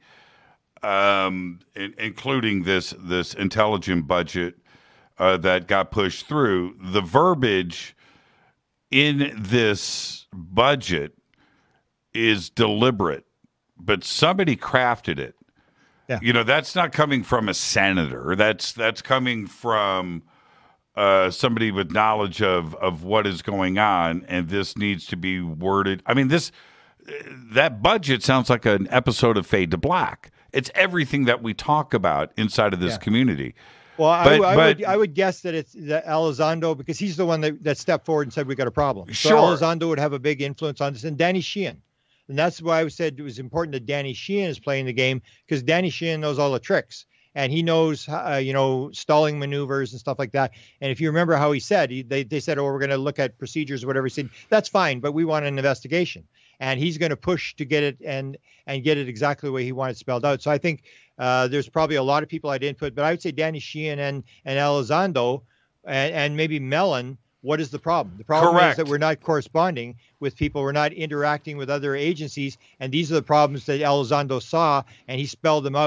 um, in, including this, this intelligent budget, Uh, that got pushed through, the verbiage in this budget is deliberate, but somebody crafted it. Yeah. You know, that's not coming from a senator. That's that's coming from uh, somebody with knowledge of of what is going on, and this needs to be worded. I mean, this that budget sounds like an episode of Fade to Black. It's everything that we talk about inside of this yeah. community. Well, but, I, I but, would I would guess that it's that Elizondo, because he's the one that, that stepped forward and said we got a problem. So sure. Elizondo would have a big influence on this, and Danny Sheehan. And that's why I said it was important that Danny Sheehan is playing the game, because Danny Sheehan knows all the tricks, and he knows, uh, you know, stalling maneuvers and stuff like that. And if you remember how he said, he, they, they said, oh, we're going to look at procedures or whatever. He said, that's fine, but we want an investigation. And he's going to push to get it and and get it exactly the way he wanted spelled out. So I think uh, there's probably a lot of people I'd input, but I would say Danny Sheehan and, and Elizondo and, and maybe Mellon. What is the problem? The problem Correct. is that we're not corresponding with people. We're not interacting with other agencies. And these are the problems that Elizondo saw, and he spelled them out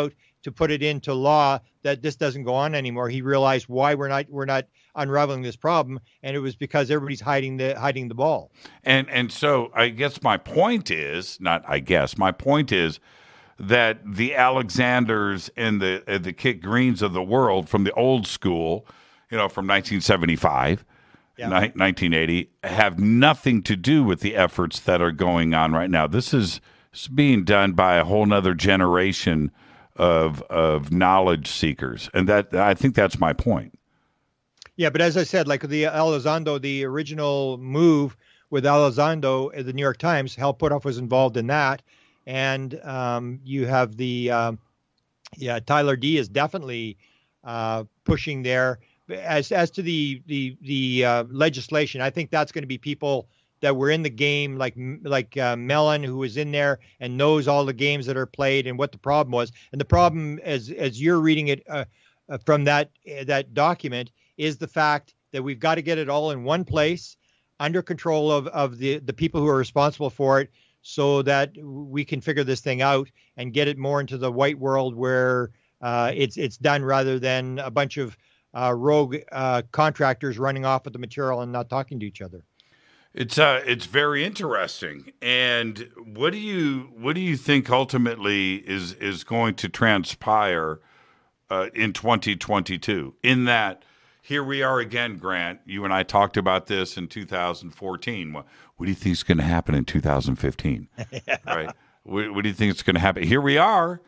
to put it into law that this doesn't go on anymore. He realized why we're not we're not unraveling this problem, and it was because everybody's hiding the hiding the ball. And and so I guess my point is not. I guess my point is that the Alexanders and the uh, the Kit Greens of the world from the old school, you know, from nineteen seventy-five, yeah. ni- nineteen eighty, have nothing to do with the efforts that are going on right now. This is being done by a whole nother generation of of knowledge seekers, and that I think that's my point. Yeah, but as I said, like the Elizondo, the original move with Elizondo, the New York Times, Hal Puthoff was involved in that. And um, you have the, um, yeah, Tyler D is definitely uh, pushing there. As as to the the the uh, legislation, I think that's going to be people that were in the game, like like uh, Mellon, who was in there and knows all the games that are played and what the problem was. And the problem, as as you're reading it uh, uh, from that uh, that document, is the fact that we've got to get it all in one place, under control of of the the people who are responsible for it, so that we can figure this thing out and get it more into the white world where uh, it's it's done, rather than a bunch of uh, rogue uh, contractors running off with the material and not talking to each other. It's uh, it's very interesting. And what do you what do you think ultimately is is going to transpire uh, in twenty twenty-two? In that, here we are again, Grant. You and I talked about this in two thousand fourteen. What, what do you think is going to happen in two thousand fifteen? Yeah. Right? What, what do you think is going to happen? Here we are.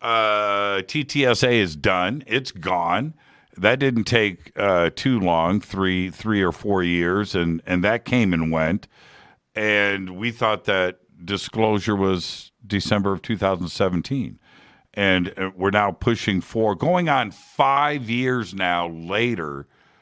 Uh, T T S A is done. It's gone. That didn't take uh, too long, three, three or four years, and, and that came and went. And we thought that disclosure was December of two thousand seventeen. And we're now pushing for, going on five years now later.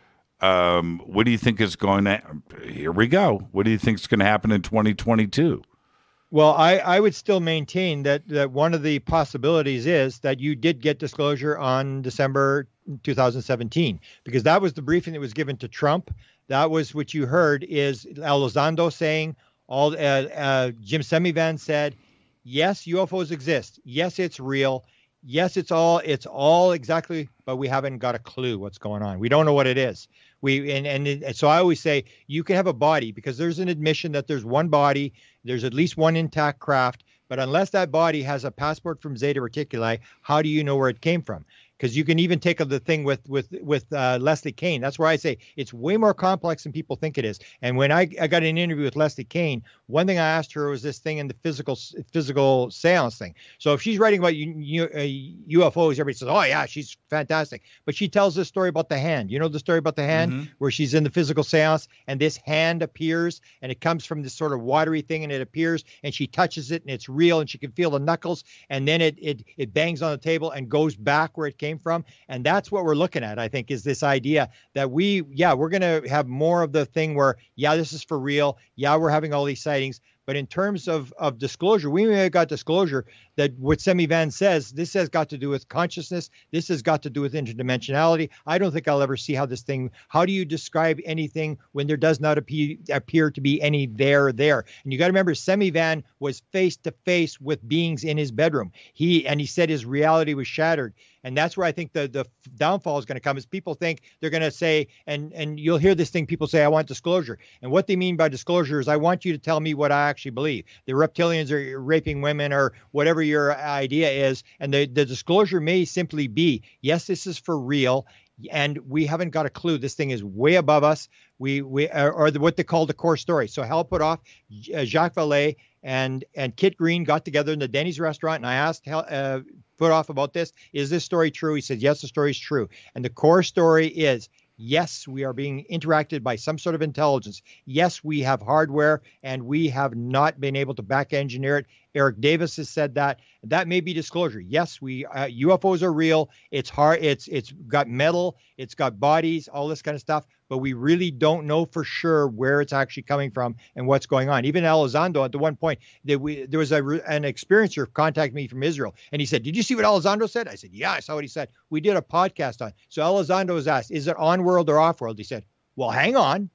Um, what do you think is going to, here we go. What do you think is going to happen in twenty twenty-two? Well, I, I would still maintain that, that one of the possibilities is that you did get disclosure on December two thousand seventeen, because that was the briefing that was given to Trump. That was what you heard is Elizondo saying, all uh, uh, Jim Semivan said, yes, U F Os exist. Yes, it's real. Yes, it's all it's all exactly, but we haven't got a clue what's going on. We don't know what it is. We and and, and so I always say you can have a body, because there's an admission that there's one body, there's at least one intact craft, but unless that body has a passport from Zeta Reticuli, how do you know where it came from? Because you can even take the thing with with with uh, Leslie Kean. That's where I say it's way more complex than people think it is. And when I, I got an interview with Leslie Kean, one thing I asked her was this thing in the physical physical seance thing. So if she's writing about U, U, uh, U F Os, everybody says, oh, yeah, she's fantastic. But she tells this story about the hand. You know the story about the hand, mm-hmm. where she's in the physical seance and this hand appears and it comes from this sort of watery thing and it appears and she touches it and it's real and she can feel the knuckles and then it it it bangs on the table and goes back where it came from. And that's what we're looking at, I think, is this idea that we, yeah, we're going to have more of the thing where, yeah, this is for real. Yeah, we're having all these sightings. But in terms of, of disclosure, we may have got disclosure that what Semivan says, this has got to do with consciousness. This has got to do with interdimensionality. I don't think I'll ever see how this thing, how do you describe anything when there does not appear, appear to be any there there? And you got to remember, Semivan was face to face with beings in his bedroom. He, and he said his reality was shattered. And that's where I think the, the downfall is going to come, is people think they're going to say, and, and you'll hear this thing, people say, I want disclosure. And what they mean by disclosure is, I want you to tell me what I actually believe. The reptilians are raping women or whatever your idea is. And the, the disclosure may simply be, yes, this is for real. And we haven't got a clue. This thing is way above us. We, we, or, or the, what they call the core story. So Hal Puthoff, uh, Jacques Vallée, and and Kit Green got together in the Denny's restaurant, and I asked uh, Puthoff about this. Is this story true? He said, yes, the story is true. And the core story is, yes, we are being interacted by some sort of intelligence. Yes, we have hardware, and we have not been able to back engineer it. Eric Davis has said that. That may be disclosure. Yes, we uh, U F Os are real. It's hard. It's it's got metal. It's got bodies. All this kind of stuff. But we really don't know for sure where it's actually coming from and what's going on. Even Elizondo, at the one point, that we there was a, an experiencer contacted me from Israel, and he said, "Did you see what Elizondo said?" I said, "Yeah, I saw what he said. We did a podcast on." So Elizondo was asked, "Is it on world or off world?" He said, "Well, hang on.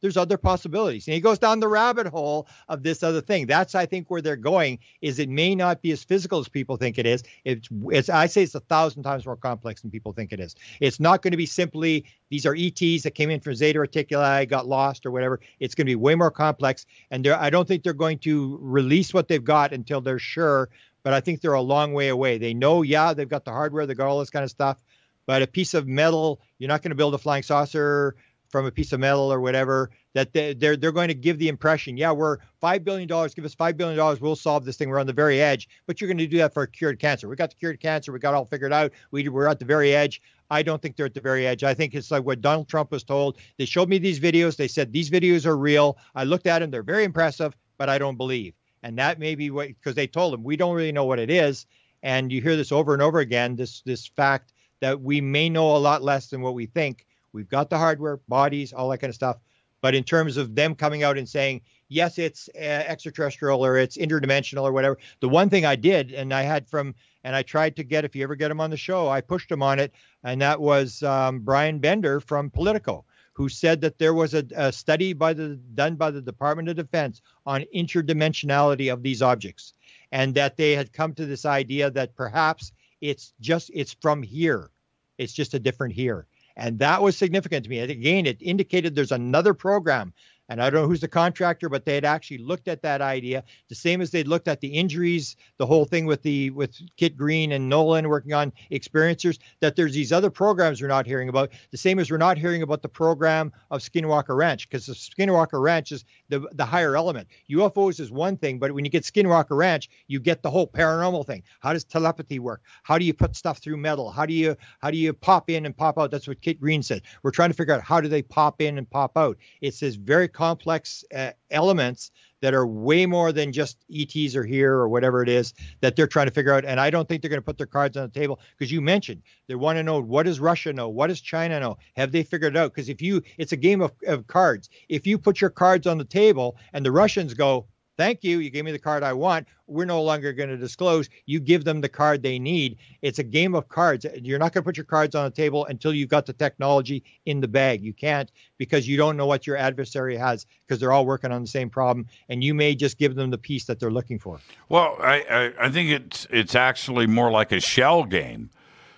there's other possibilities. And he goes down the rabbit hole of this other thing. That's, I think, where they're going, is it may not be as physical as people think it is. It's, it's I say it's a thousand times more complex than people think it is. It's not going to be simply, these are E Ts that came in from Zeta Reticuli, got lost or whatever. It's going to be way more complex. And I don't think they're going to release what they've got until they're sure. But I think they're a long way away. They know, yeah, they've got the hardware, they've got all this kind of stuff. But a piece of metal, you're not going to build a flying saucer from a piece of metal or whatever. That they, they're they're going to give the impression, yeah, we're five billion dollars, give us five billion dollars, we'll solve this thing. We're on the very edge. But you're going to do that for cured cancer. We got the cured cancer. We got all figured out. We, we're at the very edge. I don't think they're at the very edge. I think it's like what Donald Trump was told. They showed me these videos. They said, these videos are real. I looked at them. They're very impressive, but I don't believe. And that may be what, because they told him, we don't really know what it is. And you hear this over and over again, this this fact that we may know a lot less than what we think. We've got the hardware, bodies, all that kind of stuff. But in terms of them coming out and saying, yes, it's uh, extraterrestrial or it's interdimensional or whatever. The one thing I did, and I had from, and I tried to get, if you ever get him on the show, I pushed him on it. And that was um, Brian Bender from Politico, who said that there was a, a study by the done by the Department of Defense on interdimensionality of these objects. And that they had come to this idea that perhaps it's just, it's from here. It's just a different here. And that was significant to me. And again, it indicated there's another program. And I don't know who's the contractor, but they had actually looked at that idea, the same as they'd looked at the injuries, the whole thing with the with Kit Green and Nolan working on experiencers, that there's these other programs we're not hearing about, the same as we're not hearing about the program of Skinwalker Ranch, because the Skinwalker Ranch is the, the higher element. U F Os is one thing, but when you get Skinwalker Ranch, you get the whole paranormal thing. How does telepathy work? How do you put stuff through metal? How do you how do you pop in and pop out? That's what Kit Green said. We're trying to figure out how do they pop in and pop out. It's this very complex uh, elements that are way more than just E Ts are here or whatever it is that they're trying to figure out. And I don't think they're going to put their cards on the table, because you mentioned they want to know, what does Russia know? What does China know? Have they figured it out? Because if you, it's a game of, of cards. If you put your cards on the table and the Russians go, thank you, you gave me the card I want, we're no longer going to disclose, you give them the card they need. It's a game of cards. You're not going to put your cards on the table until you've got the technology in the bag. You can't, because you don't know what your adversary has, because they're all working on the same problem, and you may just give them the piece that they're looking for. Well, I, I, I think it's it's actually more like a shell game,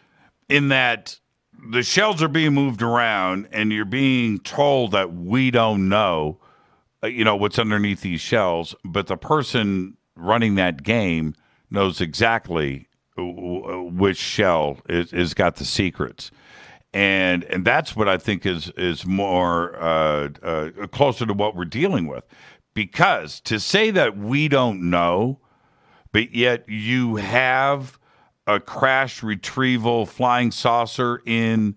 in that the shells are being moved around and you're being told that we don't know you know, what's underneath these shells, but the person running that game knows exactly which shell is, is got the secrets. And and that's what I think is is more uh, uh, closer to what we're dealing with. Because to say that we don't know, but yet you have a crash retrieval flying saucer in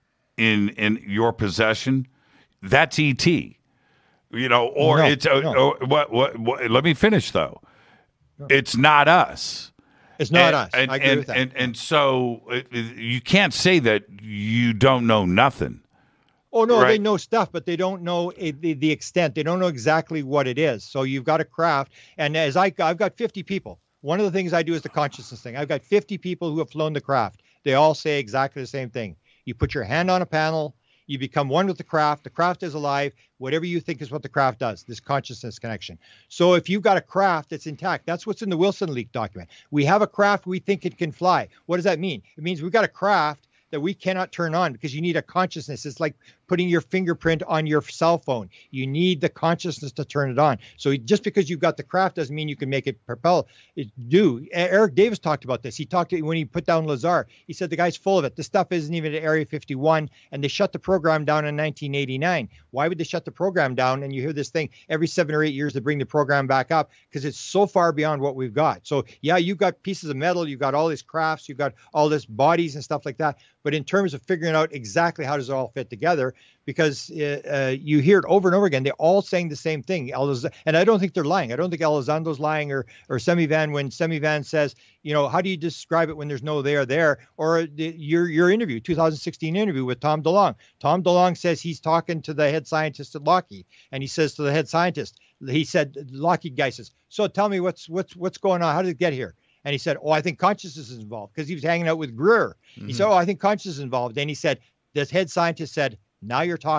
in in your possession, that's E T. You know, or no, it's uh, no. or, what, what? What? Let me finish though. No. It's not us. It's not and, us. And, I agree and, with that. And, and so it, it, you can't say that you don't know nothing. Oh no, right? They know stuff, but they don't know a, the the extent. They don't know exactly what it is. So you've got a craft, and as I I've got fifty people. One of the things I do is the consciousness thing. I've got fifty people who have flown the craft. They all say exactly the same thing. You put your hand on a panel. You become one with the craft. The craft is alive. Whatever you think is what the craft does, this consciousness connection. So if you've got a craft that's intact, that's what's in the Wilson leak document. We have a craft we think it can fly. What does that mean? It means we've got a craft that we cannot turn on, because you need a consciousness. It's like putting your fingerprint on your cell phone. You need the consciousness to turn it on. So just because you've got the craft doesn't mean you can make it propel it do. Eric Davis talked about this. He talked to, when he put down Lazar, he said the guy's full of it. This stuff isn't even at Area fifty-one, and they shut the program down in nineteen eighty-nine. Why would they shut the program down? And you hear this thing every seven or eight years to bring the program back up, because it's so far beyond what we've got. So yeah, you've got pieces of metal, you've got all these crafts, you've got all this bodies and stuff like that. But in terms of figuring out exactly how does it all fit together, because uh, uh, you hear it over and over again, they're all saying the same thing. And I don't think they're lying. I don't think Elizondo's lying, or or Semivan, when Semivan says, you know, how do you describe it when there's no there there? Or the, your your interview, two thousand sixteen interview with Tom DeLonge. Tom DeLonge says he's talking to the head scientist at Lockheed, and he says to the head scientist, he said, Lockheed guy says, so tell me what's what's what's going on? How did it get here? And he said, oh, I think consciousness is involved, because he was hanging out with Greer. Mm-hmm. He said, oh, I think consciousness is involved. Then he said, this head scientist said, now you're talking.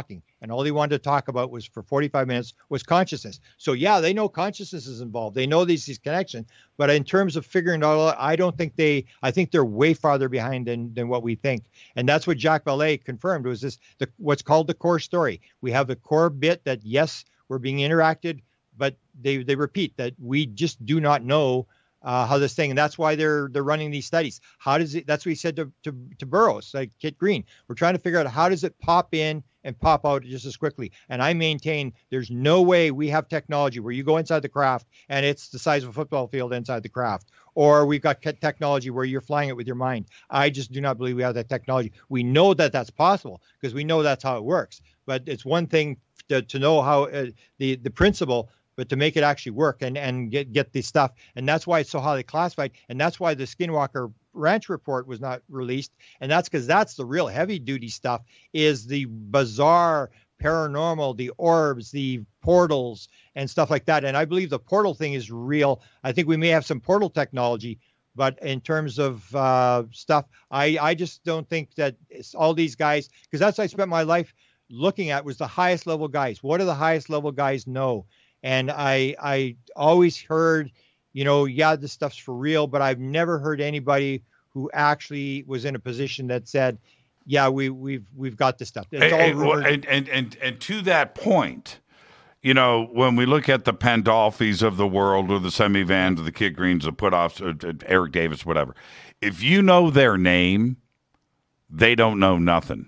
and all they wanted to talk about was for forty-five minutes was consciousness. So yeah, they know consciousness is involved. They know these these connections, but in terms of figuring it all out, I don't think they. I think they're way farther behind than than what we think, and that's what Jacques Vallée confirmed was this the what's called the core story. We have the core bit that yes, we're being interacted, but they they repeat that we just do not know. Uh, how this thing, and that's why they're they're running these studies. How does it? That's what he said to to, to Burroughs, like Kit Green. We're trying to figure out how does it pop in and pop out just as quickly. And I maintain there's no way we have technology where you go inside the craft and it's the size of a football field inside the craft, or we've got technology where you're flying it with your mind. I just do not believe we have that technology. We know that that's possible because we know that's how it works. But it's one thing to, to know how uh, the the principle. But to make it actually work and, and get, get this stuff. And that's why it's so highly classified. And that's why the Skinwalker Ranch report was not released. And that's because that's the real heavy duty stuff is the bizarre paranormal, the orbs, the portals and stuff like that. And I believe the portal thing is real. I think we may have some portal technology. But in terms of uh, stuff, I, I just don't think that it's all these guys, because that's what I spent my life looking at was the highest level guys. What do the highest level guys know? And I I always heard, you know, yeah, this stuff's for real, but I've never heard anybody who actually was in a position that said, yeah, we we've we've got this stuff. It's all and, and, and and and to that point, you know, when we look at the Pandolfis of the world or the Semivans or the Kit Greens, the put-offs, uh, Eric Davis, whatever, if you know their name, they don't know nothing.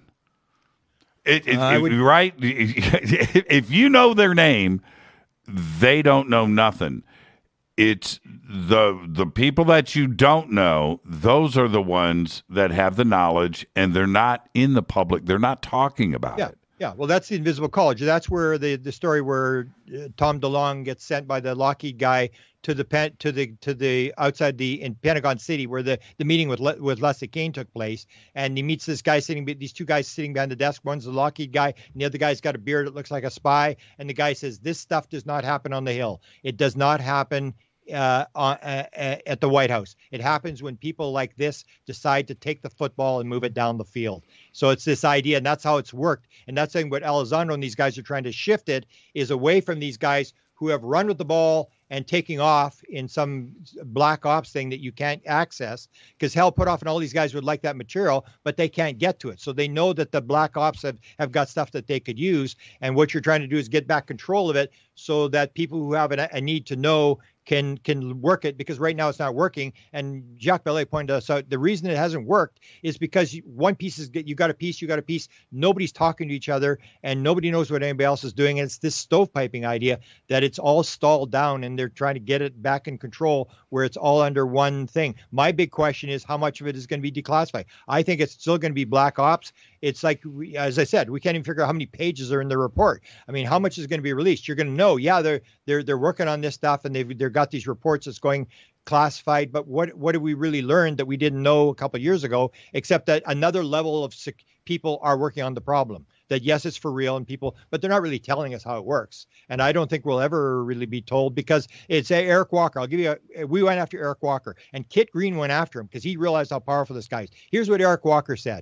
It, it, uh, would... Right? If you know their name, they don't know nothing. It's the the people that you don't know, those are the ones that have the knowledge, and they're not in the public. They're not talking about yeah, it. Yeah, well, that's the Invisible College. That's where the, the story where uh, Tom DeLonge gets sent by the Lockheed guy to the pen, to the to the outside the in Pentagon City where the, the meeting with Le, with Leslie Kean took place, and he meets this guy sitting these two guys sitting behind the desk. One's the Lockheed guy, and the other guy's got a beard that looks like a spy. And the guy says, "This stuff does not happen on the Hill. It does not happen uh, uh, uh, at the White House. It happens when people like this decide to take the football and move it down the field." So it's this idea, and that's how it's worked. And that's saying what Elizondo and these guys are trying to shift it is away from these guys who have run with the ball and taking off in some black ops thing that you can't access, because Hal Puthoff and all these guys would like that material, but they can't get to it. So they know that the black ops have, have got stuff that they could use. And what you're trying to do is get back control of it so that people who have a, a need to know can can work it, because right now it's not working. And Jacques Vallée pointed us out the reason it hasn't worked is because you, one piece is you got a piece, you got a piece. Nobody's talking to each other, and nobody knows what anybody else is doing. And it's this stovepiping idea that it's all stalled down, and they're trying to get it back in control where it's all under one thing. My big question is how much of it is going to be declassified. I think it's still going to be black ops. It's like, we, as I said, we can't even figure out how many pages are in the report. I mean, how much is going to be released? You're going to know, yeah, they're they're they're working on this stuff, and they've they've got these reports that's going classified. But what what did we really learn that we didn't know a couple of years ago? Except that another level of sec- people are working on the problem. That yes, it's for real, and people, but they're not really telling us how it works. And I don't think we'll ever really be told, because it's uh, Eric Walker. I'll give you a, we went after Eric Walker, and Kit Green went after him because he realized how powerful this guy is. Here's what Eric Walker said.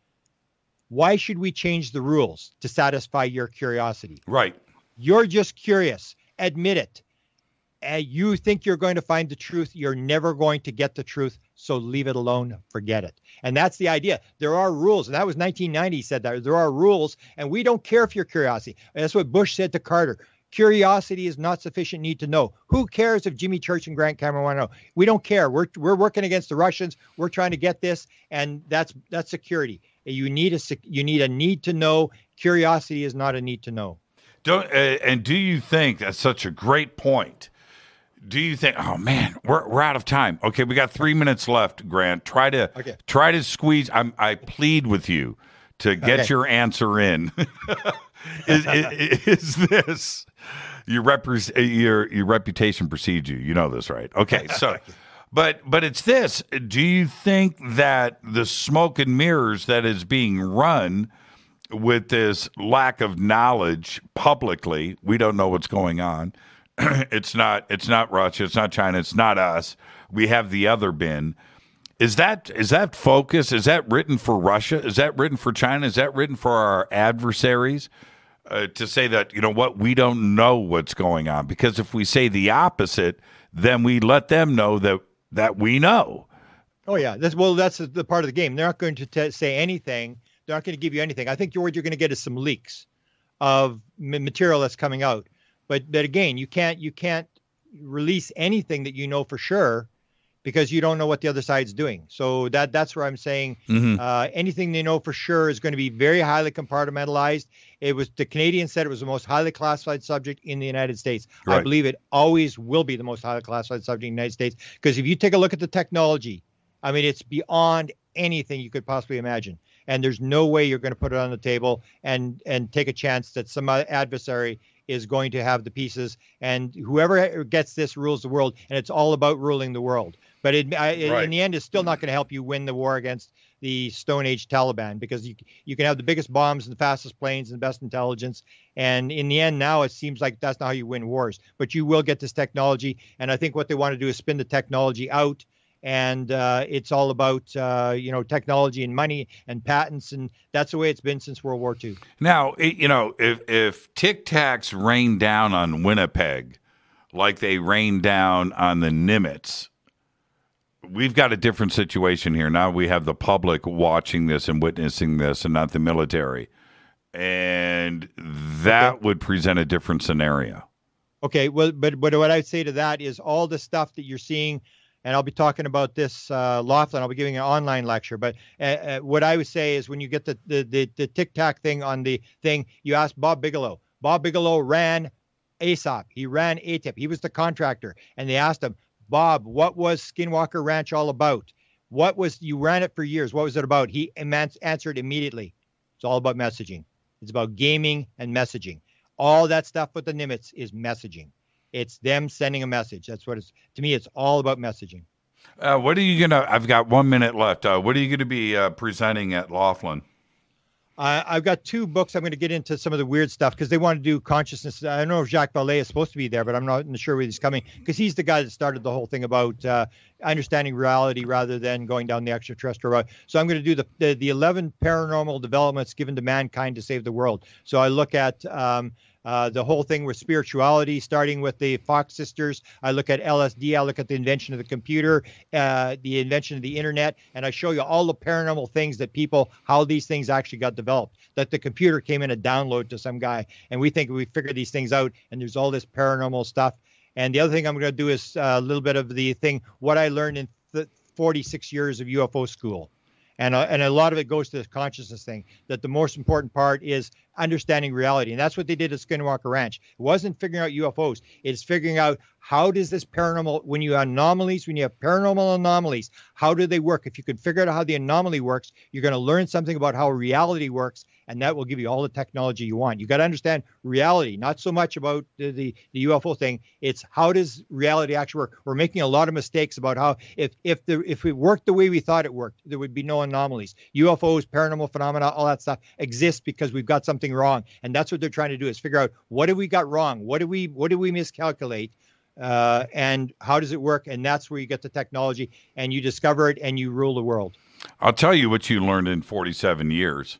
Why should we change the rules to satisfy your curiosity? Right. You're just curious. Admit it. And you think you're going to find the truth. You're never going to get the truth. So leave it alone. Forget it. And that's the idea. There are rules. And that was nineteen ninety said that. There are rules. And we don't care if you're curiosity. And that's what Bush said to Carter. Curiosity is not sufficient need to know. Who cares if Jimmy Church and Grant Cameron want to know? We don't care. We're we're working against the Russians. We're trying to get this. And that's that's security. You need a you need a need to know. Curiosity is not a need to know. Don't uh, and do you think that's such a great point? Do you think? Oh man, we're we're out of time. Okay, we got three minutes left. Grant, try to okay. try to squeeze. I'm, I plead with you to get okay. your answer in. is, is, is this your repre- your your reputation precedes you? You know this, right? Okay, so. But but it's this. Do you think that the smoke and mirrors that is being run with this lack of knowledge publicly, we don't know what's going on. It's not it's not Russia, it's not China, it's not us. We have the other bin. Is that is that focus? Is that written for Russia? Is that written for China? Is that written for our adversaries? uh, to say that, you know what, we don't know what's going on. Because if we say the opposite, then we let them know that, that we know. Oh, yeah. That's, well, that's the part of the game. They're not going to t- say anything. They're not going to give you anything. I think what you're going to get is some leaks of material that's coming out. But but again, you can't you can't release anything that you know for sure because you don't know what the other side's doing. So that that's where I'm saying mm-hmm. uh, anything they know for sure is going to be very highly compartmentalized. It was the Canadians said it was the most highly classified subject in the United States. Right. I believe it always will be the most highly classified subject in the United States because if you take a look at the technology, I mean, it's beyond anything you could possibly imagine. And there's no way you're going to put it on the table and and take a chance that some adversary is going to have the pieces, and whoever gets this rules the world, and it's all about ruling the world. But it, I, right. in the end, it's still not going to help you win the war against the Stone Age Taliban because you you can have the biggest bombs and the fastest planes and the best intelligence, and in the end, now it seems like that's not how you win wars. But you will get this technology, and I think what they want to do is spin the technology out. And uh, it's all about, uh, you know, technology and money and patents. And that's the way it's been since World War Two. Now, you know, if, if Tic Tacs rain down on Winnipeg like they rain down on the Nimitz, we've got a different situation here. Now we have the public watching this and witnessing this and not the military. And that okay. would present a different scenario. Okay. Well, but, but what I'd say to that is all the stuff that you're seeing. And I'll be talking about this, uh, Laughlin. I'll be giving an online lecture. But uh, uh, what I would say is when you get the, the, the, the tic-tac thing on the thing, you ask Bob Bigelow. Bob Bigelow ran A S O P. He ran A T I P. He was the contractor. And they asked him, Bob, what was Skinwalker Ranch all about? What was, you ran it for years. What was it about? He answered immediately. It's all about messaging. It's about gaming and messaging. All that stuff with the Nimitz is messaging. It's them sending a message. That's what it's, to me, it's all about messaging. Uh, what are you going to, I've got one minute left. Uh, what are you going to be uh, presenting at Laughlin? Uh, I've got two books. I'm going to get into some of the weird stuff because they want to do consciousness. I don't know if Jacques Vallée is supposed to be there, but I'm not sure where he's coming because he's the guy that started the whole thing about uh, understanding reality rather than going down the extraterrestrial route. So I'm going to do the, the, the eleven paranormal developments given to mankind to save the world. So I look at um, Uh, the whole thing with spirituality, starting with the Fox sisters. I look at L S D. I look at the invention of the computer, uh, the invention of the internet, and I show you all the paranormal things that people, how these things actually got developed. That the computer came in a download to some guy, and we think we figured these things out, and there's all this paranormal stuff. And the other thing I'm going to do is uh, a little bit of the thing, what I learned in th- forty-six years of U F O school. And, uh, and a lot of it goes to the consciousness thing, that the most important part is understanding reality. And that's what they did at Skinwalker Ranch. It wasn't figuring out U F Os. It's figuring out how does this paranormal, when you have anomalies, when you have paranormal anomalies, how do they work? If you can figure out how the anomaly works, you're going to learn something about how reality works, and that will give you all the technology you want. You got to understand reality, not so much about the, the, the U F O thing. It's how does reality actually work? We're making a lot of mistakes about how if if the if it worked the way we thought it worked, there would be no anomalies. U F Os, paranormal phenomena, all that stuff exists because we've got something wrong, and that's what they're trying to do is figure out what did we got wrong, what did we what did we miscalculate, uh, and how does it work? And that's where you get the technology, and you discover it, and you rule the world. I'll tell you what you learned in forty-seven years.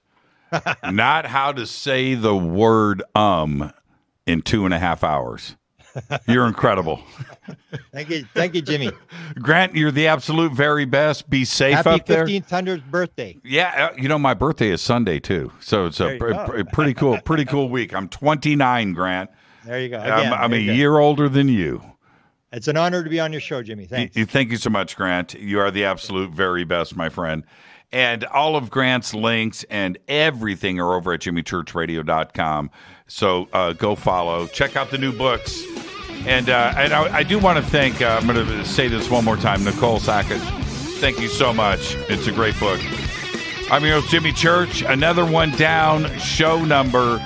Not how to say the word um in two and a half hours. You're incredible. Thank you. Thank you, Jimmy. Grant, you're the absolute very best. Be safe Happy up there. Happy fifteenth hundredth birthday. Yeah, you know, my birthday is Sunday, too. So it's a pr- pretty cool pretty cool week. I'm twenty-nine, Grant. There you go. Again, I'm, I'm a you year go. older than you. It's an honor to be on your show, Jimmy. Thanks. Y- thank you so much, Grant. You are the absolute very best, my friend. And all of Grant's links and everything are over at jimmy church radio dot com. So uh, go follow. Check out the new books. And, uh, and I, I do want to thank, uh, I'm going to say this one more time, Nicole Sackett. Thank you so much. It's a great book. I'm your host, Jimmy Church. Another one down, show number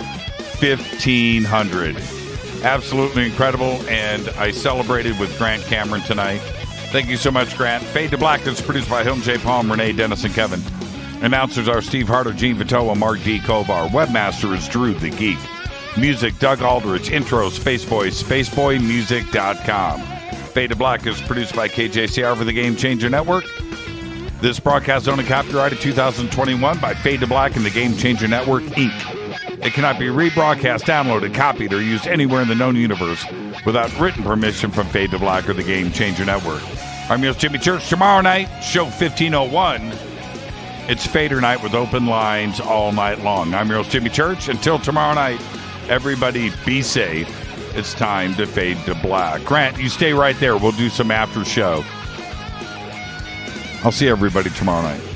fifteen hundred. Absolutely incredible. And I celebrated with Grant Cameron tonight. Thank you so much, Grant. Fade to Black is produced by Hilton J. Palm, Renee, Dennis, and Kevin. Announcers are Steve Harder, Gene Vitoa, Mark D. Kovar. Webmaster is Drew the Geek. Music, Doug Aldrich. Intro, Spaceboy, spaceboy music dot com. Fade to Black is produced by K J C R for the Game Changer Network. This broadcast is only copyrighted two thousand twenty-one by Fade to Black and the Game Changer Network, Incorporated. It cannot be rebroadcast, downloaded, copied, or used anywhere in the known universe without written permission from Fade to Black or the Game Changer Network. I'm your host, Jimmy Church. Tomorrow night, show fifteen oh one. It's Fader night with open lines all night long. I'm your host, Jimmy Church. Until tomorrow night, everybody be safe. It's time to fade to black. Grant, you stay right there. We'll do some after show. I'll see everybody tomorrow night.